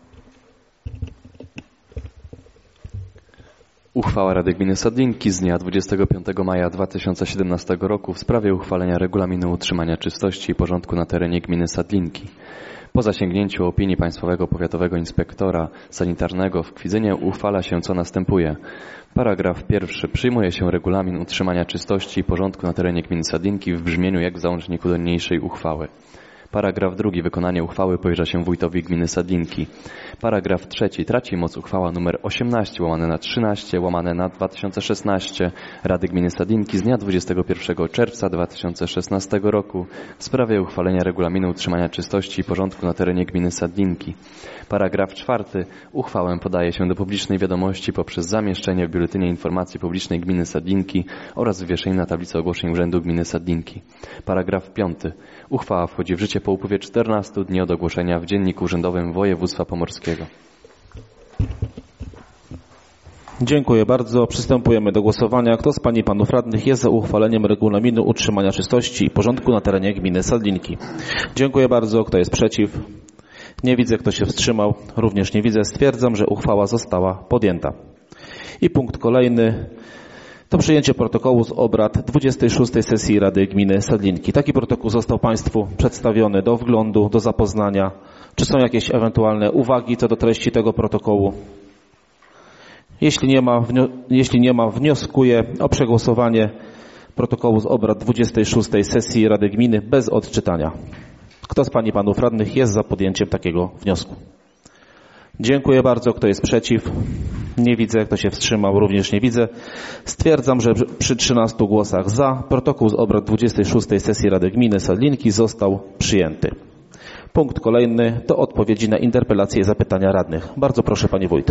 Uchwała Rady Gminy Sadlinki z dnia dwudziestego piątego maja dwa tysiące siedemnastego roku w sprawie uchwalenia regulaminu utrzymania czystości i porządku na terenie gminy Sadlinki. Po zasięgnięciu opinii Państwowego Powiatowego Inspektora Sanitarnego w Kwidzynie uchwala się, co następuje. Paragraf pierwszy. Przyjmuje się regulamin utrzymania czystości i porządku na terenie gminy Sadlinki w brzmieniu jak w załączniku do niniejszej uchwały. Paragraf drugi. Wykonanie uchwały powierza się wójtowi gminy Sadlinki. Paragraf trzeci. Traci moc uchwała nr osiemnaście łamane na trzynaście łamane na dwa tysiące szesnaście Rady Gminy Sadlinki z dnia dwudziestego pierwszego czerwca dwa tysiące szesnastego roku w sprawie uchwalenia regulaminu utrzymania czystości i porządku na terenie gminy Sadlinki. Paragraf czwarty. Uchwałę podaje się do publicznej wiadomości poprzez zamieszczenie w Biuletynie Informacji Publicznej gminy Sadlinki oraz wywieszenie na tablicy ogłoszeń Urzędu Gminy Sadlinki. Paragraf piąty. Uchwała wchodzi w życie po upływie czternastu dni od ogłoszenia w Dzienniku Urzędowym Województwa Pomorskiego.
Dziękuję bardzo. Przystępujemy do głosowania. Kto z Pań i Panów Radnych jest za uchwaleniem regulaminu utrzymania czystości i porządku na terenie gminy Sadlinki? Dziękuję bardzo. Kto jest przeciw? Nie widzę, kto się wstrzymał. Również nie widzę. Stwierdzam, że uchwała została podjęta. I punkt kolejny to przyjęcie protokołu z obrad dwudziestej szóstej sesji Rady Gminy Sedlinki. Taki protokół został Państwu przedstawiony do wglądu, do zapoznania. Czy są jakieś ewentualne uwagi co do treści tego protokołu? Jeśli nie ma, jeśli nie ma, wnioskuję o przegłosowanie protokołu z obrad dwudziestej szóstej sesji Rady Gminy bez odczytania. Kto z Pań i Panów Radnych jest za podjęciem takiego wniosku? Dziękuję bardzo. Kto jest przeciw? Nie widzę. Kto się wstrzymał? Również nie widzę. Stwierdzam, że przy trzynastu głosach za protokół z obrad dwudziestej szóstej sesji Rady Gminy Sedlinki został przyjęty. Punkt kolejny to odpowiedzi na interpelacje i zapytania radnych. Bardzo proszę, Panie Wójt.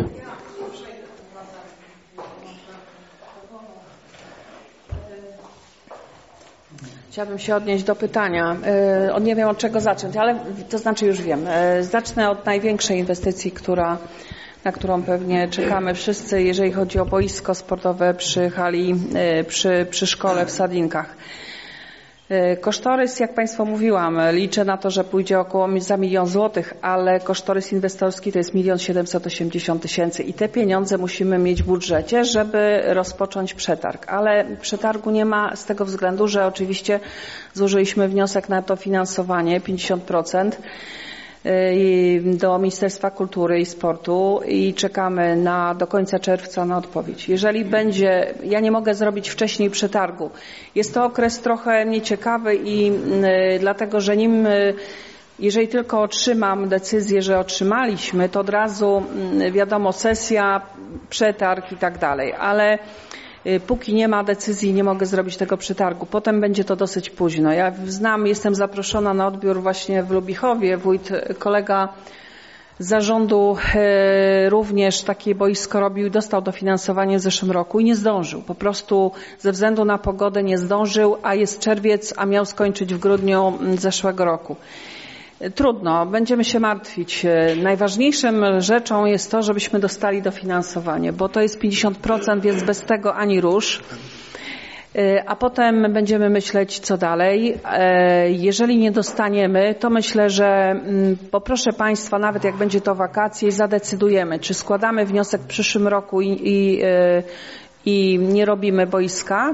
Chciałabym się odnieść do pytania. Nie wiem, od czego zacząć, ale to znaczy już wiem. Zacznę od największej inwestycji, która, na którą pewnie czekamy wszyscy, jeżeli chodzi o boisko sportowe przy hali, przy, przy szkole w Sadlinkach. Kosztorys, jak Państwu mówiłam, liczę na to, że pójdzie około za milion złotych, ale kosztorys inwestorski to jest milion siedemset osiemdziesiąt tysięcy i te pieniądze musimy mieć w budżecie, żeby rozpocząć przetarg. Ale przetargu nie ma z tego względu, że oczywiście złożyliśmy wniosek na dofinansowanie pięćdziesiąt procent do Ministerstwa Kultury i Sportu i czekamy na, do końca czerwca na odpowiedź. Jeżeli będzie, ja nie mogę zrobić wcześniej przetargu. Jest to okres trochę nieciekawy i y, dlatego, że nim, y, jeżeli tylko otrzymam decyzję, że otrzymaliśmy, to od razu y, wiadomo sesja, przetarg i tak dalej, ale póki nie ma decyzji, nie mogę zrobić tego przetargu. Potem będzie to dosyć późno. Ja znam, jestem zaproszona na odbiór właśnie w Lubichowie. Wójt, kolega z zarządu e, również takie boisko robił i dostał dofinansowanie w zeszłym roku i nie zdążył. Po prostu ze względu na pogodę nie zdążył, a jest czerwiec, a miał skończyć w grudniu zeszłego roku. Trudno, będziemy się martwić. Najważniejszą rzeczą jest to, żebyśmy dostali dofinansowanie, bo to jest pięćdziesiąt procent, więc bez tego ani rusz. A potem będziemy myśleć, co dalej. Jeżeli nie dostaniemy, to myślę, że poproszę Państwa, nawet jak będzie to wakacje, zadecydujemy, czy składamy wniosek w przyszłym roku i, i, i nie robimy boiska,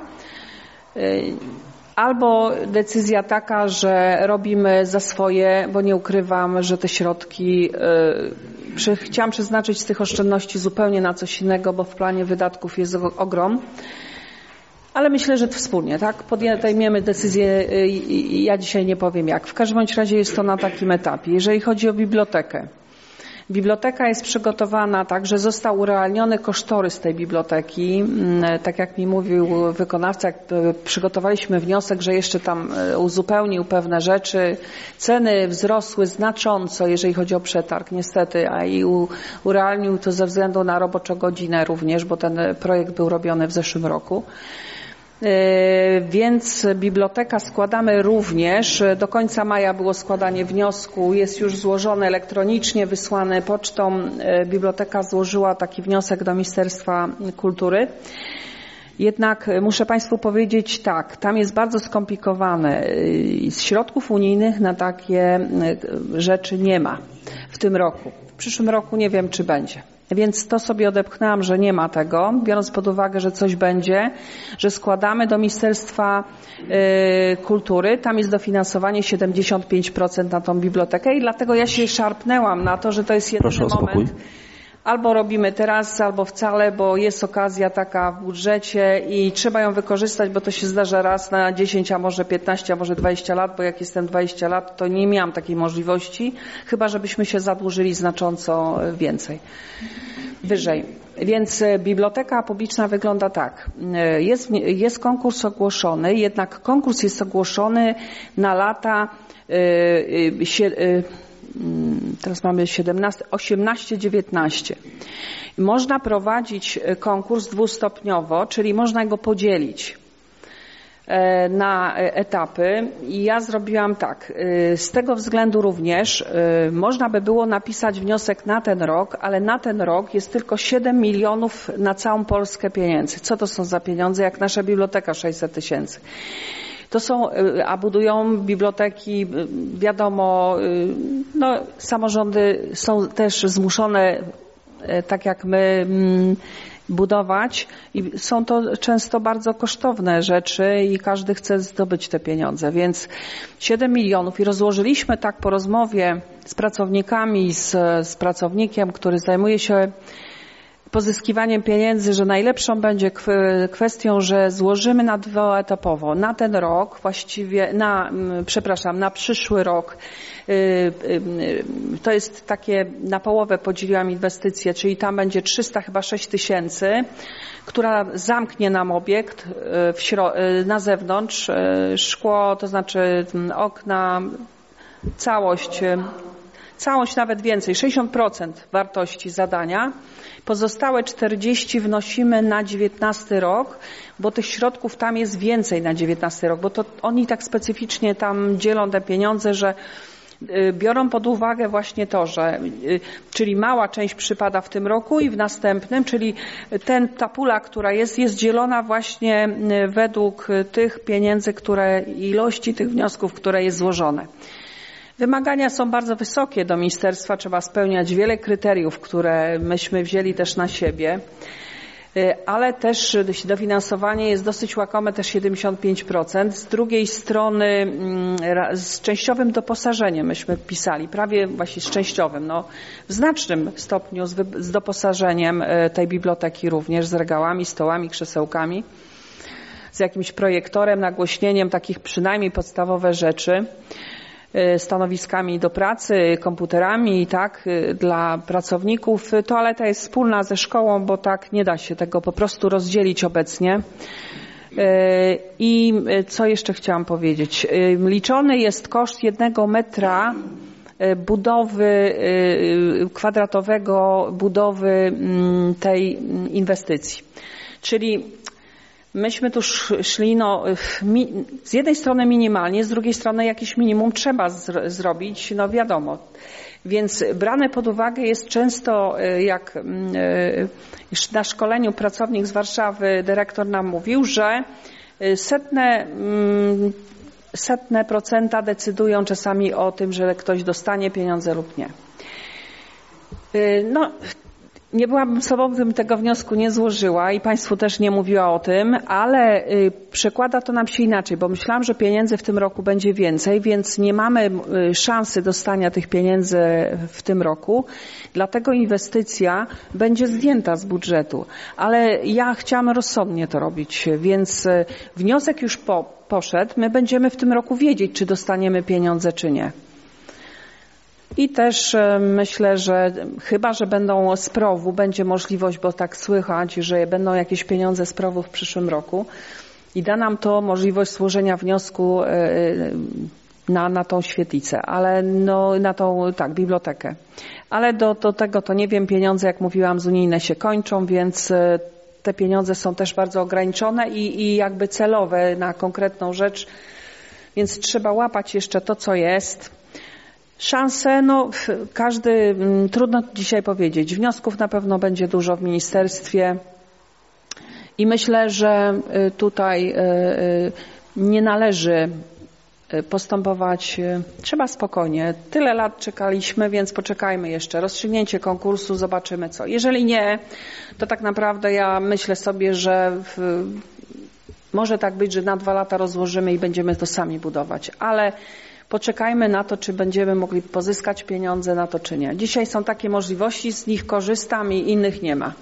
albo decyzja taka, że robimy za swoje, bo nie ukrywam, że te środki yy, chciałam przeznaczyć z tych oszczędności zupełnie na coś innego, bo w planie wydatków jest ogrom. Ale myślę, że to wspólnie, tak? Podejmiemy decyzję i ja dzisiaj nie powiem jak. W każdym bądź razie jest to na takim etapie. Jeżeli chodzi o bibliotekę. Biblioteka jest przygotowana tak, że został urealniony kosztorys tej biblioteki. Tak jak mi mówił wykonawca, przygotowaliśmy wniosek, że jeszcze tam uzupełnił pewne rzeczy. Ceny wzrosły znacząco, jeżeli chodzi o przetarg, niestety, a i urealnił to ze względu na roboczogodzinę również, bo ten projekt był robiony w zeszłym roku. Więc biblioteka składamy również, do końca maja było składanie wniosku, jest już złożony elektronicznie, wysłany pocztą. Biblioteka złożyła taki wniosek do Ministerstwa Kultury. Jednak muszę Państwu powiedzieć tak, tam jest bardzo skomplikowane. Z środków unijnych na takie rzeczy nie ma w tym roku. W przyszłym roku nie wiem, czy będzie. Więc to sobie odepchnęłam, że nie ma tego, biorąc pod uwagę, że coś będzie, że składamy do Ministerstwa y, Kultury, tam jest dofinansowanie siedemdziesiąt pięć procent na tą bibliotekę i dlatego ja się szarpnęłam na to, że to jest jedyny moment. Albo robimy teraz, albo wcale, bo jest okazja taka w budżecie i trzeba ją wykorzystać, bo to się zdarza raz na dziesięć, a może piętnaście, a może dwadzieścia lat, bo jak jestem dwadzieścia lat, to nie miałam takiej możliwości, chyba żebyśmy się zadłużyli znacząco więcej, wyżej. Więc biblioteka publiczna wygląda tak. Jest, jest konkurs ogłoszony, jednak konkurs jest ogłoszony na lata yy, yy, teraz mamy siedemnaście, osiemnaście, dziewiętnaście. Można prowadzić konkurs dwustopniowo, czyli można go podzielić na etapy i ja zrobiłam tak. Z tego względu również można by było napisać wniosek na ten rok, ale na ten rok jest tylko siedem milionów na całą Polskę pieniędzy. Co to są za pieniądze, jak nasza biblioteka sześćset tysięcy? To są, a budują biblioteki, wiadomo, no, samorządy są też zmuszone, tak jak my, budować i są to często bardzo kosztowne rzeczy i każdy chce zdobyć te pieniądze, więc siedem milionów i rozłożyliśmy tak po rozmowie z pracownikami, z, z pracownikiem, który zajmuje się pozyskiwaniem pieniędzy, że najlepszą będzie kwestią, że złożymy na dwuetapowo, na ten rok właściwie, na, przepraszam, na przyszły rok. To jest takie, na połowę podzieliłam inwestycje, czyli tam będzie trzysta chyba sześć tysięcy, która zamknie nam obiekt w śro- na zewnątrz, szkło, to znaczy okna, całość, całość nawet więcej, sześćdziesiąt procent wartości zadania. Pozostałe czterdzieści wnosimy na dziewiętnasty rok, bo tych środków tam jest więcej na dziewiętnasty rok, bo to oni tak specyficznie tam dzielą te pieniądze, że biorą pod uwagę właśnie to, że czyli mała część przypada w tym roku i w następnym, czyli ten, ta pula, która jest, jest dzielona właśnie według tych pieniędzy, które, ilości tych wniosków, które jest złożone. Wymagania są bardzo wysokie do ministerstwa, trzeba spełniać wiele kryteriów, które myśmy wzięli też na siebie, ale też dofinansowanie jest dosyć łakome, też siedemdziesiąt pięć procent. Z drugiej strony z częściowym doposażeniem myśmy pisali, prawie właśnie z częściowym, no, w znacznym stopniu z, wy, z doposażeniem tej biblioteki również, z regałami, stołami, krzesełkami, z jakimś projektorem, nagłośnieniem, takich przynajmniej podstawowe rzeczy, stanowiskami do pracy, komputerami i tak dla pracowników. Toaleta jest wspólna ze szkołą, bo tak nie da się tego po prostu rozdzielić obecnie. I co jeszcze chciałam powiedzieć? Liczony jest koszt jednego metra budowy kwadratowego, budowy tej inwestycji. Czyli myśmy tu szli, no, z jednej strony minimalnie, z drugiej strony jakieś minimum trzeba zro- zrobić, no wiadomo. Więc brane pod uwagę jest często, jak na szkoleniu pracownik z Warszawy, dyrektor nam mówił, że setne, setne procenta decydują czasami o tym, że ktoś dostanie pieniądze lub nie. No, nie byłabym sobą, gdybym tego wniosku nie złożyła i Państwu też nie mówiła o tym, ale przekłada to nam się inaczej, bo myślałam, że pieniędzy w tym roku będzie więcej, więc nie mamy szansy dostania tych pieniędzy w tym roku, dlatego inwestycja będzie zdjęta z budżetu. Ale ja chciałam rozsądnie to robić, więc wniosek już po, poszedł, my będziemy w tym roku wiedzieć, czy dostaniemy pieniądze, czy nie. I też myślę, że chyba, że będą z P R O W-u, będzie możliwość, bo tak słychać, że będą jakieś pieniądze z P R O W-u w przyszłym roku i da nam to możliwość złożenia wniosku na, na tą świetlicę, ale no, na tą, tak, bibliotekę. Ale do, do tego to nie wiem, pieniądze, jak mówiłam, z unijne się kończą, więc te pieniądze są też bardzo ograniczone i, i jakby celowe na konkretną rzecz, więc trzeba łapać jeszcze to, co jest. Szanse, no każdy, trudno dzisiaj powiedzieć. Wniosków na pewno będzie dużo w ministerstwie i myślę, że tutaj nie należy postępować, trzeba spokojnie. Tyle lat czekaliśmy, więc poczekajmy jeszcze. Rozstrzygnięcie konkursu, zobaczymy co. Jeżeli nie, to tak naprawdę ja myślę sobie, że w, może tak być, że na dwa lata rozłożymy i będziemy to sami budować, ale poczekajmy na to, czy będziemy mogli pozyskać pieniądze na to, czy nie. Dzisiaj są takie możliwości, z nich korzystam i innych nie ma.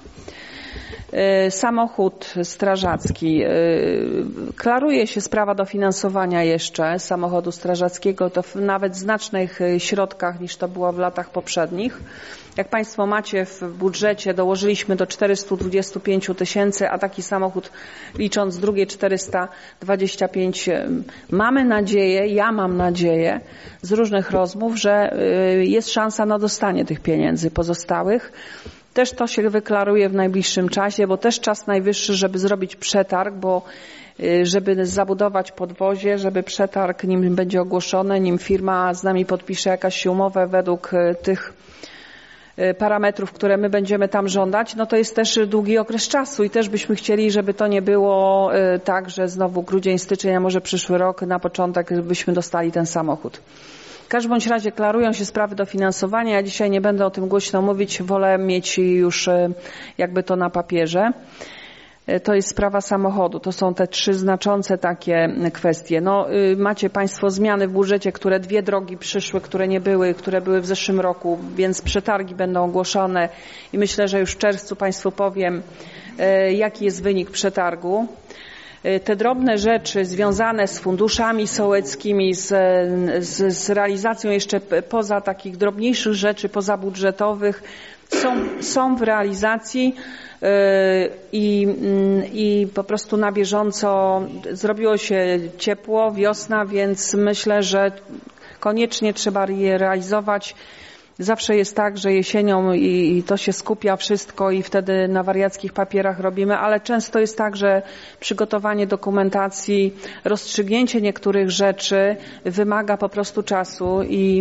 Samochód strażacki. Klaruje się sprawa dofinansowania jeszcze samochodu strażackiego, to w nawet znacznych środkach niż to było w latach poprzednich. Jak Państwo macie w budżecie, dołożyliśmy do czterysta dwadzieścia pięć tysięcy, a taki samochód licząc drugie czterysta dwadzieścia pięć. Mamy nadzieję, ja mam nadzieję z różnych rozmów, że jest szansa na dostanie tych pieniędzy pozostałych. Też to się wyklaruje w najbliższym czasie, bo też czas najwyższy, żeby zrobić przetarg, bo żeby zabudować podwozie, żeby przetarg, nim będzie ogłoszony, nim firma z nami podpisze jakąś umowę według tych parametrów, które my będziemy tam żądać, no to jest też długi okres czasu i też byśmy chcieli, żeby to nie było tak, że znowu grudzień, styczeń, a może przyszły rok na początek byśmy dostali ten samochód. W każdym bądź razie klarują się sprawy dofinansowania. Ja dzisiaj nie będę o tym głośno mówić, wolę mieć już jakby to na papierze. To jest sprawa samochodu. To są te trzy znaczące takie kwestie. No, macie Państwo zmiany w budżecie, które dwie drogi przyszły, które nie były, które były w zeszłym roku, więc przetargi będą ogłoszone i myślę, że już w czerwcu Państwu powiem, jaki jest wynik przetargu. Te drobne rzeczy związane z funduszami sołeckimi, z, z, z realizacją jeszcze poza takich drobniejszych rzeczy pozabudżetowych są, są w realizacji i, i po prostu na bieżąco zrobiło się ciepło, wiosna, więc myślę, że koniecznie trzeba je realizować. Zawsze jest tak, że jesienią i to się skupia wszystko i wtedy na wariackich papierach robimy, ale często jest tak, że przygotowanie dokumentacji, rozstrzygnięcie niektórych rzeczy wymaga po prostu czasu i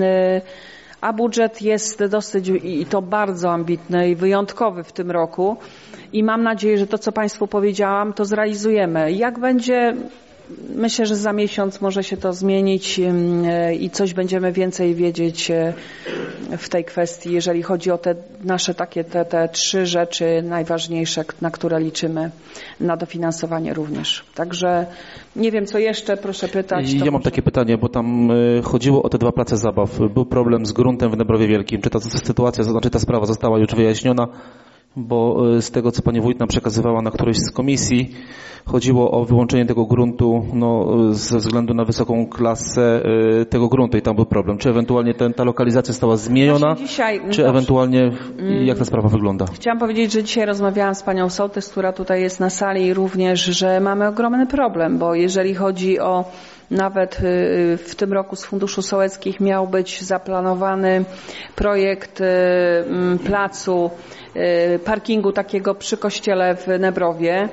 a budżet jest dosyć i to bardzo ambitny i wyjątkowy w tym roku i mam nadzieję, że to, co Państwu powiedziałam, to zrealizujemy. Jak będzie? Myślę, że za miesiąc może się to zmienić i coś będziemy więcej wiedzieć w tej kwestii, jeżeli chodzi o te nasze takie te, te trzy rzeczy najważniejsze, na które liczymy na dofinansowanie również. Także nie wiem, co jeszcze, proszę pytać.
Ja mam może... takie pytanie, bo tam chodziło o te dwa place zabaw. Był problem z gruntem w Dębrowie Wielkim. Czy ta sytuacja, znaczy ta sprawa została już wyjaśniona? Bo z tego, co pani wójt nam przekazywała na którejś z komisji, chodziło o wyłączenie tego gruntu no, ze względu na wysoką klasę y, tego gruntu i tam był problem. Czy ewentualnie ten, ta lokalizacja została zmieniona,
znaczy dzisiaj,
czy dobrze. Ewentualnie jak ta sprawa wygląda?
Chciałam powiedzieć, że dzisiaj rozmawiałam z panią sołtys, która tutaj jest na sali i również, że mamy ogromny problem, bo jeżeli chodzi o nawet w tym roku z Funduszu Sołeckich miał być zaplanowany projekt placu, parkingu takiego przy kościele w Nebrowie.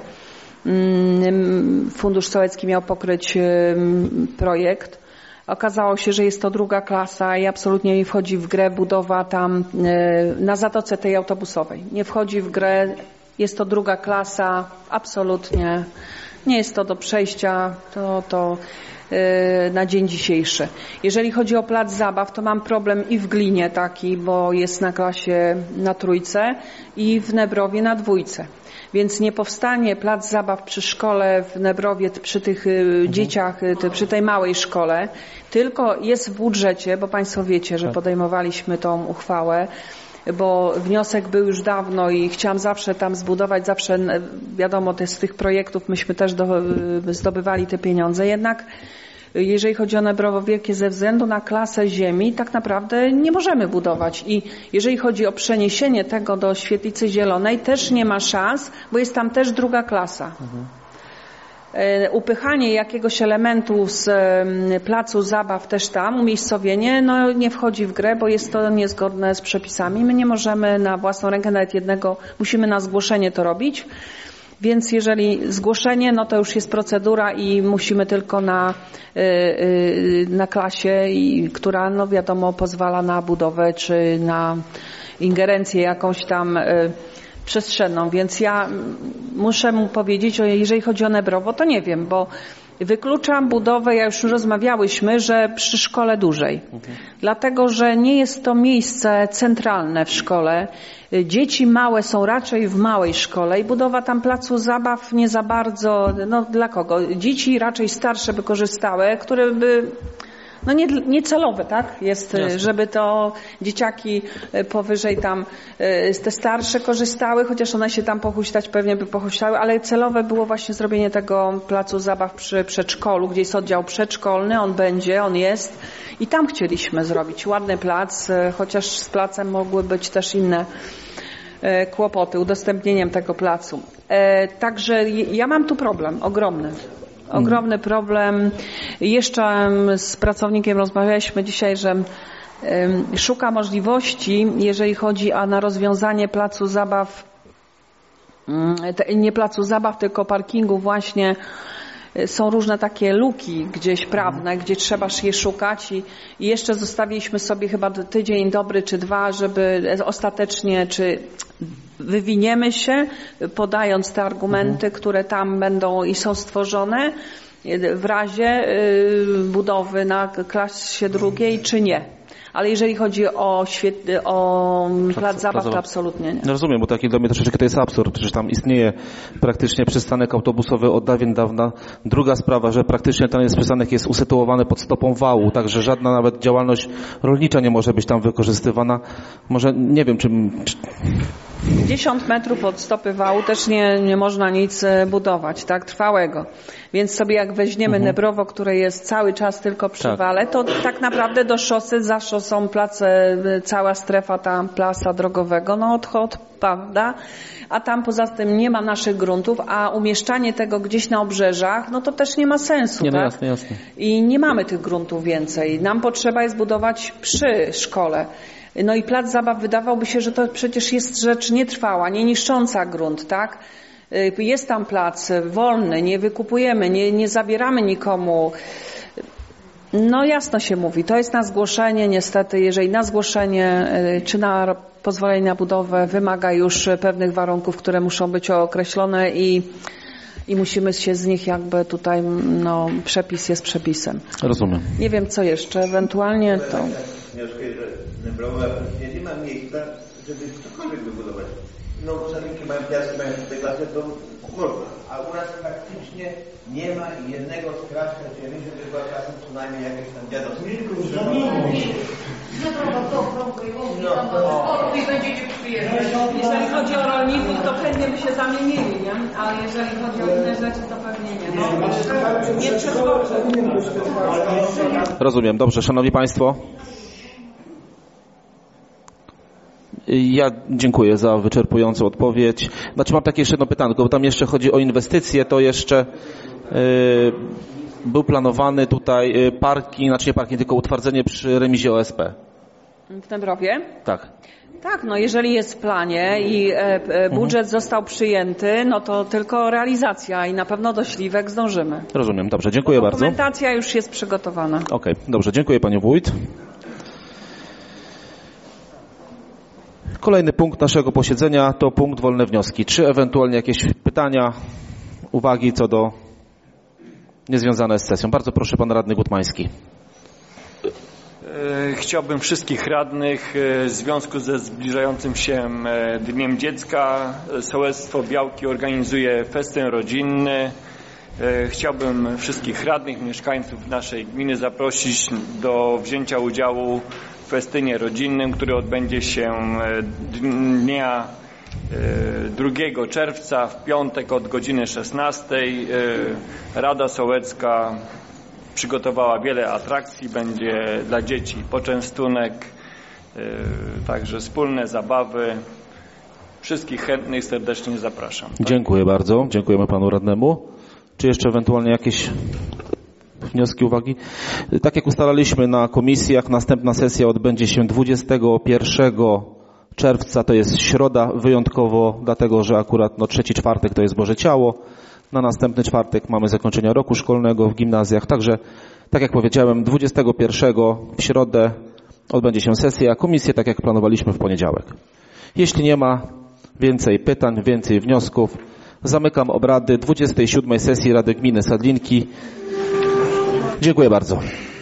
Fundusz Sołecki miał pokryć projekt. Okazało się, że jest to druga klasa i absolutnie nie wchodzi w grę budowa tam na zatoce tej autobusowej. Nie wchodzi w grę, jest to druga klasa, absolutnie nie jest to do przejścia, to, to na dzień dzisiejszy. Jeżeli chodzi o plac zabaw, to mam problem i w Glinie taki, bo jest na klasie na trójce i w Nebrowie na dwójce. Więc nie powstanie plac zabaw przy szkole w Nebrowie, przy tych mhm. dzieciach, przy tej małej szkole, tylko jest w budżecie, bo Państwo wiecie, że podejmowaliśmy tą uchwałę, bo wniosek był już dawno i chciałam zawsze tam zbudować, zawsze wiadomo, te, z tych projektów myśmy też do, zdobywali te pieniądze, jednak jeżeli chodzi o Nebrowo Wielkie, ze względu na klasę ziemi, tak naprawdę nie możemy budować. I jeżeli chodzi o przeniesienie tego do Świetlicy Zielonej, też nie ma szans, bo jest tam też druga klasa. Mhm. Upychanie jakiegoś elementu z placu zabaw też tam, umiejscowienie, no nie wchodzi w grę, bo jest to niezgodne z przepisami. My nie możemy na własną rękę nawet jednego, musimy na zgłoszenie to robić. Więc jeżeli zgłoszenie, no to już jest procedura i musimy tylko na, na klasie, i, która no wiadomo pozwala na budowę czy na ingerencję jakąś tam przestrzenną. Więc ja muszę mu powiedzieć, że jeżeli chodzi o Nebrowo, to nie wiem, bo wykluczam budowę, ja już rozmawiałyśmy, że przy szkole dłużej. Okay. Dlatego, że nie jest to miejsce centralne w szkole. Dzieci małe są raczej w małej szkole i budowa tam placu zabaw nie za bardzo, no dla kogo? Dzieci raczej starsze by korzystały, które by... No nie, niecelowe, tak? Jest, Jasne. Żeby to dzieciaki powyżej tam, te starsze korzystały, chociaż one się tam pochuśtać pewnie by pochuśtały, ale celowe było właśnie zrobienie tego placu zabaw przy przedszkolu, gdzie jest oddział przedszkolny, on będzie, on jest i tam chcieliśmy zrobić ładny plac, chociaż z placem mogły być też inne kłopoty, udostępnieniem tego placu. Także ja mam tu problem ogromny. Ogromny problem. Jeszcze z pracownikiem rozmawialiśmy dzisiaj, że szuka możliwości, jeżeli chodzi o na rozwiązanie placu zabaw, nie placu zabaw, tylko parkingu właśnie są różne takie luki gdzieś prawne, gdzie trzeba je szukać i, i jeszcze zostawiliśmy sobie chyba tydzień dobry czy dwa, żeby ostatecznie, czy wywiniemy się, podając te argumenty, mhm. które tam będą i są stworzone w razie budowy na klasie drugiej, czy nie. Ale jeżeli chodzi o, świet... o plac zabaw, to absolutnie nie.
No rozumiem, bo taki dla mnie troszeczkę to jest absurd. Przecież tam istnieje praktycznie przystanek autobusowy od dawien dawna. Druga sprawa, że praktycznie ten przystanek jest usytuowany pod stopą wału, także żadna nawet działalność rolnicza nie może być tam wykorzystywana. Może nie wiem, czy...
dziesięć metrów od stopy wału też nie, nie można nic budować, tak, trwałego. Więc sobie jak weźmiemy mhm. Nebrowo, które jest cały czas tylko przy tak. wale, to tak naprawdę do szosy, za szosą place, cała strefa tam plasa drogowego, no odchod, prawda? A tam poza tym nie ma naszych gruntów, a umieszczanie tego gdzieś na obrzeżach, no to też nie ma sensu,
nie, no
tak?
Jasne, jasne.
I nie mamy tych gruntów więcej. Nam potrzeba jest budować przy szkole. No i plac zabaw wydawałoby się, że to przecież jest rzecz nietrwała, nie niszcząca grunt, tak? Jest tam plac wolny, nie wykupujemy, nie, nie zabieramy nikomu. No jasno się mówi, to jest na zgłoszenie, niestety, jeżeli na zgłoszenie czy na pozwolenie na budowę wymaga już pewnych warunków, które muszą być określone i, i musimy się z nich jakby tutaj, no przepis jest przepisem.
Rozumiem.
Nie wiem co jeszcze, ewentualnie to...
Nebrowo nie ma miejsca, żeby cokolwiek wybudować. No salinki mają piaski, mają tutaj klasę, to można. A u nas faktycznie nie ma jednego skrawka ziemi, żeby była klasą co najmniej jakieś tam dziadostwo.
No, no. I będziecie przyjeżdżać.
Jeżeli chodzi o rolników, to chętnie by się zamienili, nie? Ale jeżeli chodzi o inne rzeczy, to pewnie nie. No, nie przeskoczę.
Rozumiem. Dobrze, szanowni państwo. Ja dziękuję za wyczerpującą odpowiedź. Znaczy mam takie jeszcze jedno pytanko, bo tam jeszcze chodzi o inwestycje, to jeszcze yy, był planowany tutaj parking, znaczy nie parking, tylko utwardzenie przy remizie O S P.
W Dębrowie?
Tak.
Tak, no jeżeli jest w planie i e, e, budżet mhm. został przyjęty, no to tylko realizacja i na pewno do Śliwek zdążymy.
Rozumiem, dobrze, dziękuję bardzo.
Dokumentacja już jest przygotowana.
Okej, okay, dobrze, dziękuję panie wójt. Kolejny punkt naszego posiedzenia to punkt wolne wnioski. Czy ewentualnie jakieś pytania, uwagi co do niezwiązane z sesją? Bardzo proszę, pan radny Gutmański.
Chciałbym wszystkich radnych w związku ze zbliżającym się Dniem Dziecka, Sołectwo Białki organizuje festyn rodzinny. Chciałbym wszystkich radnych, mieszkańców naszej gminy zaprosić do wzięcia udziału w festynie rodzinnym, który odbędzie się dnia drugiego czerwca w piątek od godziny szesnastej. Rada Sołecka przygotowała wiele atrakcji, będzie dla dzieci poczęstunek, także wspólne zabawy. Wszystkich chętnych serdecznie zapraszam.
Dziękuję bardzo, dziękujemy panu radnemu. Czy jeszcze ewentualnie jakieś wnioski, uwagi? Tak jak ustalaliśmy na komisjach, następna sesja odbędzie się dwudziestego pierwszego czerwca, to jest środa, wyjątkowo dlatego, że akurat no, trzeci czwartek to jest Boże Ciało. Na następny czwartek mamy zakończenie roku szkolnego w gimnazjach, także tak jak powiedziałem, dwudziestego pierwszego w środę odbędzie się sesja, komisje tak jak planowaliśmy w poniedziałek. Jeśli nie ma więcej pytań, więcej wniosków, zamykam obrady dwudziestej siódmej sesji Rady Gminy Sadlinki. Dziękuję bardzo.